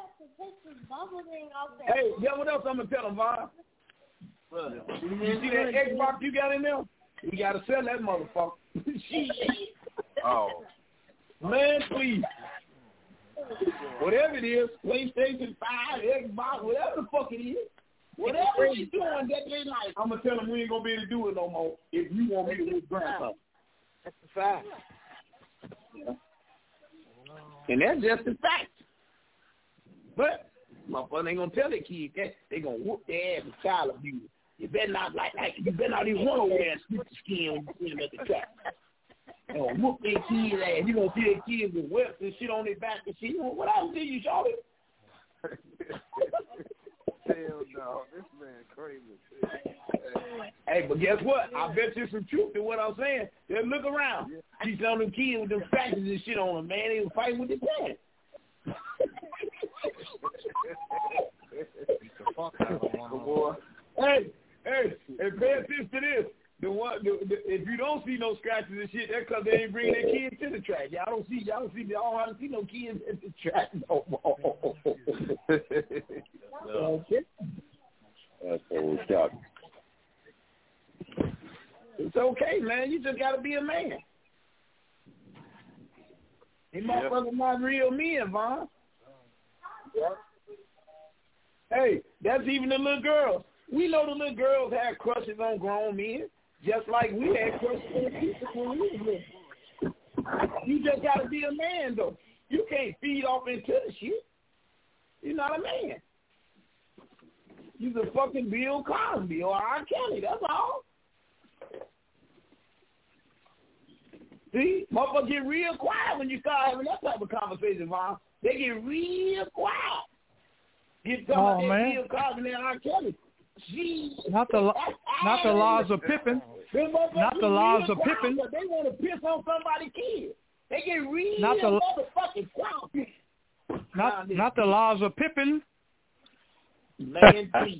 Hey, yeah, what else I'm gonna tell them, Von? You see that Xbox you got in there? We gotta sell that motherfucker. Shit. Oh, man, please. Whatever it is, PlayStation five, Xbox, whatever the fuck it is. Whatever they doing that they like, I'm going to tell them we ain't going to be able to do it no more if you want me to whip grandpa. That's a fact. Yeah. And that's just a fact. But motherfucker ain't going to tell their kids that. They going to whoop their ass with child abuse. You better not like, like you better not even run over there and split the skin when you see them at the track. You know, whoop their kids ass. You gonna see their kids with whips and shit on their back and shit. You know, what else do you, Charlie? Hell no, this man crazy. Hey, but guess what? I bet you some truth to what I'm saying. Just look around. You see them kids with them scratches and shit on them, man. They was fighting with their parents. Boy. Hey, hey, and pay attention to this. The one, the, the, if you don't see no scratches and shit, that's because they ain't bringing their kids to the track. Y'all don't see, y'all don't see, y'all don't see no kids at the track no more. No. That's so shocking. It's okay, man. You just gotta be a man. These motherfuckers not real men, Vaughn. Hey, that's even the little girls. We know the little girls had crushes on grown men, just like we had crushes on people when we was little. You just gotta be a man, though. You can't feed off into the shit. You're not a man. You's a fucking Bill Cosby or R. Kelly. That's all. See, motherfuckers get real quiet when you start having that type of conversation, Vaughn. They get real quiet. Get talking oh, about man. Bill Cosby and R. Kelly. Jeez. Not the not the laws of Pippin. Not the laws of Pippin. They want to piss on somebody's kid. They get real not the, motherfucking quiet. Not not the laws of Pippin. Man, please.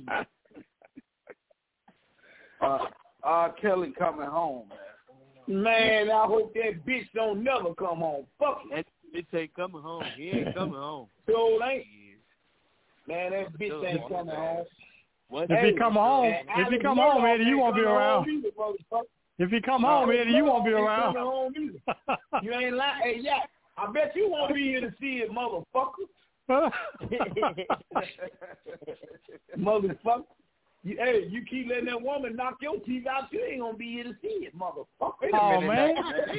uh, R. Kelly coming home, man. Man, I hope that bitch don't never come home. Fuck it. That bitch ain't coming home. He ain't coming home. So ain't. Man, that bitch ain't coming home. If he come home, if he come home, Eddie, you won't be around. If he come home, Eddie, you won't be around. You ain't lying. Hey, yeah, I bet you won't be here to see it, motherfucker. Motherfucker. You, hey, you keep letting that woman knock your teeth out, you ain't gonna be here to see it, motherfucker. Oh, man.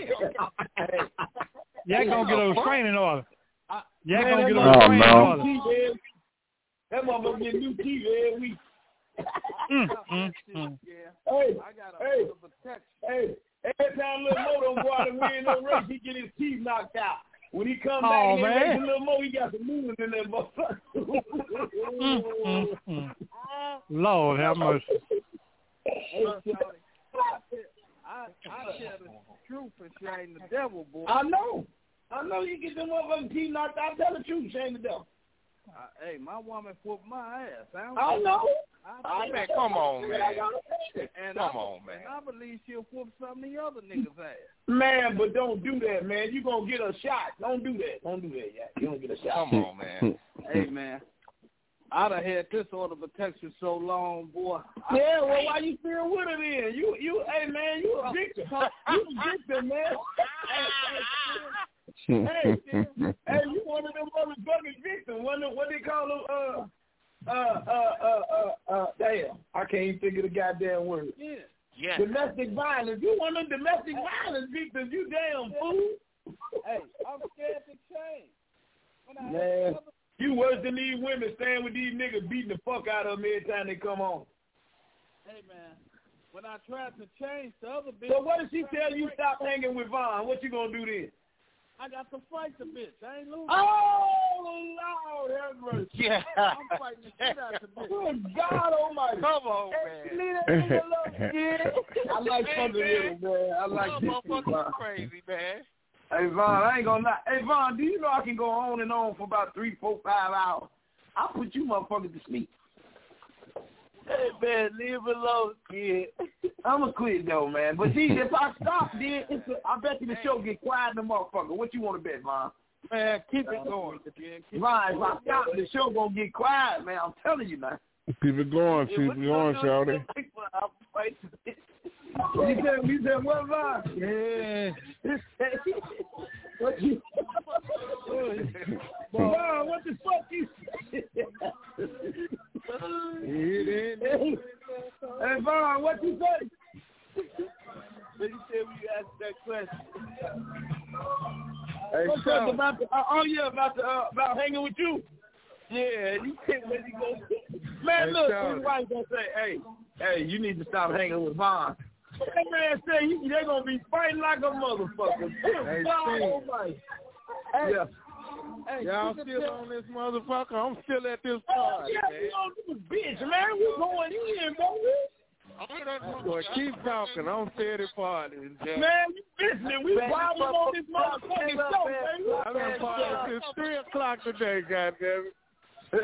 You ain't gonna get a restraining order. You ain't gonna get a restraining order. That motherfucker get new teeth every week. mm, mm, mm. Hey, hey, hey, every time little Mo don't go out and win no race, he get his teeth knocked out. When he come back oh, and man. race a little Mo, he got some movement in that motherfucker. mm, mm, mm. Lord have mercy. Hey, Charlie, I, I tell the truth and shame the devil, boy. I know. I know you get them motherfucking teeth knocked out. Tell the truth, shame the devil. Uh, hey, my woman whooped my ass. I, I know. I, I man, come on, man. And come I, on, man. And I believe she'll whoop some of the other niggas' ass. Man, but don't do that, man. You gonna get a shot. Don't do that. Don't do that, yeah. You don't get a shot. Come on, man. Hey, man. I done had this order of protection so long, boy. Yeah, well, why you still with her then? You, you, hey, man, you a victim. You a victim, man. Hey, hey, hey, you one of them motherfucking victims. One of, what they call them, uh, uh, uh, uh, uh, uh, damn. I can't even think of the goddamn word. Yeah. Yeah. Domestic violence. You one of them domestic violence victims. You damn fool. Hey, I'm scared to change. Man, you worse than these women staying with these niggas beating the fuck out of them every time they come home. Hey, man, when I tried to change the other bitch. So what if she tell you stop hanging with Vaughn? What you gonna do then? I got to fight the bitch. I ain't losing. Oh, Lord have mercy. Yeah. I'm fighting the shit out the bitch. Good God almighty. Come on, man. I like fucking with it, man. I like this motherfucker's crazy, man. Hey, Vaughn, I ain't gonna lie. Hey, Vaughn, do you know I can go on and on for about three, four, five hours? I'll put you motherfuckers to sleep. Hey, man, leave it alone, kid. I'm going to quit, though, man. But, see, if I stop, then it's a, I bet you the show get quiet in the motherfucker. What you want to bet, Vaughn? Man, keep it going, man. Keep Vaughn, if I stop, the show going to get quiet, man. I'm telling you, man. Keep it going. Keep it going, Shawty. You said, you said what, Vaughn? Yeah. What you... Vaughn, what the fuck you said? Hey, hey, Vaughn, what you say? What you say when you ask that question? Hey, What's up about the, uh, oh yeah, about the, uh, about hanging with you? Yeah, you said when you go. Man, hey, look, Charlie. his wife gonna say, hey, Hey, you need to stop hanging with Vaughn. That man say they're going to be fighting like a motherfucker. Hey, oh, my. Hey, yeah. Hey, y'all still tell... on this motherfucker? I'm still at this party, yeah, man. On this bitch, man. We going in, baby. Boy, keep talking. I'm steady partying, Jack. Man, you listening? We wilding on this motherfucking show, baby. I've been partying since three o'clock today, goddammit. Hey,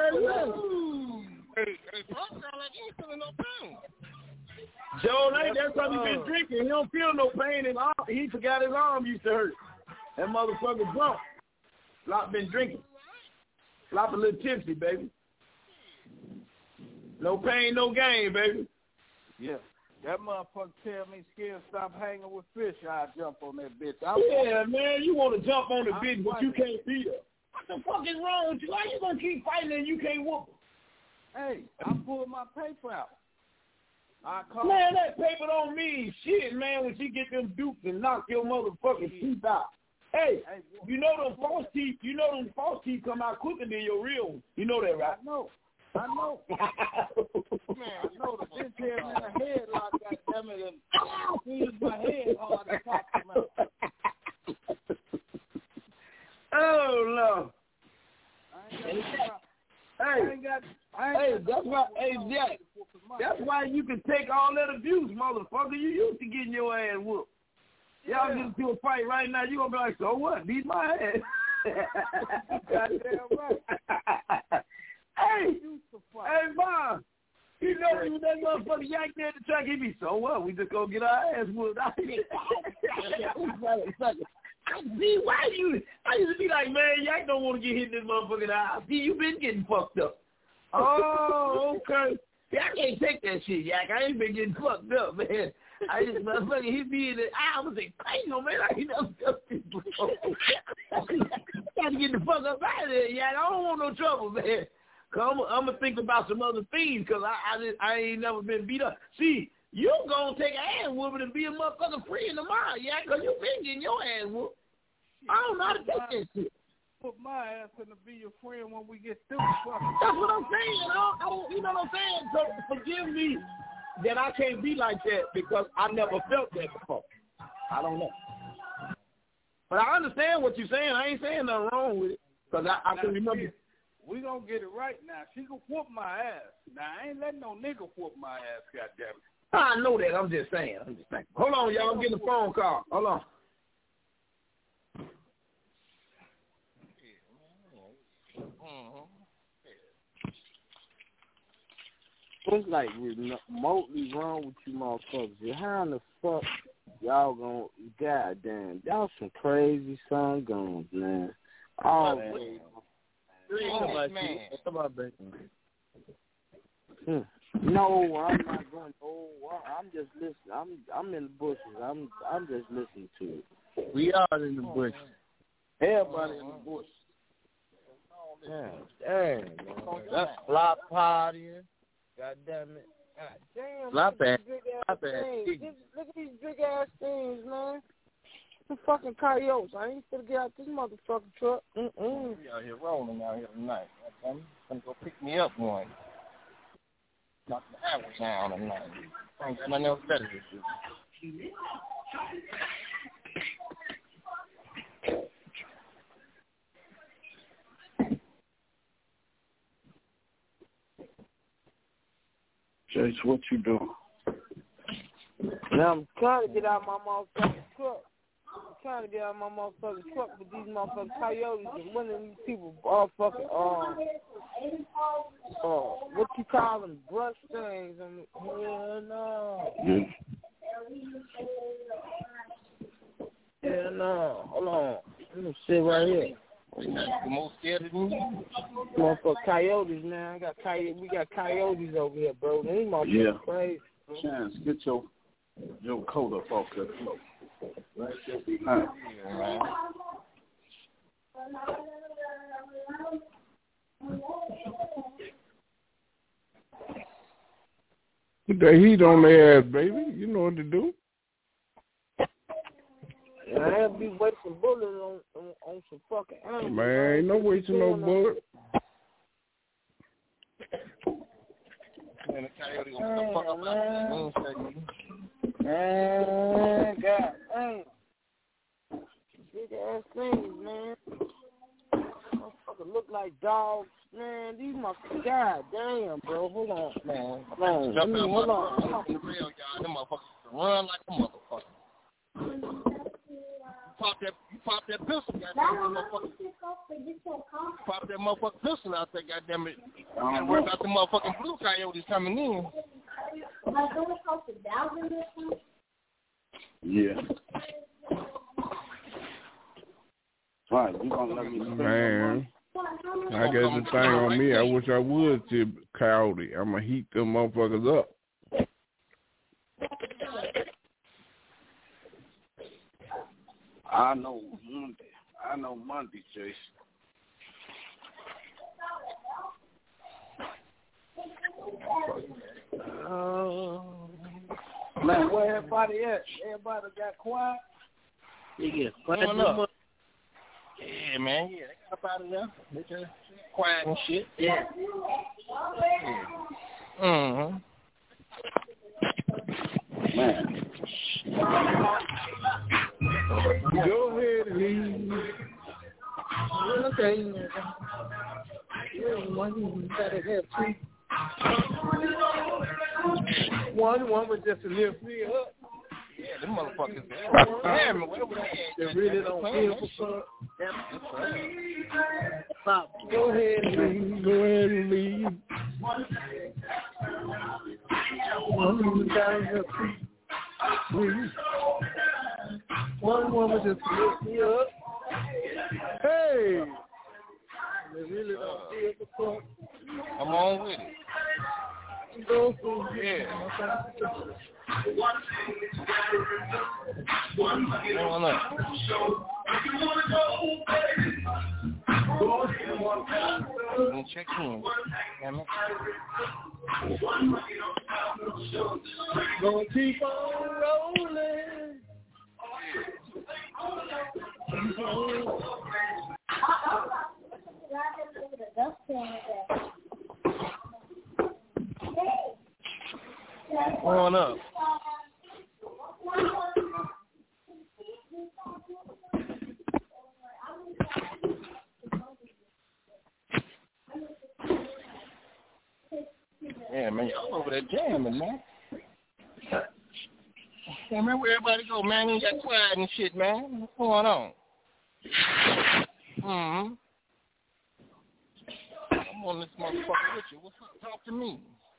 hey, hey, Trump sound like he ain't feeling no pain. Joe, ain't that's because he been drinking. He don't feel no pain in arm. He forgot his arm used to hurt. That motherfucker drunk. Flop been drinking. Flop a little tipsy, baby. No pain, no gain, baby. Yeah. That motherfucker tell me, scared stop hanging with fish, I'll jump on that bitch. I yeah, want, man, you want to jump on the bitch, but you can't beat her. What the fuck is wrong with you? Why you going to keep fighting and you can't whoop her? Hey, I pulled my paper out. I call man, that paper don't mean shit, man, when she get them dukes and knock your motherfucking teeth out. Hey, hey you know them false teeth, you know them false teeth come out quicker than your real ones. You know that, right? I know. I know. Man, I know the bitch had me in a headlock, goddammit, and squeezed my head hard to talk about. Oh, no. I ain't got, hey, I ain't got, I ain't hey, got that's why, hey, Jack, that's why you can take all that abuse, motherfucker. You used to getting your ass whooped. Y'all yeah. get into a fight right now, you going to be like, so what? Beat my ass. Goddamn right. Hey, hey, Mom, you know when that motherfucker yank there at the track, he be, so what? We just go get our ass whooped. See, why you, I used to be like, man, Yak don't want to get hit in this motherfucking eye. See, you been getting fucked up. Oh, okay. See, I can't take that shit, Yak. I ain't been getting fucked up, man. I just motherfucker hit me in the eye. I was like, damn, man, I ain't never done this before. Got to get the fuck up out of there, Yak. I don't want no trouble, man. Cause I'm, I'm gonna think about some other things, cause I I, just, I ain't never been beat up. See, you gonna take an ass whooping and be a motherfucker free in the mind, yeah? Cause you been getting your ass whooped. I don't know how to take that shit. Put my ass in to be your friend when we get through. That's what I'm saying. I don't, I don't, you know what I'm saying? So forgive me that I can't be like that because I never felt that before. I don't know. But I understand what you're saying. I ain't saying nothing wrong with it because I, I can remember. We gonna get it right now. She gonna whoop my ass. Now I ain't letting no nigga whoop my ass. Goddamn it. I know that. I'm just saying. I'm just saying. Hold on, y'all. I'm getting a phone call. Hold on. What's like remotely wrong with you motherfuckers? How in the fuck y'all gonna, goddamn, y'all some crazy son guns, man. Oh, man. Oh, man. Come on, baby. Hmm. No, I'm not going. Oh, I'm just listening. I'm I'm in the bushes. I'm I'm just listening to it. We are in the bushes. Everybody in the bush. Damn, dang, man. That's flop partying. God damn it. God damn. Flop ass. Flop ass. Look at these big ass things, man. The fucking coyotes. I ain't gonna get out this motherfucking truck. Mm-mm. We out here rolling out here tonight. I'm gonna go pick me up one. Knock the average down tonight. I ain't got nothing else better to do. Chase, what you doing? Now I'm trying to get out my motherfucking truck. I'm trying to get out my motherfucking truck with these motherfucking coyotes and one of these people all fucking um uh what you call them, brush things and hell no. Yeah. Hell no. Hold on. Let me sit right here. You more scared than me? Motherfucker coyotes, man. I got coyotes. We got coyotes over here, bro. These motherfuckers yeah. crazy. Chance, get your your coat up off that floor. Right there behind. Yeah, man. Put that heat on their ass, baby. You know what to do. Yeah, I have to be wasting bullets on, on, on some fucking animals. Man, ain't no wasting no bullet. Man, the coyote gonna the fuck up. Man, God damn. Big ass things, man. Motherfuckers look like dogs. Man, these motherfuckers, god damn, bro. Hold on, man. Man, Jump me, out hold my on. car, on the rail, y'all. Them motherfuckers run like a motherfucker. Pop that, you pop that pistol, goddamn motherfucker. Pop that motherfucking pistol out there, goddamn it. You gotta worry about the motherfucking blue coyotes coming in. Yeah. Right, you gonna let me Man, I guess the thing on me, I wish I would see coyote. I'm going to heat them motherfuckers up. I know Monday. I know Monday, Jason. Uh, man, where everybody at? Everybody got quiet? Yeah, quiet up. Yeah, man, yeah, they got up out of there. They just quiet and shit. Yeah. yeah. Mm-hmm. Man. Go ahead and leave. Okay. One gotta have two. One, one was just to lift me up. Yeah, them motherfuckers. Damn, where we at? They really don't feel for Stop. Go ahead and leave. Go ahead and leave. One gotta have two. One woman just lift me up. Hey! They really don't feel the fuck. Come on with it. Go for yeah. Going up. And check in. Damn it. Gonna keep on rolling. Going up. Yeah, man, y'all over there jamming, man. Yeah, man, where everybody go, man? You got quiet and shit, man. What's going on? Mm-hmm. I'm on this motherfucker with you. What's up? Talk to me.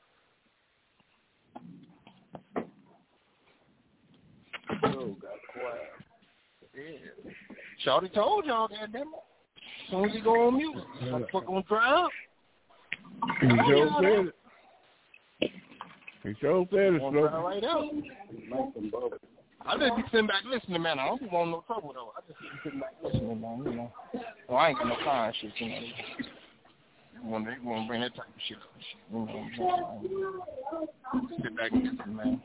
Oh, got quiet. Yeah. Shawty told y'all, goddamn it. As soon as he go on mute, motherfucker gonna dry up. He sure said it. He sure said it, Slow. Right up. I just be sitting back listening, man. I don't be wanting no trouble, though. I just be sitting back listening, man, you know. Well, I ain't got no fire shit, you know. They want to bring that type of shit up and shit, you know. Sit back and listen, man.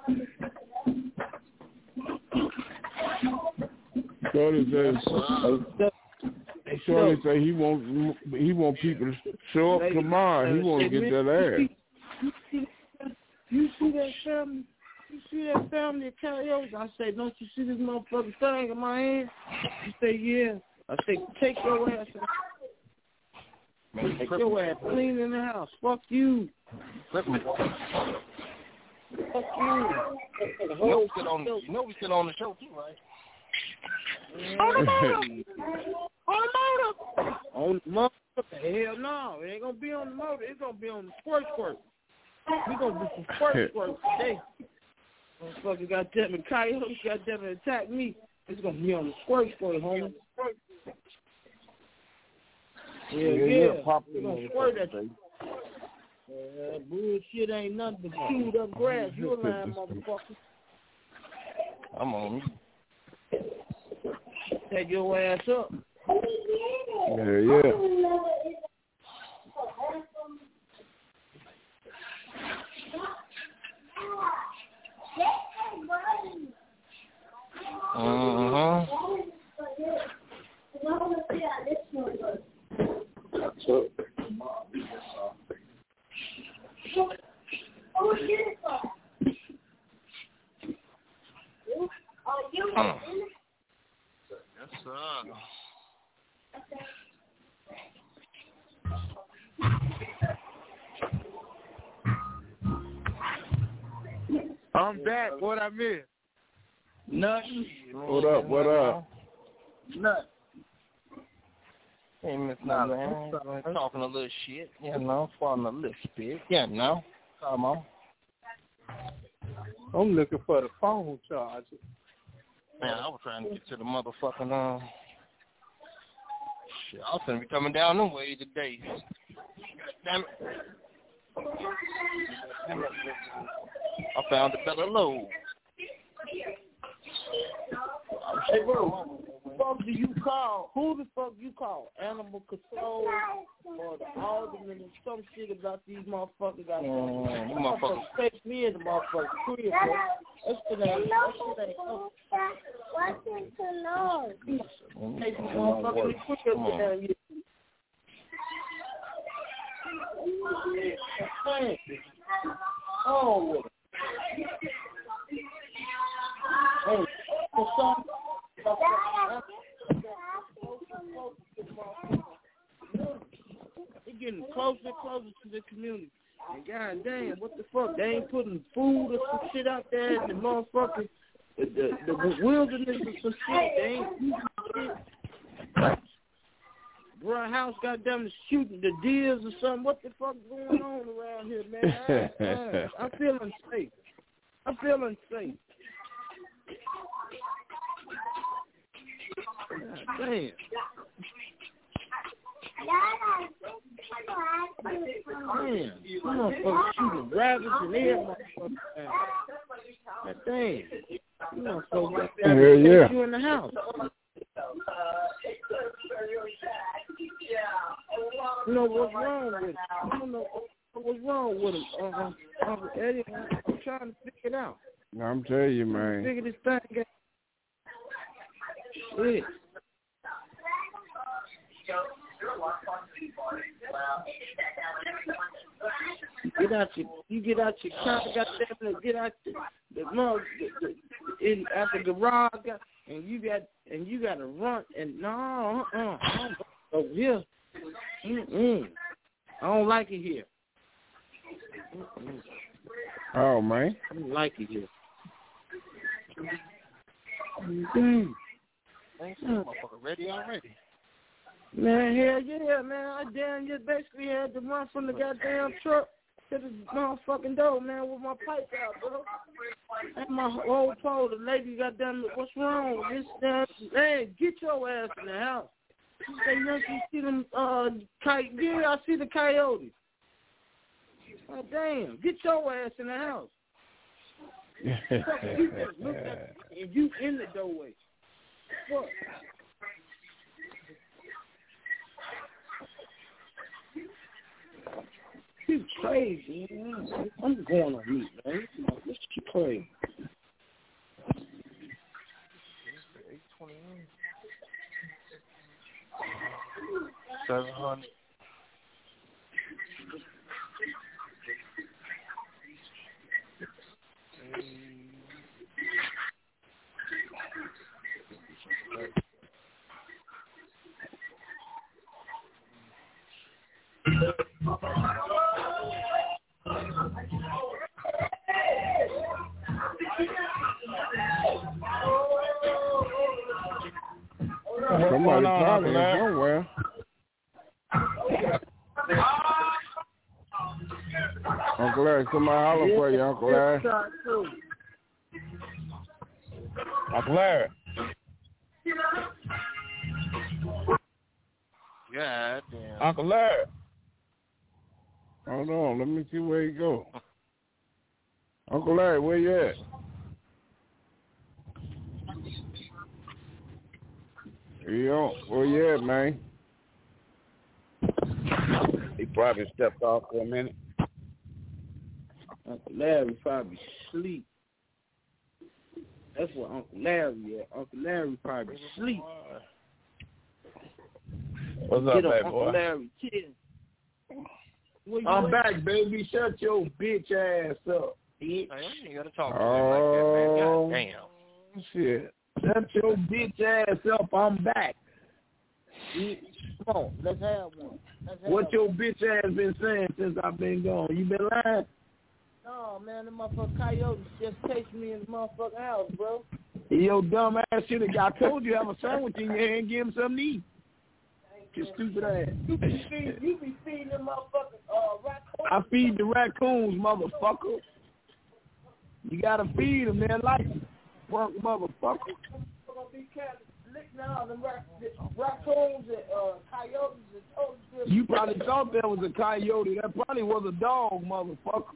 Shorty says, Shorty say he want he want people to show up tomorrow. He want to get that ass. You see that family? You see that family of coyotes? I say, don't you see this motherfucking thing in my hand? You say, yeah. I say, take your ass. Take your ass clean in the house. Fuck you. Fuck you. Fuck you. You know we still on, you know we still on the show too, right? On the motor. On the motor. On the motor. Hell no. It ain't going to be on the motor. It's going to be on the squirt squirt. We going to do some squirt squirt today. Motherfucker got them and coyotes got them to attack me. It's going to be on the squirt squirt, homie. Yeah, yeah. yeah. We're going to squirt at you. Uh, bullshit ain't nothing but chewed up grass. You a lying motherfucker. I'm on me. Take your ass up. Yeah, yeah. Uh-huh. Yes, sir. I'm back. What I missed? Nothing. What up? What up? Nothing. Ain't missing nothing, man. Talking a little shit, you know, falling a little bit, you know. Come on. I'm looking for the phone charger. Man, I was trying to get to the motherfucking, um, shit, I was going to be coming down the way today. Damn it. I found the better load. Hey, bro, who the fuck do you call? Who the fuck you call? Animal control or the alderman or some shit about these motherfuckers got Mm, you motherfuckers. Take me in the motherfucking crib, bro. That shit ain't, that shit ain't, oh. Take the motherfucking crib down here. Oh, hey, for some, they're getting closer and closer to the community. And god damn, what the fuck? They ain't putting food or some shit out there in the motherfucking the, the, the wilderness or some shit. They ain't using shit. Bro, house goddamn shooting the deers or something. What the fuck going on around here, man? I, I, I feel unsafe. I feel unsafe. God damn. Man, you motherfuckers shooting rabbits and every motherfucker. God damn. You motherfuckers got Yeah, yeah. you in the house. You know what's wrong with him? I don't know what's wrong with him. Uh, Uncle Eddie, I'm trying to figure it out. I'm telling you, man. Figure this thing out. Shit. Get out your, you get out your car, goddamn, get out the, the, no, the, the, in at the garage, and you got, and you got to run, and no, uh, uh, I don't go over here. Mm-mm. I don't like it here. Mm-mm. Oh man, I don't like it here. Mm-hmm. Thanks, motherfucker. Ready already? Man, hell yeah, man. I damn just basically had to run from the goddamn truck to the motherfucking door, man, with my pipe out, bro. And my whole pole, the lady goddamn, what's wrong with this damn? Man, get your ass in the house. She say, yes, you see them, uh, coy- yeah, I see the coyotes. Oh, damn, get your ass in the house. You just look at it, and you in the doorway. What? She's crazy, man. I'm going on mute, man. This shit crazy. eight twenty-one. seven hundred. Somebody talking somewhere. Uncle Larry, somebody holler for you, Uncle Larry. Uncle Larry. God damn. Uncle Larry. Hold on, let me see where you go. Uncle Larry, where you at? You don't, where you at, man? He probably stepped off for a minute. Uncle Larry probably sleep. That's what Uncle Larry at. Uncle Larry probably sleep. What's up, Get baby Uncle boy? Larry, chill. I'm back, baby. Shut your bitch ass up, bitch. Hey, you gotta talk to him like that, man. God damn. Shit. Shut your bitch ass up. I'm back. Come on, let's have one. Let's have What one. your bitch ass been saying since I've been gone? You been lying? No, man, the motherfucking coyotes just chased me in the motherfucking house, bro. Yo, dumb ass shit. I told you have a sandwich in your hand, give him something to eat. You stupid ass. You be feeding, you be feeding them motherfucking uh, raccoons. I feed the raccoons, motherfucker. You gotta feed them, man, like punk motherfucker. Now, the raccoons and uh, coyotes and totally You probably thought that was a coyote. That probably was a dog, motherfucker.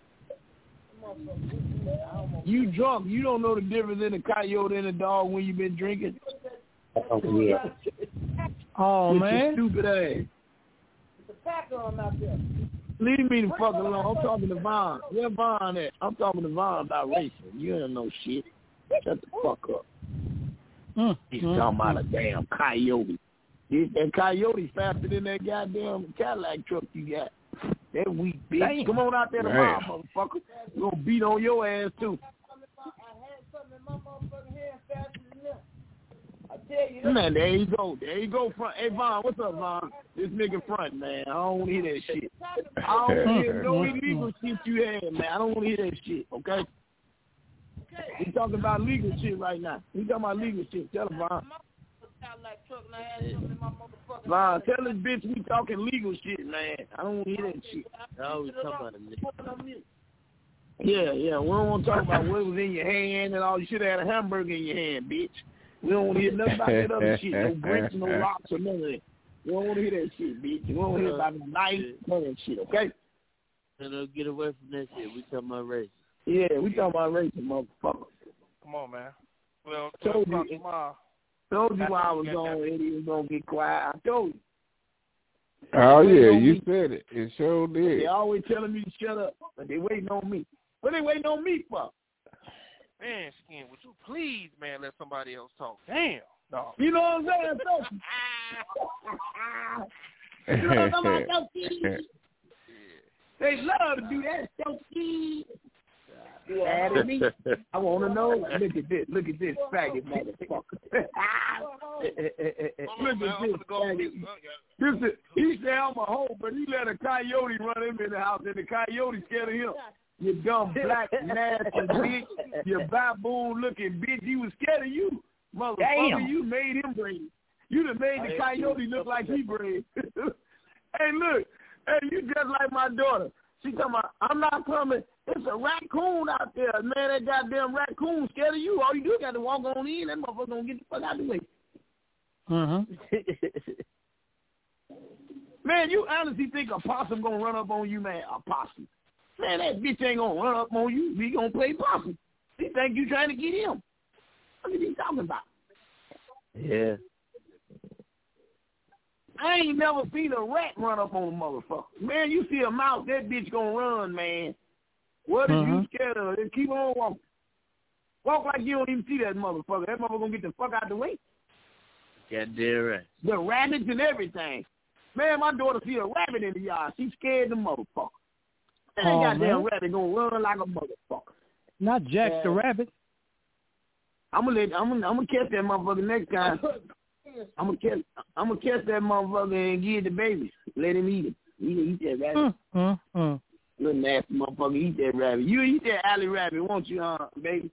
You drunk. You don't know the difference in a coyote and a dog when you been drinking. Oh, With man. your stupid ass. The pack on out there. Leave me the fuck alone. I'm talking to Vaughn. Where Vaughn at? I'm talking to Vaughn about racing. You don't know shit. Shut the fuck up. Mm, He's mm, talking about mm. a damn coyote. That coyote faster than that goddamn Cadillac truck you got. That weak bitch. Damn. Come on out there tomorrow, motherfucker. We're gonna beat on your ass too. I had something in my motherfucking hand faster than them. I tell you that. Man, there you go. There you go, front. Hey, Vaughn, what's up, Vaughn? This nigga front, man. I don't want to hear that shit. I don't want to hear no illegal shit you had, man. I don't want to hear that shit, okay? We talking about legal shit right now. We talking about legal shit. Tell him, Vaughn. Vaughn, tell this bitch we talking legal shit, man. I don't want to hear that shit. No, we talking about it. Yeah, yeah. We don't want to talk about what was in your hand and all. You should have had a hamburger in your hand, bitch. We don't want to hear nothing about that other shit. No bricks, no rocks, or none of that. We don't want to hear that shit, bitch. We don't want to hear about the knife, none of that shit, okay? No, no, get away from that shit. We talking about racing. Yeah, we talking about racing, motherfucker. Come on, man. Well, Told you, tomorrow. told you why I was gone, Eddie was going to get quiet. I told you. Oh, yeah, you said it. It sure did. They always telling me to shut up, but they waiting on me. What they waiting on me for? Man, Skin, would you please, man, let somebody else talk? Damn. No. You know what I'm saying? You know what I'm talking about? They love to do that. Sophie. You mad at me? I want to know. Look at this. Look at this faggot motherfucker. Look at this faggot. This is, he said I'm a hoe, but he let a coyote run him in the house, and the coyote scared of him. You dumb black nasty bitch. You baboon-looking bitch. He was scared of you, motherfucker. Damn. You made him brave. You done made the coyote look like he brave. Hey, look. Hey, you just like my daughter. She talking about, I'm not coming. It's a raccoon out there. Man, that goddamn raccoon scared of you. All you do is got to walk on in. That motherfucker going to get the fuck out of the way. Mm-hmm. Man, you honestly think a possum going to run up on you, man? A possum. Man, that bitch ain't going to run up on you. He going to play possum. He think you trying to get him. What are you talking about? Yeah. I ain't never seen a rat run up on a motherfucker. Man, you see a mouse, that bitch gonna run, man. What are Mm-hmm. you scared of? Just keep on walking. Walk like you don't even see that motherfucker. That motherfucker gonna get the fuck out the way. Goddamn right. The rabbits and everything. Man, my daughter see a rabbit in the yard. She scared the motherfucker. That Oh, goddamn man. rabbit gonna run like a motherfucker. Not Jack Yeah. the rabbit. I'm gonna let I'm gonna, I'm gonna catch that motherfucker next time. I'm gonna catch I'm gonna catch that motherfucker and give it the baby. Let him eat it. He eat that rabbit. Mm, mm, mm. Little nasty motherfucker, eat that rabbit. You eat that alley rabbit, won't you, huh, baby?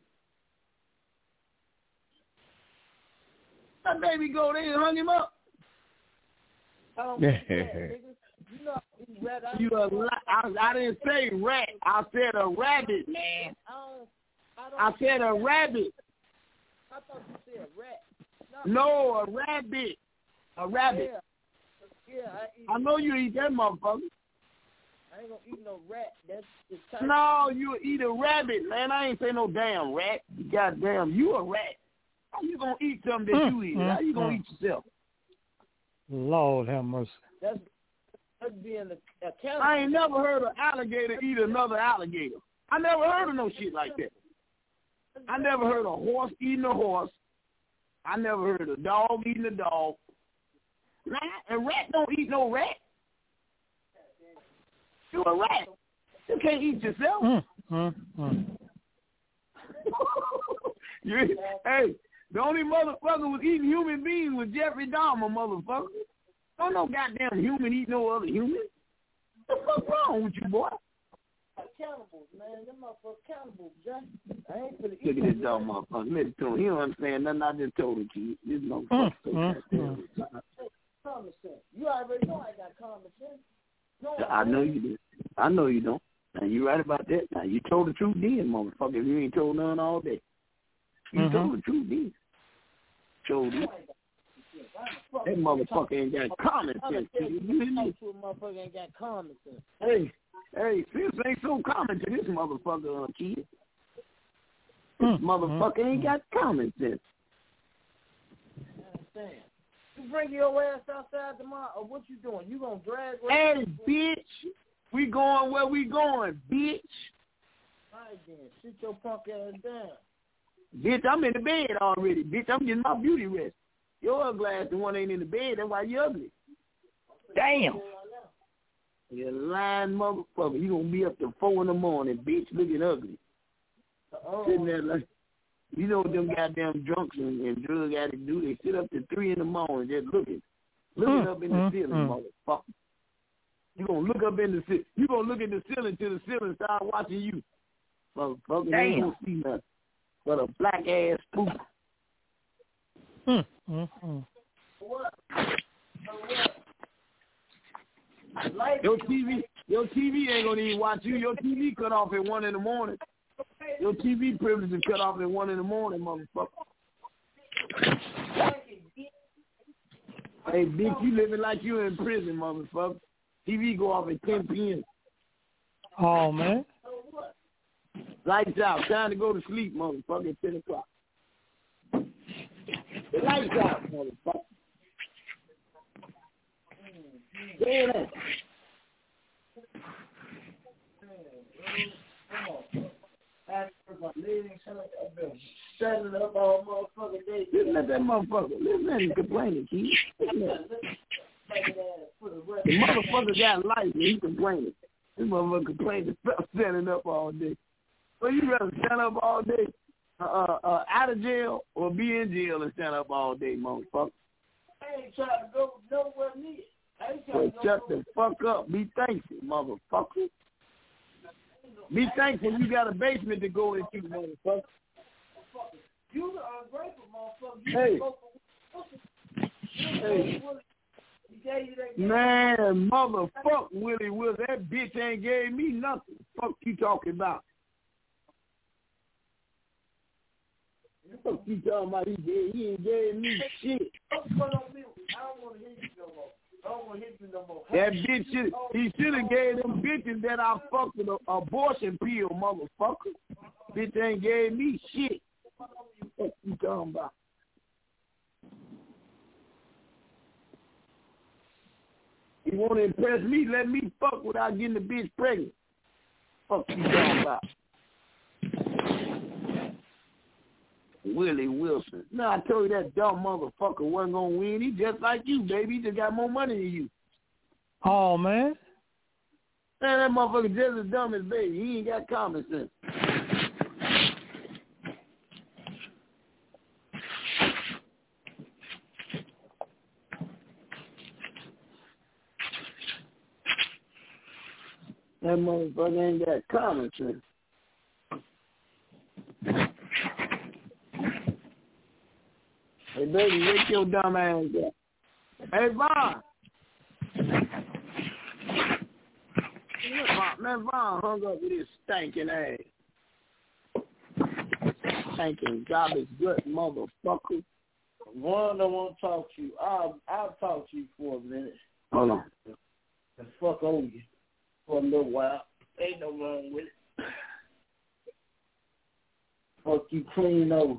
That baby go there and hung him up. You a li- I, I didn't say rat. I said a rabbit, man. I said a rabbit. I thought you said rat. No, a rabbit. A rabbit. Yeah, yeah I, eat I know you eat that motherfucker. I ain't gonna eat no rat. That's the type. No, you eat a rabbit, man. I ain't say no damn rat. Goddamn, you a rat. How you gonna eat something that you eat? How you gonna eat yourself? Lord have mercy. That's that's being a, a cannibal. I ain't never heard an alligator eat another alligator. I never heard of no shit like that. I never heard a horse eating a horse. I never heard a dog eating a dog. Rat, a rat don't eat no rat. You a rat. You can't eat yourself. Mm, mm, mm. you, hey, The only motherfucker was eating human beings was Jeffrey Dahmer, motherfucker. Don't no goddamn human eat no other human. What the fuck wrong with you, boy? Cannibals, man. Them motherfuckers cannibals, Jack. I ain't finna eat. Look at this dumb motherfucker. Listen to him. He don't understand nothing I just told him to you. This motherfucker. Mm, mm, common sense. You already know I got common sense. No, I know you do. I know you don't. Now, you right about that. Now, you told the truth then, motherfucker. If you ain't told none all day. You mm-hmm. told the truth then. Showed you. That motherfucker ain't got common sense. You hear me? Motherfucker ain't got common sense. Hey, hey, sense ain't so common to this motherfucker, uh, kid. This mm-hmm. motherfucker ain't got common sense. I understand. You bring your ass outside tomorrow, or what you doing? You gonna drag? Hey, bitch, we going where we going, bitch. All right then, sit your punk ass down. Bitch, I'm in the bed already. Bitch, I'm getting my beauty rest. Your ugly ass the one ain't in the bed. That's why you ugly. Damn. You lying motherfucker. You gonna be up to four in the morning, bitch, looking ugly. Oh. Sitting there like, you know what them goddamn drunks and, and drug addicts do? They sit up to three in the morning just looking. Looking mm, up in the mm, ceiling, mm. motherfucker. You gonna look up in the ceiling. You gonna look at the ceiling till the ceiling start watching you. Motherfucker, you ain't gonna see nothing but a black ass spook. Mm, mm, mm. Your T V, your T V ain't gonna even watch you. Your T V cut off at one in the morning. Your T V privilege is cut off at one in the morning, motherfucker. Hey, bitch, you living like you in prison, motherfucker. T V go off at ten p.m. Oh, man. Lights out. Time to go to sleep, motherfucker, at ten o'clock. Lights out, motherfucker. Damn it. Setting up all motherfucking day. Listen at that motherfucker. Listen at him complaining, kid. The motherfucker got life and he complaining. This motherfucker complaining about standing up all day. So you rather stand up all day uh, uh, out of jail or be in jail and stand up all day, motherfucker? I ain't trying to go nowhere near. I ain't trying Well, to go shut the fuck up. Be thankful, motherfucker. Be thankful you got a basement to go into, motherfucker. You the ungrateful motherfucker. You Hey. go for Hey. that Man, motherfuck Willie Wilson. That bitch ain't gave me nothing. Fuck you talking about? Fuck you talking about? He, gave, he ain't gave me shit. Don't put on mute. I don't want to hear you no more. I don't want to hear you no more. That bitch should, he should have gave them bitches that I fucked with an abortion pill, motherfucker. Bitch ain't gave me shit. What you talking about? You want to impress me? Let me fuck without getting the bitch pregnant. Fuck you talking about? Willie Wilson. No, I told you that dumb motherfucker wasn't gonna win. He just like you, baby. He just got more money than you. Oh, man. Man, that motherfucker just as dumb as baby. He ain't got common sense. That motherfucker ain't got common sense. Hey, baby, wake your dumb ass up. Hey, Vaughn. Man, Vaughn hung up with his stinking ass. Stinking garbage gut motherfucker. One, I want to talk to you. I'll, I'll talk to you for a minute. Hold on. And fuck on you for a little while. Ain't no wrong with it. Fuck you clean over.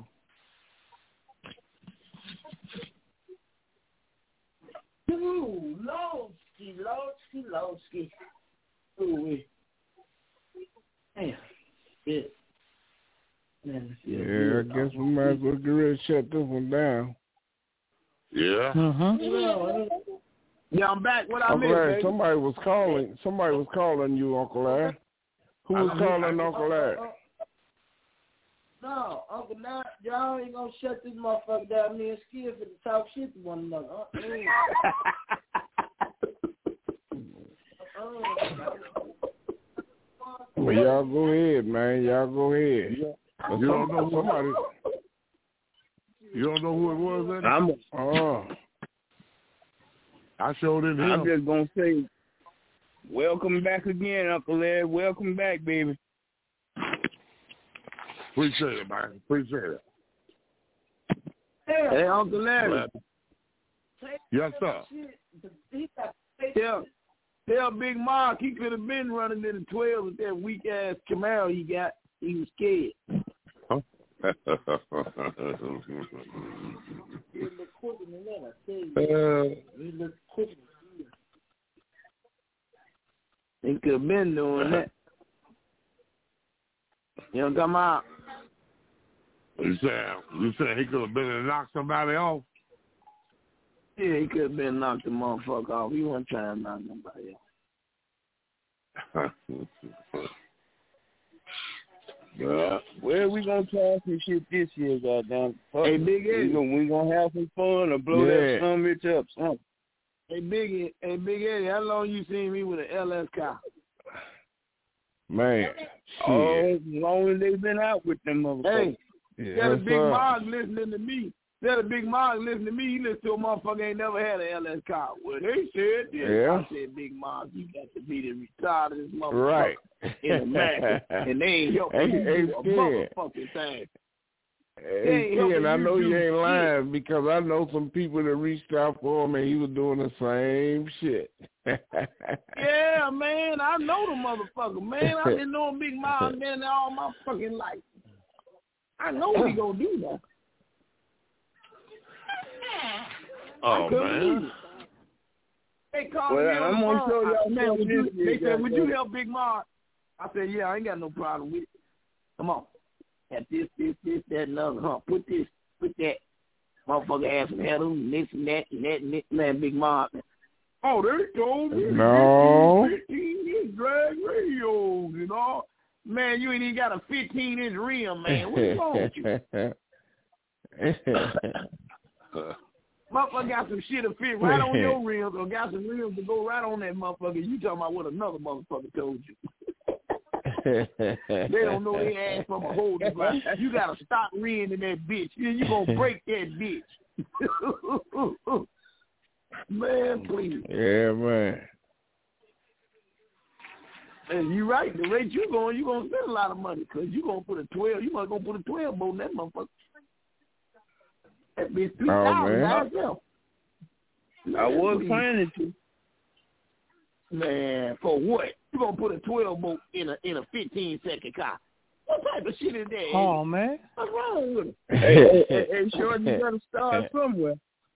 Ooh, Lowski, Lowski, Lowski. Ooh, wait. Damn. Shit. Man, yeah, I guess we might as well get ready to shut this one down. Yeah. Mm-hmm. Yeah, I'm back. What I Uncle missed, Larry, baby? somebody was calling. Somebody was calling you, Uncle Larry. Who was calling Uncle Larry? No, Uncle, now y'all ain't gonna shut this motherfucker down. Me and Skip for to talk shit to one another. Well, y'all go ahead, man. Y'all go ahead. You don't know somebody. You don't know who it was, then? I'm, oh. I showed it him. I'm just gonna say, welcome back again, Uncle Ed. Welcome back, baby. Appreciate it, man. Appreciate it. Hey, Uncle Larry. Yes, sir. Tell, tell Big Mark he could have been running in the twelve with that weak ass Camaro he got. He was scared. Huh? uh, he could have been doing that. You know what I'm talking about? You said, you said he could have been and knocked somebody off? Yeah, he could have been knocked the motherfucker off. He wasn't trying to knock nobody off. Yeah. Where we gonna try some shit this year, goddamn? Hey, Big Eddie, we gonna, we gonna have some fun or blow yeah. that son bitch up, son. Hey, Big Eddie, hey, Big Eddie, how long you seen me with an L S car? Man, oh, as long as they been out with them motherfuckers. Hey, yeah, got a Big sir. Mark listening to me. That a Big Mark listening to me. He listen to a motherfucker ain't never had an L S car. Well, they said this. Yeah. I said, Big Mark, you got to be the retarded this motherfucker Right. in America, and they ain't helping Hey, you hey, do a Skid. motherfucking thing. Hey, helping Skid, I you know do you ain't shit. lying because I know some people that reached out for him and he was doing the same shit. Yeah, man, I know the motherfucker, man. I've been knowing Big Mark, man, all my fucking life. I know he gonna do that. Oh, man. They called Well, me I'm on the gonna phone. show y'all I- man, would you, something they this said, year, would you goddamn. help Big Mark? I said, yeah, I ain't got no problem with it. Come on. Have this, this, this, that, and other. Huh? Put this, put that. Motherfucker ass and had them, this and that, and that, and this, man, Big Mark. Oh, they told me No. fifteen inch drag radios and all. Man, you ain't even got a fifteen inch rim, man. What's wrong with you? Motherfucker got some shit to fit right on your rims or got some rims to go right on that motherfucker. You talking about what another motherfucker told you. They don't know their ass from a hole. You got a stock rim in that bitch. You, you going to break that bitch. Man, please. Yeah, man. And you right. The rate you going, you going to spend a lot of money because you going to put a twelve. You must going to put a twelve bolt in that motherfucker. That bitch three thousand by itself. I was planning to. Man, for what? You gonna put a twelve bolt in a in a fifteen second car? What type of shit is that? Oh man, what's wrong with it? Hey, hey, hey, Short, you gotta start somewhere.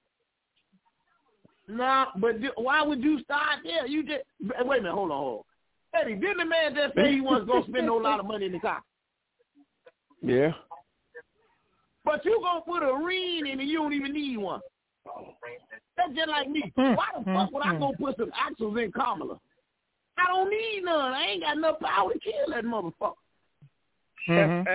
Nah, but do, why would you start there? You just wait a minute. Hold on, hold on. Eddie, didn't the man just say he wasn't gonna spend no lot of money in the car? Yeah. But you gonna put a ring in and you don't even need one. That's just like me. Why the fuck would I go put some axles in Kamala? I don't need none. I ain't got enough power to kill that motherfucker. Mm-hmm.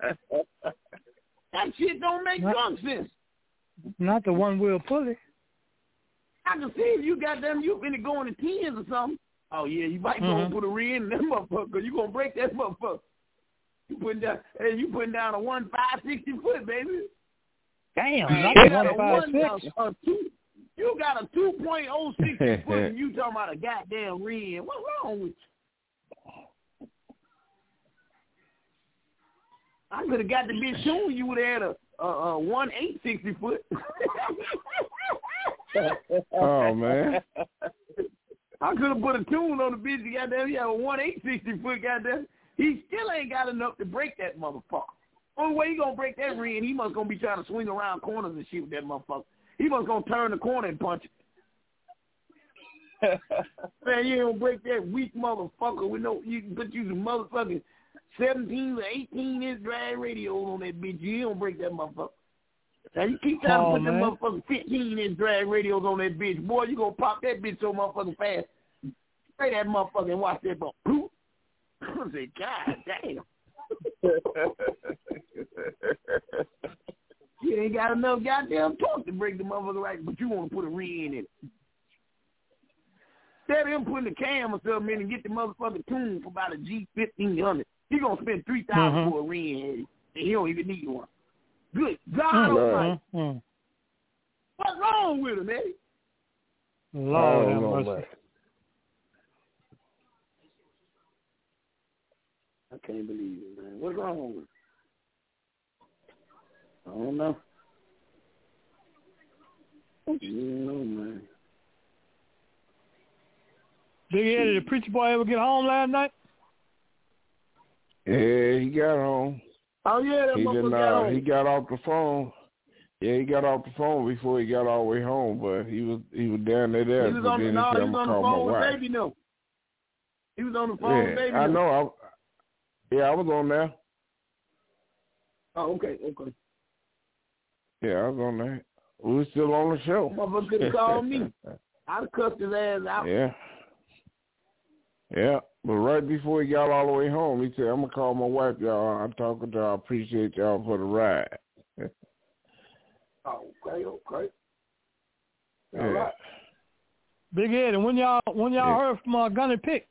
That shit don't make drunk sense. Not the one wheel pulley. I can see if you got them, you finna go in the tens or something. Oh yeah, you might Mm-hmm. go put a ring in that motherfucker. You gonna break that motherfucker. You putting down, hey, you putting down a one five sixty foot, baby. Damn, Man, not you the got a one five six. a, a two, you got a two point oh sixty foot, and you talking about a goddamn rim. What's wrong with you? I could have got the bitch soon. You would have had a, a, a one eight sixty foot. Oh man. I could have put a tune on the bitch. Goddamn, he had a one eight sixty foot. Goddamn. He still ain't got enough to break that motherfucker. Only way he gonna break that ring, he must gonna be trying to swing around corners and shit with that motherfucker. He must gonna turn the corner and punch it. Man, you don't break that weak motherfucker with no. You put you some motherfucking seventeen or eighteen inch drag radios on that bitch. You don't break that motherfucker. Now you keep trying Oh, to put man. them motherfucking fifteen inch drag radios on that bitch, boy. You gonna pop that bitch so motherfucking fast. Spray that motherfucker and watch that motherfucker. I say, God damn. You ain't got enough goddamn talk to break the motherfucker right, but you want to put a ring in it. Instead of him putting the cam or something in and get the motherfucker tuned for about a G fifteen hundred, he gonna spend three thousand Mm-hmm. for a ring, and he don't even need one. Good God Almighty! Mm-hmm. What's wrong with him, man? Lord have know, mercy. I can't believe it, man. What's wrong with him? I don't know. I don't know, man. Big Eddie, did the preacher boy ever get home last night? Yeah, he got home. Oh, yeah, that he motherfucker didn't, got uh, home. He got off the phone. Yeah, he got off the phone before he got all the way home, but he was he was down there. there He was but on, then no, he said, he I'm was on gonna the call phone my with wife. Baby No. He was on the phone with Yeah, Baby I No. know. I, yeah, I was on there. Oh, okay, okay. Yeah, I was on there. We were still on the show. Motherfucker could have called me. I'd have cussed his ass out. Yeah. Yeah, but right before he got all the way home, he said, I'm going to call my wife, y'all. I'm talking to her. I appreciate y'all for the ride. Oh, okay, okay. Yeah. All right. Big Eddie, when y'all when y'all Yeah. heard from uh, Gunny Pick?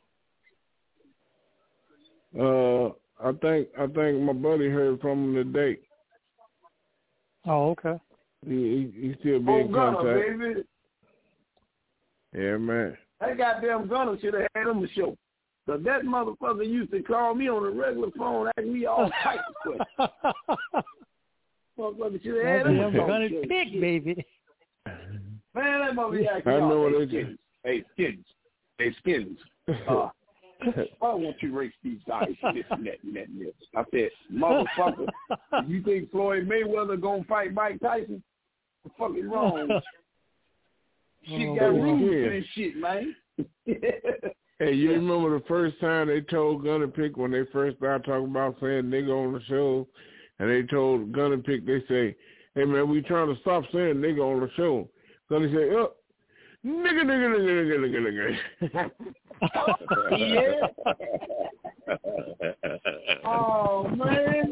Uh, I think I think my buddy heard from him today. Oh, okay. He he, he still be Oh, in Gunner, contact. baby. Yeah, man. That goddamn Gunner should have had him a show. Because that motherfucker used to call me on a regular phone, asking me all types of questions. Motherfucker should have had him a show. Gunny Pick, baby. Man, that motherfucker asking I me know all, what hey, they Skins, hey, Skins, hey, Skins, uh, why won't you race these guys, this and that and that and this? I said, motherfucker, you think Floyd Mayweather gonna fight Mike Tyson? What the fuck is wrong? Shit Oh, got rules yeah. to this shit, man. Hey, you remember the first time they told Gunner Pick when they first started talking about saying nigga on the show, and they told Gunner Pick, they say, hey, man, we trying to stop saying nigga on the show. Gunner say, oh, nigga, nigga, nigga, nigga, nigga, nigga. Yeah. Oh, man.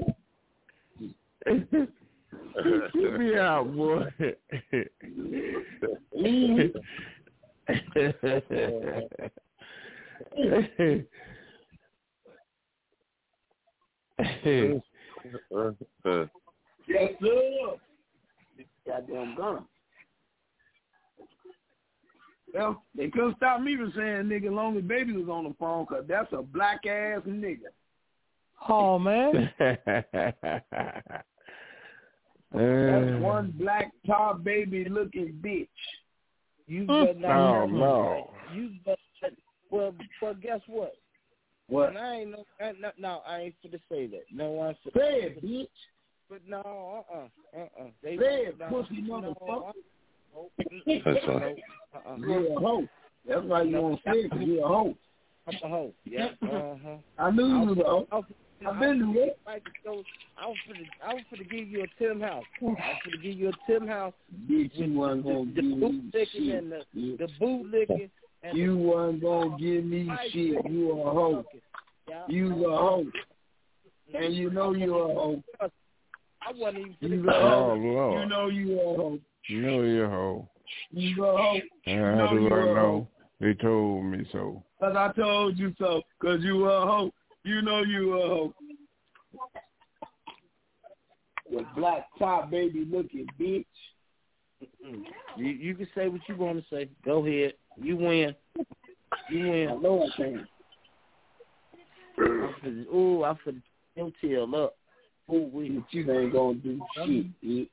Get me out, boy. Yes, sir. Goddamn Gunner. Well, they couldn't stop me from saying nigga long as Baby was on the phone, because that's a black-ass nigga. Oh, man. That's one black tar baby looking bitch. You better not. Oh, no. You better. Well, well, guess what? What? And I ain't no, I, no, no, I ain't for to say that. No, I'm for Say it, bitch. But no, uh, uh, uh, uh. Say it, pussy motherfucker. That's right. Uh-uh. You're a hoe. That's why you won't say it, because you're a hoe. I'm a hoe. Yeah. Uh-huh. I knew you was a hoe. I've been to it. I was for to, I was for to give you a Tim House. I was for to give you a Tim House. Bitch, you wasn't gonna the, give the me boot licking shit. and the, the boot licking. And you the, wasn't gonna give me shit. You a hoe. You a hoe. And you know you a hoe. I wasn't even. You a hoe. Oh, Lord. You know you a hoe. You know you're a hoe. You a hoe. Uh, how do I know? They told me so. Because I told you so. Because you a hoe. You know you a hoe. With black top baby looking bitch. You, you can say what you want to say. Go ahead. You win. You win. I know I can. Ooh, I for them tail up. Ooh, we. You ain't gonna do shit, bitch.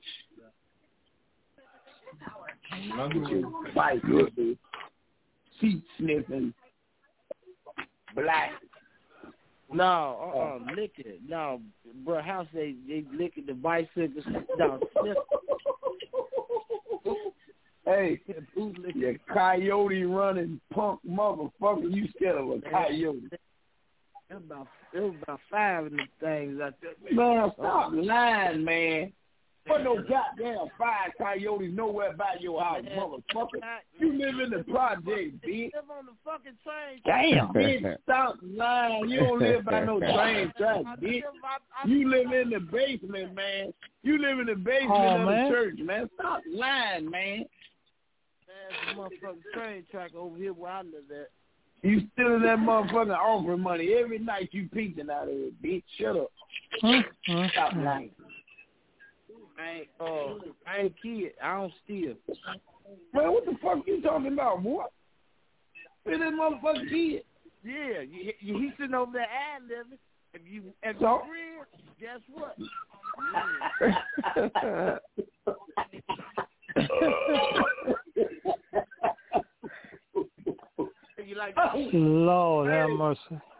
Get your bike, bitch. Seat sniffing. Black. No, uh, uh, lick it. No, bro, house they they licking the bicycles. No, sniff. Hey, you coyote running punk motherfucker, you scared of a coyote. There was about, there was about five of them things out there. Man, stop lying, man. But no goddamn five coyotes nowhere by your house, motherfucker. You live in the project, bitch. live on the fucking train. Damn, bitch, stop lying. You don't live by no train track, bitch. You live in the basement, man. You live in the basement oh, of man. the church, man. Stop lying, man. There's a motherfucking train track over here where I live at. You stealing that motherfucking offering money every night. You peeking out of it, bitch. Shut up. Stop lying. I ain't, uh, I ain't kid. I don't steal. Man, what the fuck you talking about, boy? Where's that motherfucking kid? Yeah, you, you, he's sitting over there ad-libbing. If you, if So? you real, guess what? You like Lord have mercy.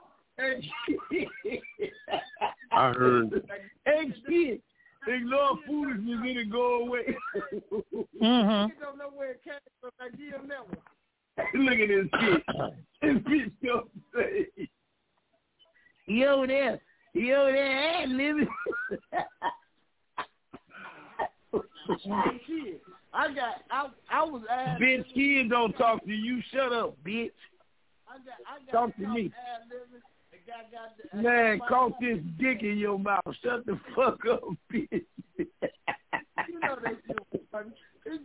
I heard. Hey, kid. Ignore foolishness and it go away. Mm-hmm. You don't know where it came from. I give him that one. Look at this kid. This bitch don't say. He over there. He over there ad-libbing. Kid, I got, I, I was ad Bitch, kids don't talk to you. Shut up, bitch. I got, I got Talk to me. Got, got the, Man, cough this dick in your mouth. Shut the fuck up, bitch. You know they do. It's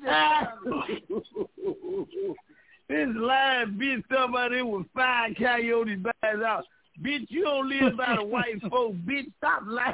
just this lying bitch talking about it was five coyotes by his house. Bitch, you don't live by the white folks. Bitch, stop lying.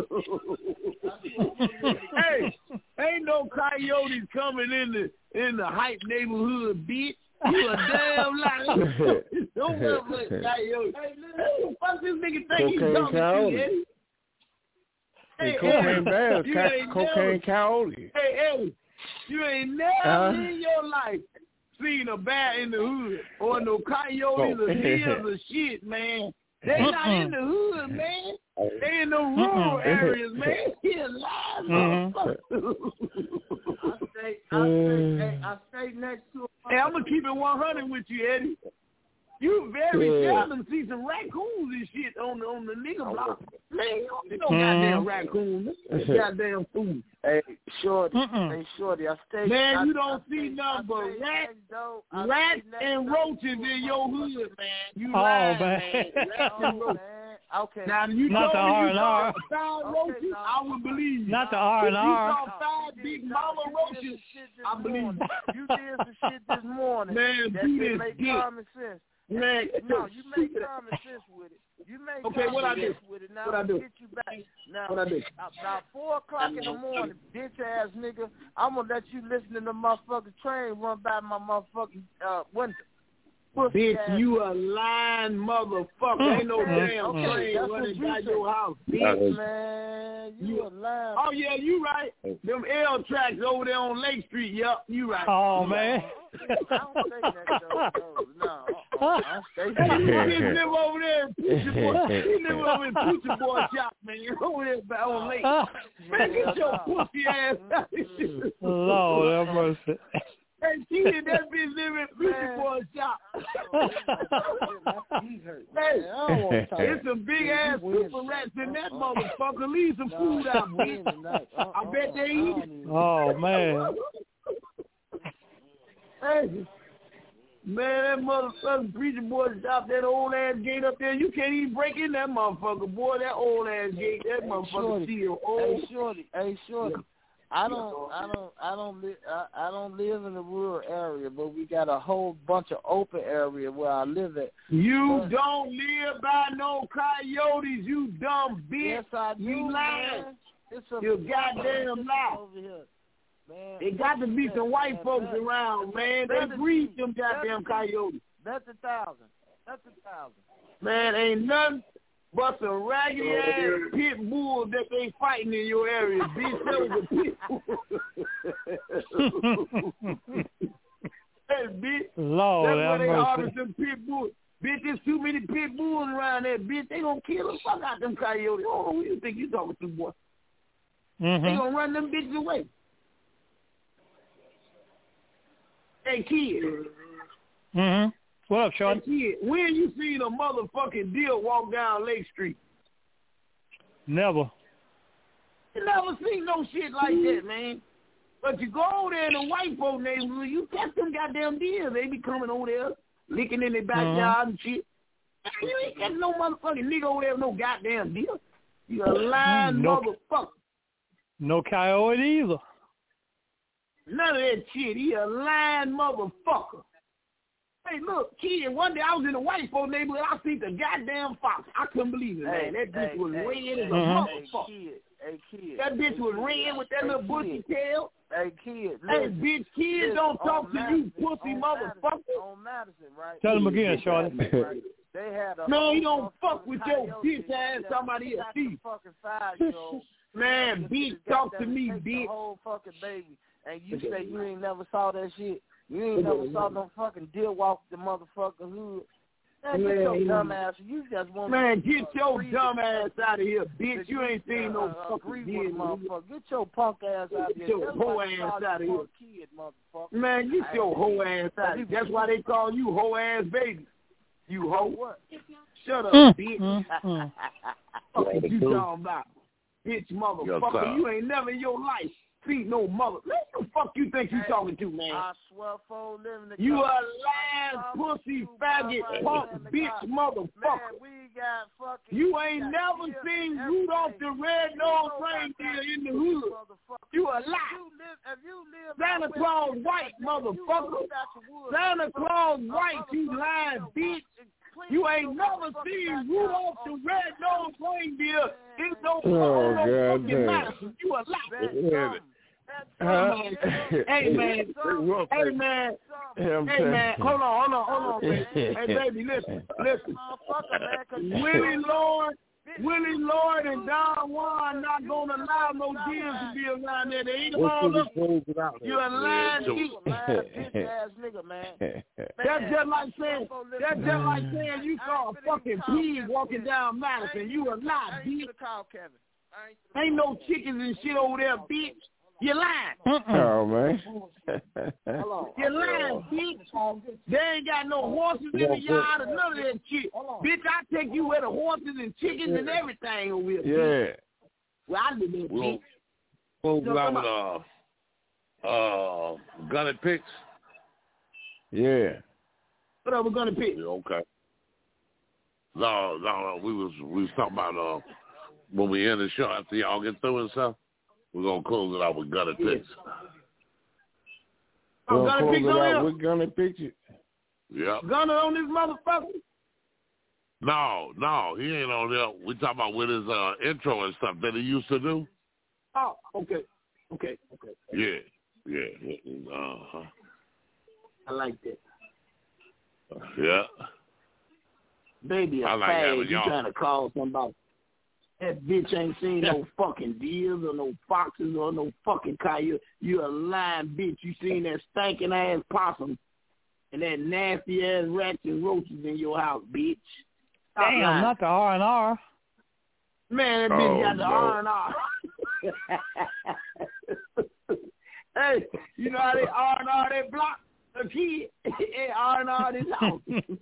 Hey, ain't no coyotes coming in the in the hype neighborhood, bitch. You a damn liar. Don't worry about coyotes. Hey, who the fuck this nigga think he's talking to, Eddie? Hey, cocaine bears, ca- cocaine coyote. Hey, Eddie, you ain't never uh, in your life seen a bear in the hood or no coyotes or deers or shit, man. They not in the hood, man. They in the rural areas, man. He alive, motherfucker. I stay, I stay, hey, I stay next to. Hey, I'm gonna keep it one hundred with you, Eddie. You very yeah. seldom see some raccoons and shit on the on the nigga block. Man, you don't see no goddamn raccoons. Goddamn food. Hey, Shorty, Mm-mm. hey, Shorty, I stay. Man, I, you don't I see stay, nothing but rats, rats and door. roaches in your hood, man. You oh, lying, man. man. Rats and roaches. Okay. Now, you Not told the me R you and saw R. five roaches, okay, no. I would believe you. Not the R and R. If you saw five big mama roaches, I believe you. You did some shit this morning. Man, that do did this make dick. common sense. Man, no, you make common sense with it. You make okay, common what I sense do? with it. Now what I do? Get you back. Now, what I do? About four o'clock in the morning, bitch ass nigga, I'm gonna let you listen to the motherfucking train run by my motherfucking uh, window. Bitch, you a lying motherfucker. Ain't no damn okay, train running by you your house, bitch. Man, you, you a lying. Oh, yeah, you right. Them L tracks over there on Lake Street, yup, you right. Oh, you man. Right. I don't say that, though. No, no I don't say that. You live over there in Poochie Boy. You live over in Poochie Boy shop, man. You're over there by on Lake. Man, get your pussy ass out of here. Lord have mercy. Hey, kid, that bitch live in Poochie Boy shop. Hey, it's some big ass super rats in that motherfucker. Leave some food out, bitch. I bet they eat it. Oh, man. Hey, man, that motherfucking Preacher Boy shop, that old ass gate up there, you can't even break in that motherfucker, boy. That old ass gate, that motherfucker still old. Hey, Shorty, hey, Shorty. I don't, I don't, I don't live, I, I don't live in a rural area, but we got a whole bunch of open area where I live at. You but, don't live by no coyotes, you dumb bitch. Yes, I do. You lying. It's a you goddamn lie. Over here. Man, it got to be some white man, folks man, around, man. They breed them goddamn coyotes. That's a thousand. That's a thousand. Man, ain't nothing but some raggedy ass pit bulls that they fighting in your area, bitch. That was a pit bull. Hey, bitch. Lord, that's where they mercy. harvest them pit bulls. Bitch, there's too many pit bulls around there, bitch. They gonna kill the fuck out them coyotes. Oh, who you think you talking to, boy? Mm-hmm. They gonna run them bitches away. Hey, kid. Mm-hmm. What up, Sean? Hey, kid, when you seen a motherfucking deer walk down Lake Street? Never. You never seen no shit like that, man. But you go over there in the white folk neighborhood, you catch them goddamn deers. They be coming over there, licking in their backyard uh-huh. and shit. Man, you ain't got no motherfucking nigga over there with no goddamn deer. You a lying no, motherfucker. No coyote either. None of that shit. He a lying motherfucker. Hey, look, kid, one day I was in the white folk neighborhood. I seen the goddamn fox. I couldn't believe it, hey, man. That bitch hey, was hey, red as a uh-huh. motherfucker. Hey, kid. Hey, kid. That bitch was red with that hey, little bushy tail. Hey, kid. Hey, bitch, kids listen, don't talk to Madison, you, pussy on motherfucker. Madison, on Madison, right? Tell him again, Charlie. Right? They had a no, you don't fuck with your bitch ass. Somebody a thief. Man, bitch, talk to me, bitch. The whole fucking baby, and you say you ain't never saw that shit. You ain't never saw no fucking deer walk the motherfucking hood. Man, get your dumb ass. You just want Man, get your dumb ass out of here, bitch. You ain't seen no fucking deer, motherfucker. Get your punk ass out of here. Get your hoe ass out of here. Kid, motherfucker. Man, get your hoe ass out of here. That's why they call you hoe ass baby. You hoe. What? Shut up, mm, bitch. Mm, mm. What you talking about? Bitch, motherfucker. You ain't never in your life seen no mother. Man, who the fuck you think you talking to, man? I swear for living the You a lying pussy faggot punk bitch motherfucker. Man, we got fucking you ain't never seen Rudolph the Red-Nosed Reindeer in the hood. You a lie. Santa Claus white, motherfucker. Santa Claus white, you lying bitch. You ain't never seen Rudolph the Red-Nosed Reindeer in no oh, fucking Madison. You a lie. Uh, hey man, hey man, hey man, hold on, hold on, hold on, baby. Hey baby, listen, listen. Willie Lord, Willie Lord and Don Juan not gonna allow no deals to be around there. They ain't all up. You a lying ass nigga, man. That's just like saying, that's just like saying you saw a fucking pig walking down Madison. You a lie, bitch. Ain't no chickens and shit over there, bitch. You lying. Oh, man. You lying, bitch. They ain't got no horses in the yard or none of that shit. Bitch, I take you where the horses and chickens and everything over here. Yeah. Well, I live in bitch. Well, well, uh, uh, Gunny Picks? Yeah. What up, Gunny Picks? Yeah, okay. No, no, no. We was, we was talking about uh, when we end the show after y'all get through and stuff. We're going to close it out with Gunny Picks. Oh, We're Gunny going to Picks close it on out here? with Gunny Picks. Yeah. Gunner on this motherfucker? No, no, he ain't on there. We talking about with his uh, intro and stuff that he used to do. Oh, okay. Okay, okay. Yeah, yeah. Uh-huh. I like that. Yeah. Baby, a I like fag, having you y'all. trying to call somebody. That bitch ain't seen no fucking deers or no foxes or no fucking coyote. You a lying bitch. You seen that stinking ass possum and that nasty ass rats and roaches in your house, bitch. Stop Damn, lying. not the R and R. Man, that bitch Oh, got the no. R and R. Hey, you know how they R and R that block? A kid, hey, R and R this house.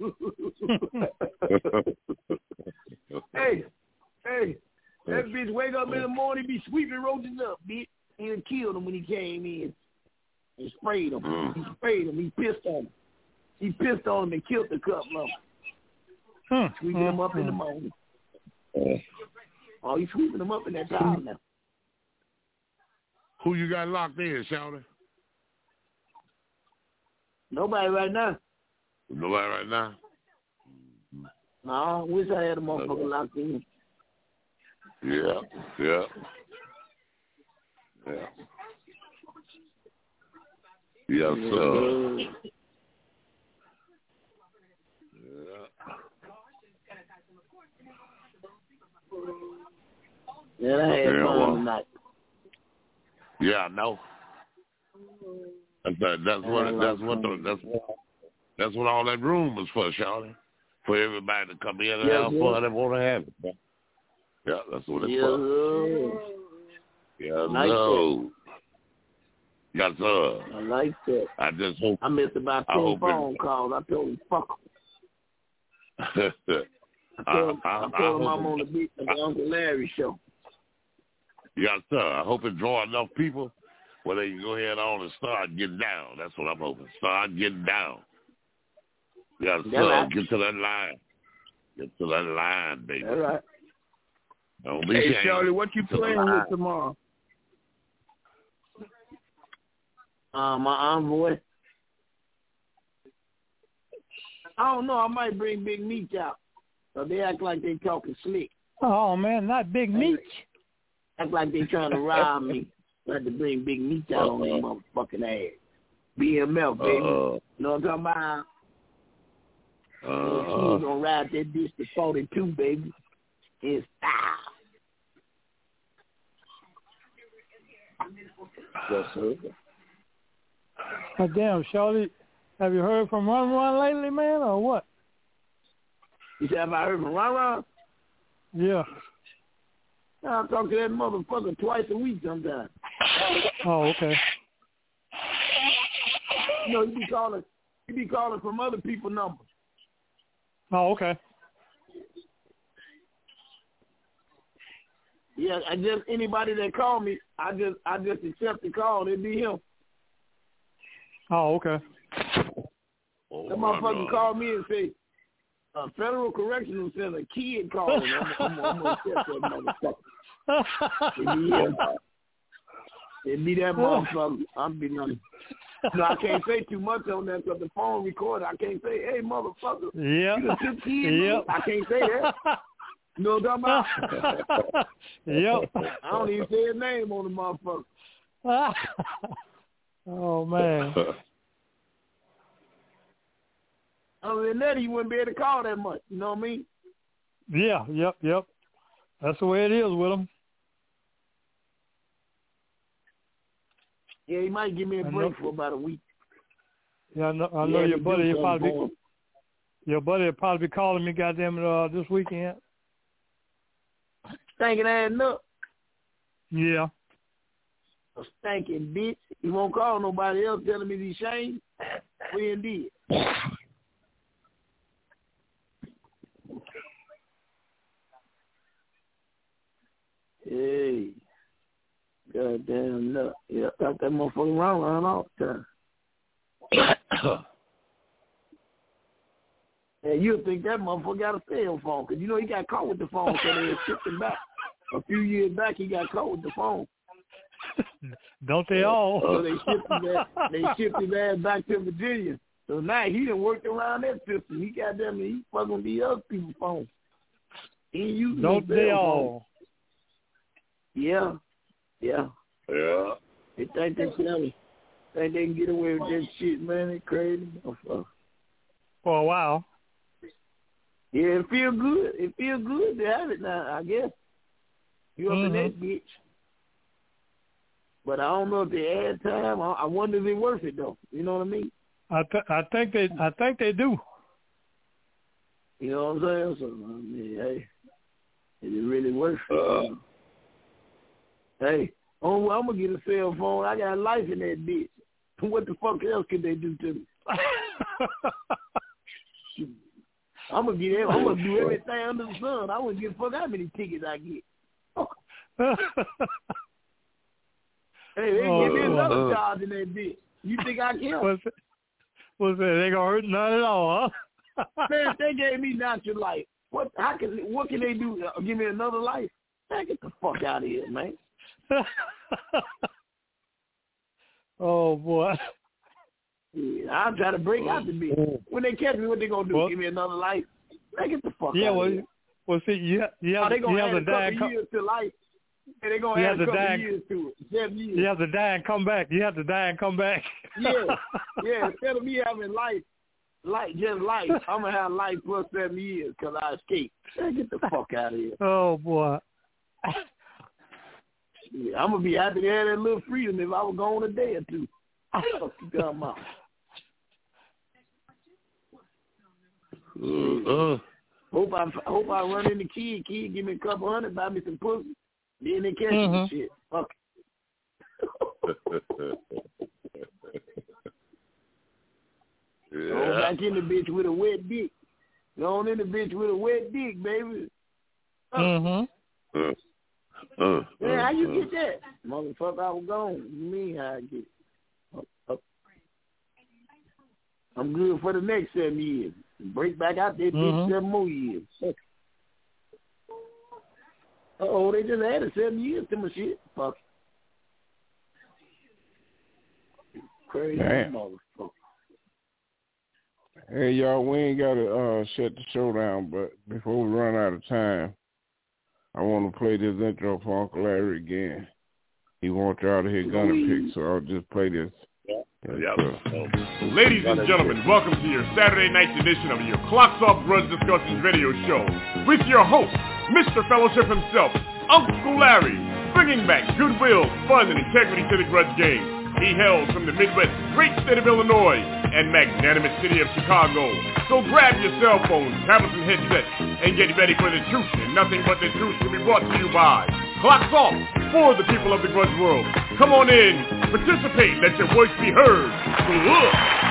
Hey, hey, that bitch wake up in the morning, be sweeping roaches up, bitch. He done killed him when he came in. And sprayed him. Mm. He sprayed him. He pissed on him. He pissed on him and killed the couple of them. Hmm. Sweeping them up in the morning. Oh, he's sweeping them up in that town now. Who you got locked in, Shawty? Nobody right now. Nobody right now? No, I wish I had a motherfucker locked in. Yeah, yeah. Yeah. Yes, sir. Yeah. Yeah, I had Yeah, fun well. tonight. Yeah, I know. That's that, that's what that's what the, that's what that's what all that room was for, Shawty. For everybody to come in and Yeah, have yeah. fun and want to have it. Man. Yeah, that's what it's Yeah, for. Yeah, like no. Yes, sir. I like that. I just hope. I missed about I ten hope phone it, calls. I told him, fuck him. I, I told, I, I I, told him I I'm on the, beat, the Uncle Larry show. You got to. I hope it draw enough people where they can go ahead on and start getting down. That's what I'm hoping. Start getting down. You got to right. get to that line. Get to that line, baby. All right. Don't be hey, ashamed. Shirley, what you playing with tomorrow? Uh, my envoy. I don't know. I might bring Big Meech out. So they act like they talking slick. Oh, man, not Big Meech. Act like they trying to rob me. I had to bring Big Meech out on their motherfucking ass. B M F, baby. Uh, you know what I'm talking about? Uh, She's going to ride that bitch to forty-two, baby. In style. Yes, sir. Oh, damn, Shorty. Have you heard from Run Run lately, man, or what? You said, have I heard from Run Run? Yeah. I talk to that motherfucker twice a week sometimes. Oh, okay. You know, he be calling, he be calling from other people's numbers. Oh, okay. Yeah, I just anybody that call me, I just I just accept the call. It'd be him. Oh, okay. Oh, that motherfucker called me and say, a federal correctional center kid calling. I'm, I'm, I'm gonna accept that motherfucker. It'd be him. It'd be that motherfucker. I'm be none. No, I can't say too much on that because the phone recorded. I can't say, hey, motherfucker. Yeah. You the kid, yep. I can't say that. You know what I'm talking about? Yep. I don't even say his name on the motherfucker. Oh, man. Other than that, he wouldn't be able to call that much. You know what I mean? Yeah, yep, yep. That's the way it is with him. Yeah, he might give me a break for about a week. Yeah, I know, I know yeah, your buddy will probably be, your buddy will probably be calling me, goddamn it, uh, this weekend. Stinking ass up. Yeah. A stinking bitch. He won't call nobody else telling me he's ashamed. We indeed. Hey. Goddamn nut. Yeah, got that motherfucker around around all the time. And you'll think that motherfucker got a cell phone, because you know he got caught with the phone, so they shipped him back. A few years back, he got caught with the phone. Don't they all? So they shipped his ass, they shipped his ass back to Virginia. So now he done worked around that system. He got them, he fucking with these other people's phones. He ain't using Don't no they cell all? phone. Yeah. Yeah. Yeah. They think they can, think they can get away with that shit, man. They crazy. Oh, for a while. Yeah, it feel good. It feel good to have it now, I guess. You up mm-hmm. in that bitch. But I don't know if they add time. I, I wonder if it's worth it though. You know what I mean? I th- I think they I think they do. You know what I'm saying? So I mean, hey, is it really worth it? Uh, hey, oh, I'm gonna get a cell phone. I got life in that bitch. What the fuck else could they do to me? I'm gonna get. I'm gonna do everything under the sun. I wouldn't give a fuck how many tickets I get. Hey, they oh, give me another uh, charge in that bitch. You think I care? What's it? What's it? They gonna hurt none at all, huh? Man, if they gave me natural life, what? How can? What can they do? Uh, give me another life? Man, get the fuck out of here, man. Oh boy. Yeah, I'll try to break out the bitch. When they catch me, what they gonna do? Well, give me another life? Man, get the fuck yeah, out well, of here. Well, see, you have, you have, oh, they gonna you add have a to couple die of co- years to life. And they're going you to add have a couple die, of years to it. Seven years. You have to die and come back. You have to die and come back. yeah, yeah. Instead of me having life, life, just life, I'm going to have life plus seven years because I escaped. Man, get the fuck out of here. Oh, boy. Yeah, I'm going to be happy to have that little freedom if I was gone a day or two. Fuck you talking about? Uh, hope I hope I run into Kid. Kid give me a couple hundred, buy me some pussy. Then they catch mm-hmm. me shit. Fuck. Yeah. Go back in the bitch with a wet dick. Go on in the bitch with a wet dick, baby. Uh. Mm-hmm. Uh, uh, Man, how you get that? Motherfucker, I was gone. You mean how I get it? Oh, oh. I'm good for the next seven years. Break back out there, mm-hmm. seven more years. Oh, they just added seven years to my shit. Fuck. Crazy motherfucker. Hey, y'all, we ain't got to uh, shut the show down, but before we run out of time, I want to play this intro for Uncle Larry again. He wants y'all to hear Gunner Pick, so I'll just play this. Yeah. Ladies and gentlemen, welcome to your Saturday night edition of your Clocks Off Grudge Discussions radio show with your host, Mister Fellowship himself, Uncle Larry, bringing back goodwill, fun, and integrity to the grudge game. He hails from the Midwest, great state of Illinois, and magnanimous city of Chicago. So grab your cell phones, tablets, and headsets, and get ready for the truth, and nothing but the truth will be brought to you by Clocks Off for the people of the grudge world. Come on in, participate, let your voice be heard. Ugh.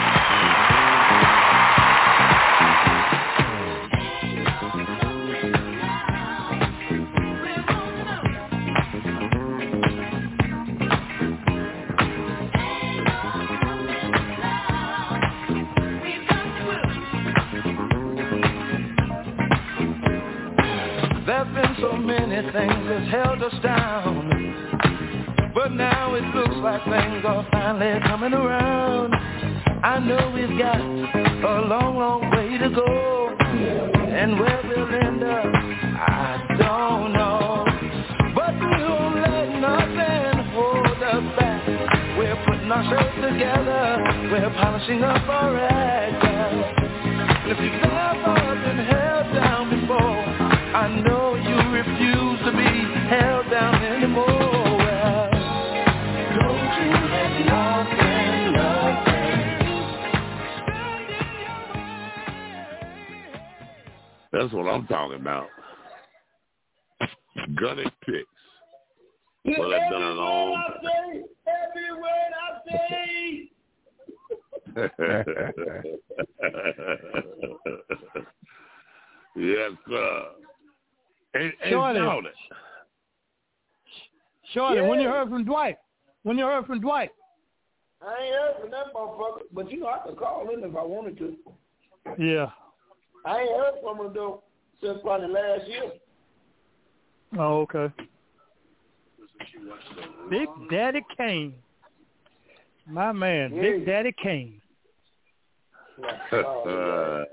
There've been so many things that's held us down, but now it looks like things are finally coming around. I know we've got a long, long way to go, and where we'll end up, I don't know. But we won't let nothing hold us back. We're putting ourselves together, we're polishing up our act. If you've never been held down before, I know you refuse to be held down anymore. Well, don't you let nothing, nothing. That's what I'm talking about. Gunny Picks. Well, that's been a long time. Every word I say. Yes, sir. And, and Shorty, Shorty. Shorty Yeah. when you heard from Dwight? When you heard from Dwight? I ain't heard from that motherfucker, but you know I could call him if I wanted to. Yeah. I ain't heard from him though since probably last year. Oh, okay. Big Daddy Kane. My man, Yeah. Big Daddy Kane. uh,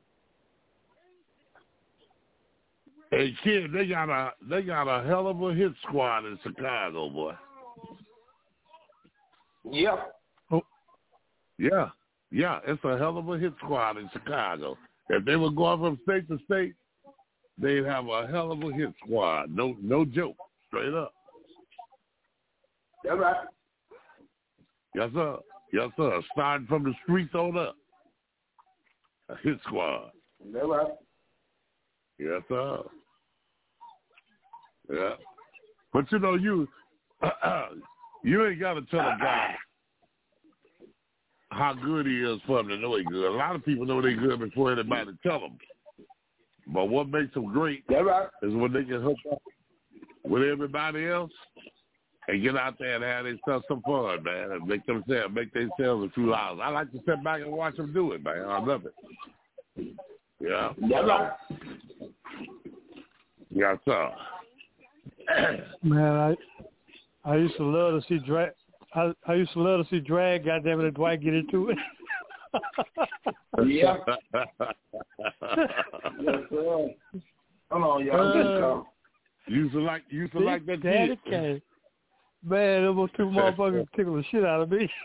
Hey kid, they got a they got a hell of a hit squad in Chicago, boy. Yeah. Oh. Yeah, yeah, it's a hell of a hit squad in Chicago. If they were going from state to state, they'd have a hell of a hit squad. No, no joke, straight up. That's right. Yes sir, yes sir. Starting from the streets on up, a hit squad. That's right. Yes, sir. Yeah. But, you know, you you ain't got to tell a guy how good he is for him to know he's good. A lot of people know they're good before anybody tell them. But what makes them great right. is when they can hook up with everybody else and get out there and have themselves some fun, man, and make themselves, make themselves a few dollars. I like to sit back and watch them do it, man. I love it. Yeah. That's right. Yes, sir. Man, I I used to love to see drag. I I used to love to see drag. Goddamn it, Dwight get into it. Yeah. Yes, sir. Hold on, y'all. Just go. Used to like, used to like that Daddy kid. Kane. Man, those two motherfuckers tickle the shit out of me.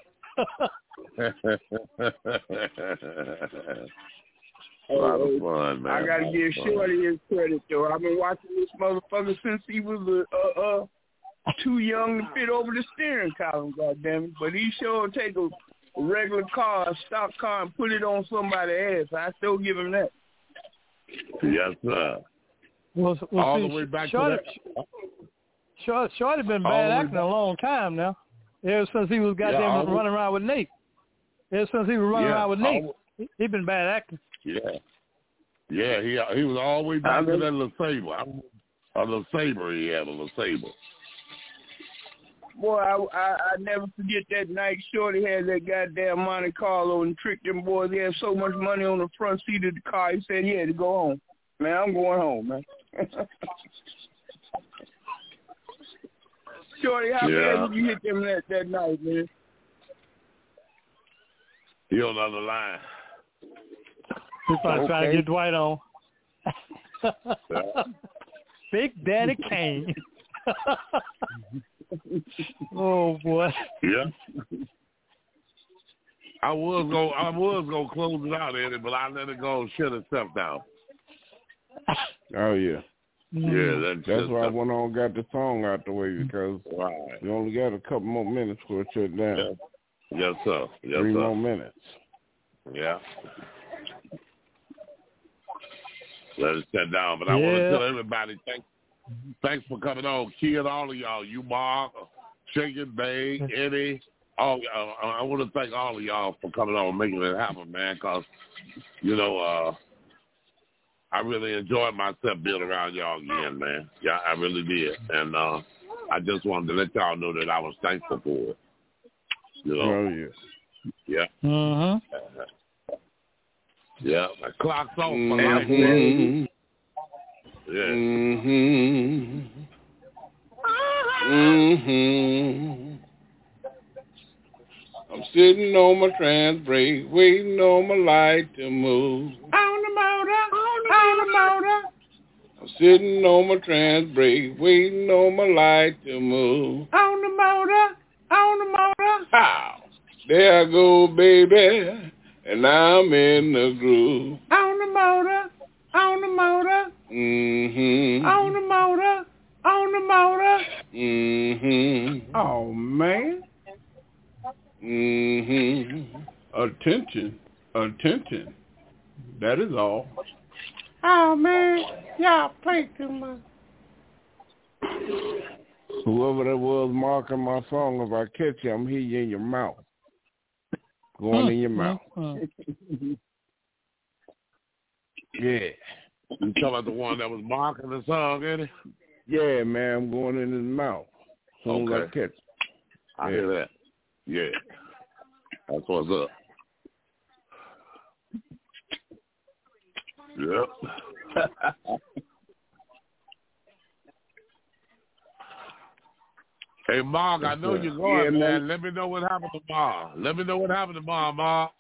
A lot of fun, man. I gotta give Shorty his credit though. I've been watching this motherfucker since he was uh, uh too young to fit over the steering column, goddamn it. But he sure take a, a regular car, a stock car, and put it on somebody's ass. I still give him that. Yes, sir. Well, well, All see, the way back Shorty, to that. Shorty, Shorty been All bad the way acting back. a long time now. Ever since he was goddamn Yeah, all the- running around with Nate. Ever since he was running Yeah, around with Nate, all- he, he been bad acting. Yeah. Yeah, he he was all the way back to that little saber. A little saber he had, a little saber. Boy, I, I I never forget that night Shorty had that goddamn Monte Carlo and tricked them boys. They had so much money on the front seat of the car. He said he had to go home. Man, I'm going home, man. Shorty, how Yeah. bad did you hit them that, that night, man? You on the other line. He's probably trying to get Dwight on. Big Daddy Kane. Oh boy. Yeah. I was gonna I was gonna close it out, Eddie, but I let it go and shut itself down. Oh yeah. Yeah, that's, that's why I went on and got the song out the way because right. we only got a couple more minutes for it to shut down. Yeah. Yes, sir. Yes, Three sir. more minutes. Yeah. Let it shut down. But I Yeah. want to tell everybody thanks thanks for coming on. Kid, all of y'all, you Mark, Chicken Bay, Eddie, all uh, I want to thank all of y'all for coming on and making it happen, man, because, you know, uh, I really enjoyed myself being around y'all again, man. Yeah, I really did. And uh, I just wanted to let y'all know that I was thankful for it. You know? Oh, yeah. Yeah. Mm-hmm. Uh, yeah. My clock's off Mm-hmm. for life, man. Yeah. Mm-hmm. Mm-hmm. I'm sitting on my trans brake, waiting on my light to move. On the motor, on the motor. I'm sitting on my trans brake, waiting on my light to move. On the motor, on the motor. How? There I go, baby, and I'm in the groove. On the motor, on the motor. Mm-hmm. On the motor, on the motor. Mm-hmm. Oh, man. Mm-hmm. Attention, attention. That is all. Oh, man. Y'all play too much. Whoever that was marking my song, if I catch you, I'm hitting you in your mouth. Going in your mouth. Yeah. You talking about the one that was marking the song, Eddie? Yeah, man, I'm going in his mouth. As soon as I Okay. catch you. I Yeah. hear that. Yeah. That's what's up. Yep. Hey, Mark, I know you're going, Yeah, man. man. Let me know what happened tomorrow. Let me know what happened tomorrow, Mark.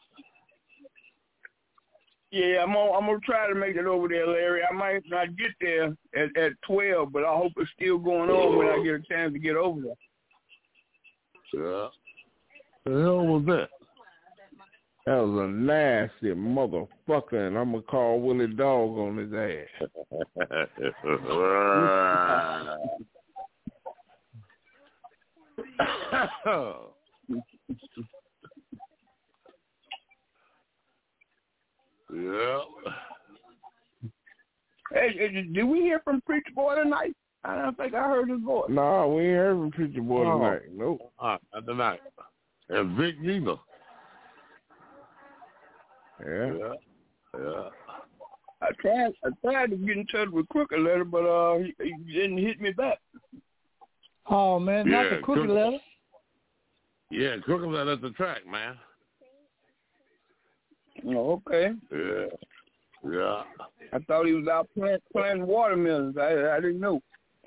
Yeah, I'm gonna, I'm gonna try to make it over there, Larry. I might not get there at, at twelve, but I hope it's still going on when I get a chance to get over there. Yeah. The hell was that? That was a nasty motherfucker, and I'm going to call Willie Dog on his ass. Yeah. Hey, hey, did we hear from Preacher Boy tonight? I don't think I heard his voice. No, we ain't heard from Preacher Boy No. tonight. Nope. Uh, not tonight. And Vic neither. Yeah. Yeah. Yeah. I tried, I tried to get in touch with Crooked Letter, but uh, he, he didn't hit me back. Oh, man, not Yeah, the Crooked Crooked- Letter. Yeah, Crooked Letter at the track, man. Oh, okay. Yeah. Yeah. I thought he was out plant, planting watermelons. I, I didn't know.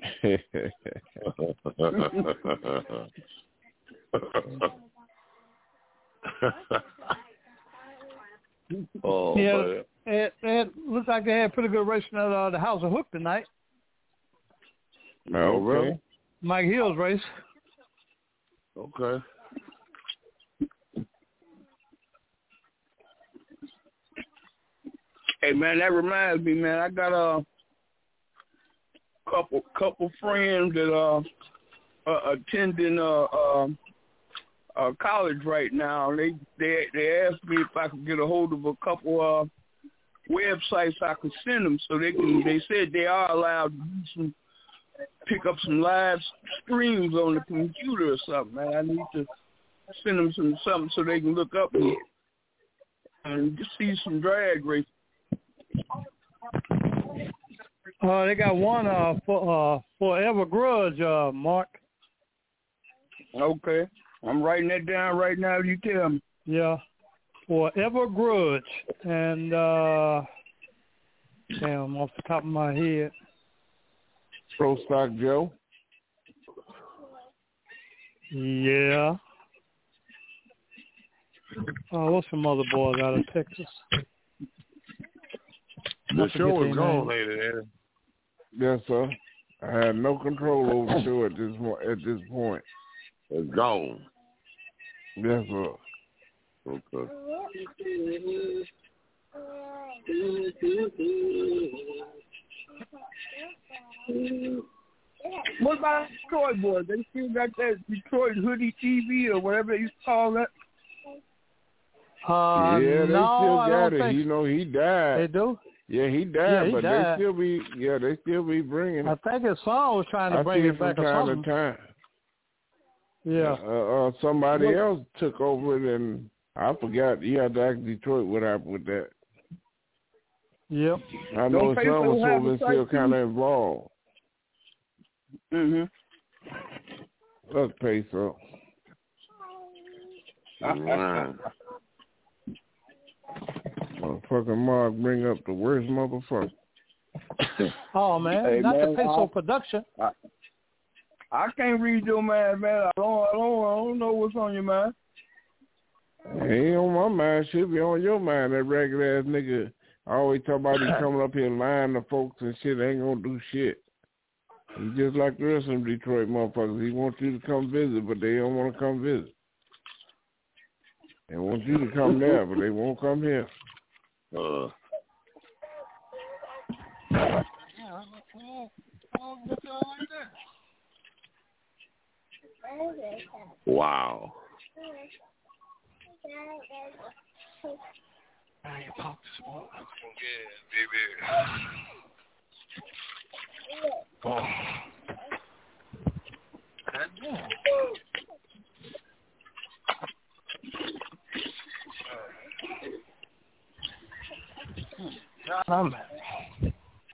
oh, Yeah, man. it, it looks like they had pretty good racing at uh, the House of Hook tonight. No, really? Mike Hill's race. Okay. Hey, man, that reminds me, man. I got a couple couple friends that are uh, attending uh, uh, uh, college right now. They they they asked me if I could get a hold of a couple uh, websites I could send them, so they can. They said they are allowed to do some, pick up some live streams on the computer or something. Man, I need to send them some something so they can look up and, and just see some drag racing. Uh, they got one uh, for uh, Forever Grudge, uh, Mark. Okay. I'm writing that down right now. You tell me. Yeah. Forever Grudge. And, uh, damn, off the top of my head. Pro Stock Joe. Yeah. Oh, what's some other boys out of Texas? The show is gone, lady. Yes, sir. I had no control over the show at this point. At this point, it's gone. Yes, sir. Okay. What about Detroit boys? They still got that Detroit Hoodie T V or whatever they used to call that? Uh, yeah, they no, still I got don't it. think You know, he died. They do? Yeah, he died, Yeah, he but died. they still be. Yeah, they still be bringing it. I think his son was trying to I bring see it back from or time something. to time. Yeah. Uh, uh, somebody What? else took over it, and I forgot. You had to ask Detroit what happened with that. Yep. I know his son was over and still kind of involved. Mhm. Let's pay so. Wow. Motherfucking Mark bring up the worst motherfucker. Oh, man. Hey, Not man, the peso I- production. I, I can't read your mind, man. I don't, I don't, I don't know what's on your mind. Ain't on my mind. Should be on your mind. That regular ass nigga always talk about he coming up here lying to folks and shit. Ain't gonna do shit. He just like the rest of them Detroit motherfuckers. He wants you to come visit, but they don't want to come visit. They want you to come there, but they won't come here. Uh. Wow. Oh. God, I'm happy.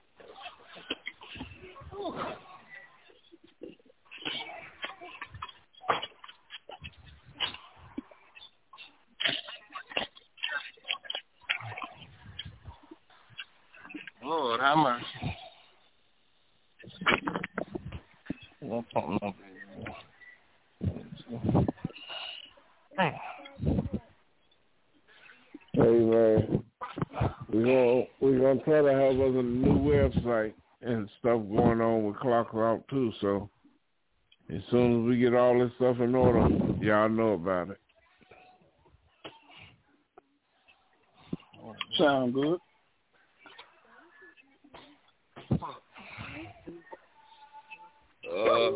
Lord, have mercy. What's something up here? Hey. Hey man, we gonna we gonna try to have us a new website and stuff going on with Clock Out too. So as soon as we get all this stuff in order, y'all know about it. Sound good. Uh,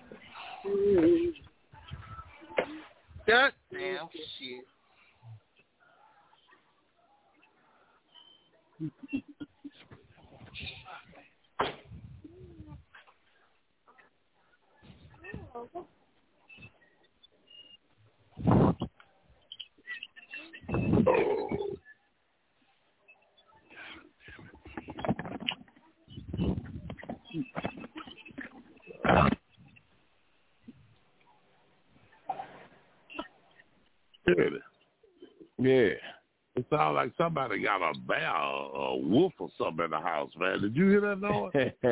God damn shit. Good. Yeah. It sounds like somebody got a bear or a wolf or something in the house, man. Did you hear that noise?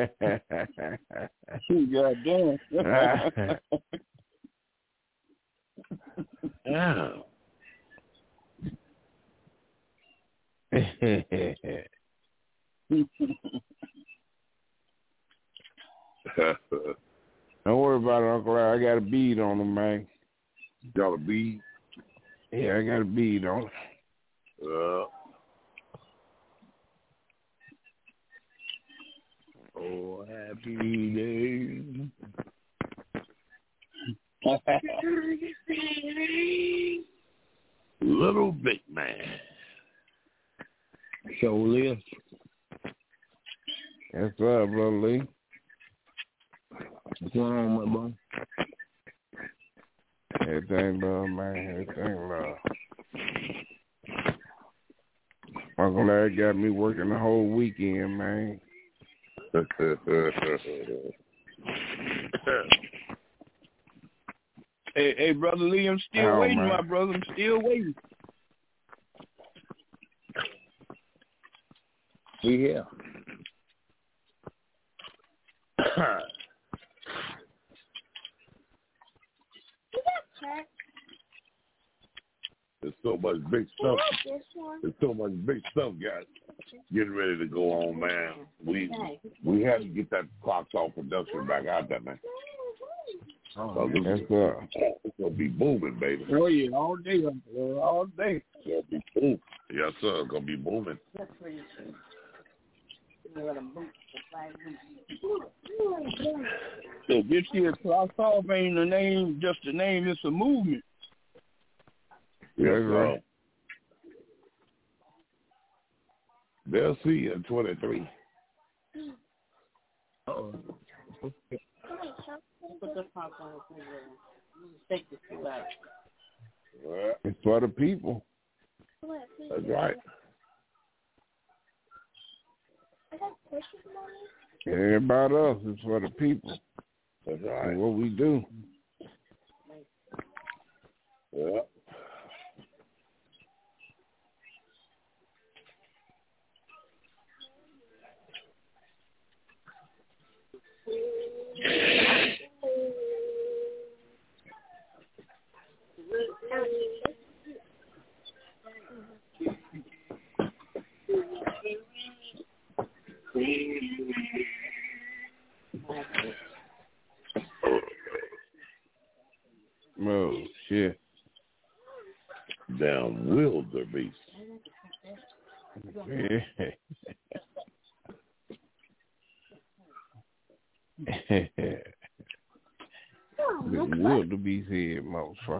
God damn. Yeah. Don't worry about it, Uncle Larry. I got a bead on him, man. Got a bead? Yeah, I got a bead on him. Uh, oh, happy day. Little big man. So live. Yes, sir, Brother Lee. What's going on, my boy? Everything love, man. Everything love. Uncle Larry got me working the whole weekend, man. Hey, hey, brother Lee, I'm still Oh, waiting, man. my brother. I'm still waiting. We here. There's so much big stuff. There's so much big stuff, guys. Getting ready to go on, man. We we had to get that Clocks Off production back out there, man. Oh, Yes, sir. It's gonna be booming, baby. Oh yeah, all day, uh, all day. It's gonna be booming. Yes, sir. It's gonna be booming. So this year, Clocks Off ain't a name, just a name. It's a movement. Yes, sir. They'll see you in twenty-three. Uh-oh. Put the popcorn in there. Take the two out. It's for the people. That's right. It ain't about us. It's for the people. That's right. And what we do. Yeah. Oh, shit. Damn wildebeest. The wildebeest head, motherfucker.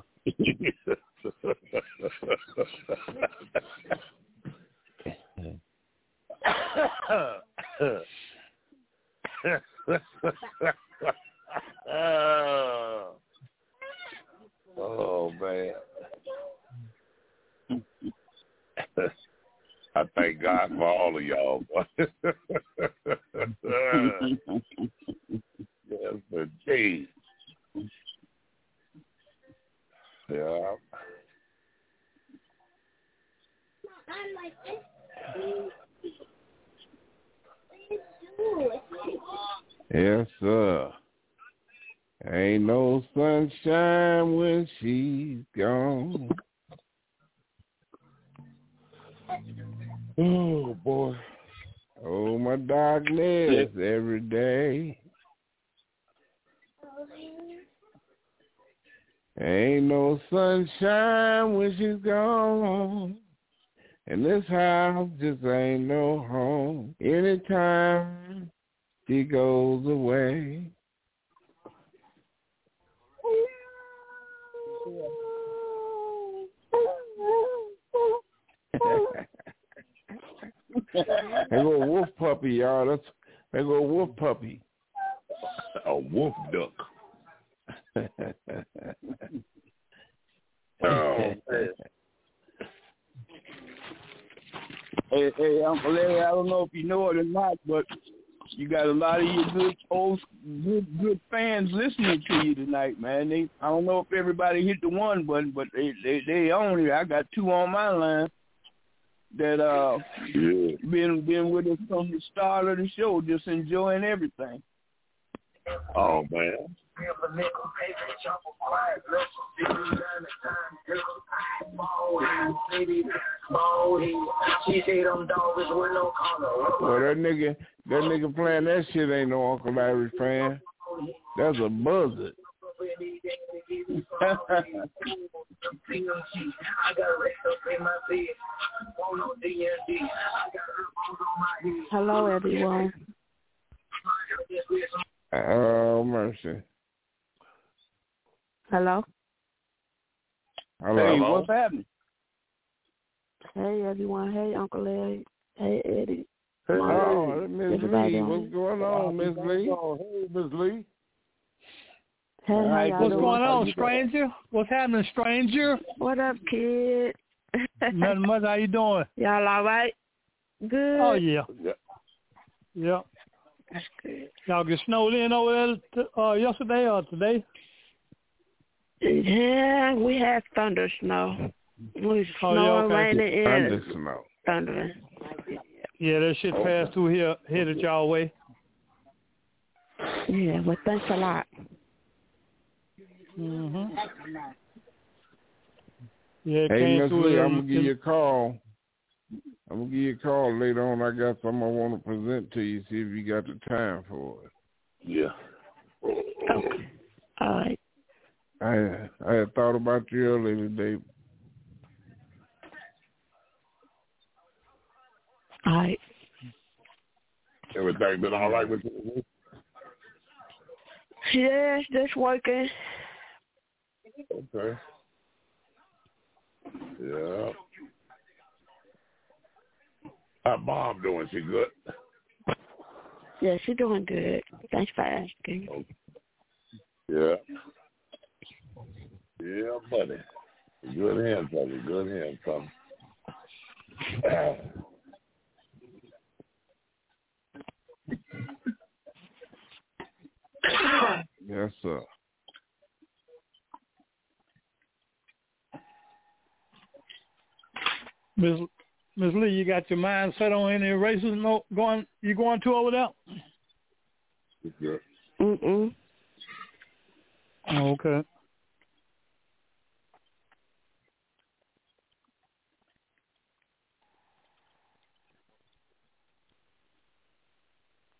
Oh, man. I thank God for all of y'all. Yes, indeed. Yeah. Yes, sir. Ain't no sunshine when she's gone. Oh, boy. Oh, my darkness every day. Ain't no sunshine when she's gone. And this house just ain't no home. Anytime she goes away. They go wolf puppy, y'all. That's they go wolf puppy. A wolf duck. Oh, hey, hey, Uncle Larry, I don't know if you know it or not, but you got a lot of your good old, good, good fans listening to you tonight, man. They, I don't know if everybody hit the one button, but they, they, they own it. I got two on my line that uh yeah. been been with us from the start of the show, just enjoying everything. Oh, man. Well, that nigga, that nigga playing that shit ain't no Uncle Larry fan. That's a buzzard. Hello, everyone. Oh, mercy. Hello? Hello. Hey, what's happening? Hey, everyone. Hey, Uncle Larry. Hey, Eddie. Hey, Mom, oh, Miss everybody Lee. on What's going on, Miss Lee? Hey, Miss Lee. Hey, All right, how what's y'all going doing? on, stranger? What's happening, stranger? What up, kid? Nothing much. How you doing? Y'all all right? Good. Oh, yeah. Yeah. Yeah. That's good. Y'all get snowed in over there t- uh, yesterday or today? Yeah, we had thunder snow. We was Oh, snowing, yeah, okay. raining, Thunder and snow. thundering. Yeah, that shit passed through here, headed y'all way. Yeah, well, thanks a lot. Mm-hmm. Yeah, it Hey, came Miss through Lee, here. I'm gonna give you a call. I'm gonna give you a call later on. I got something I want to present to you. See if you got the time for it. Yeah. Okay. All right. I I had thought about you earlier today. All right. Everything been all right with you? Yeah, it's just working. Okay. Yeah. How mom doing? She good? Yeah, she's doing good. Thanks for asking. Okay. Yeah. Yeah, buddy. Good hand, buddy. Good hand, son. Yes, sir. Miss Miss Lee, you got your mind set on any races? No, going you going to over there? Yeah. Mm-mm. Oh, okay.